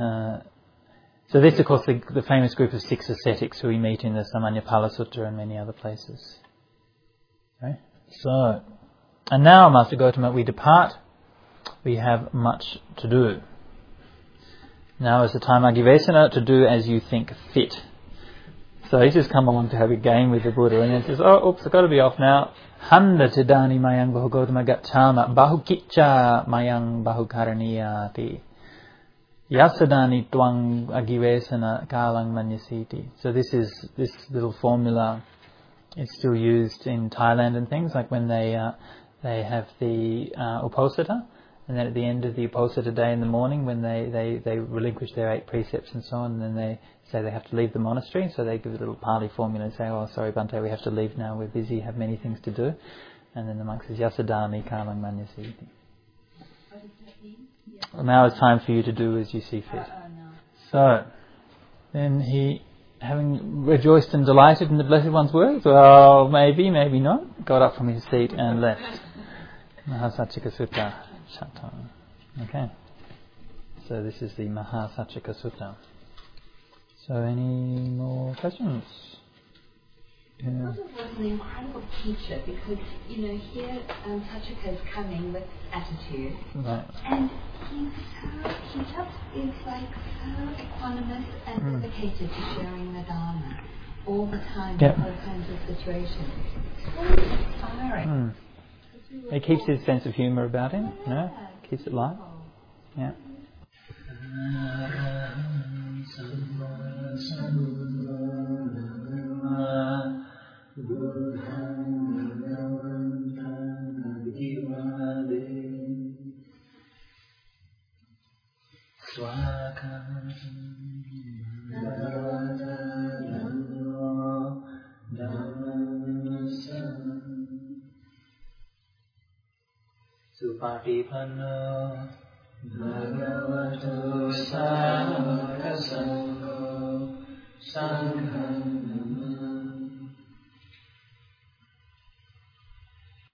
So this, of course, the famous group of 6 ascetics who we meet in the Samanyapala Sutta and many other places. Okay? So, and now, Master Gotama, we depart. We have much to do. Now is the time, Agivesana, to do as you think fit. So he's just come along to have a game with the Buddha, and he says, oh, oops, I've got to be off now. Handa Tidani Mayang Bahugotama Gacchama Bahukicca Mayang Bahukaraniyati Yasadani Twang Agivesana Kalang Manyasiti. So this little formula is still used in Thailand and things, like when they have the Uposatha, and then at the end of the Uposatha day in the morning, when they relinquish their 8 precepts and so on, and then they say they have to leave the monastery, so they give a little Pali formula and say, oh, sorry Bhante, we have to leave now, we're busy, have many things to do. And then the monk says, Yasadami Kalang Manyasiti. What does that mean? Well, now it's time for you to do as you see fit. No. So, then he, having rejoiced and delighted in the Blessed One's words, well, maybe not, got up from his seat and left. Mahasaccaka Sutta. Okay. So this is the Mahasaccaka Sutta. So any more questions? Yeah. Buddha was an incredible teacher because, here Saccaka is coming with attitude. Right. And he just is like so equanimous and dedicated to sharing the Dharma all the time in all kinds of situations. It's really inspiring. He keeps his sense of humour about him, keeps it light. Yeah. Supatipanno Bhagavato Sangha Sangho Sangham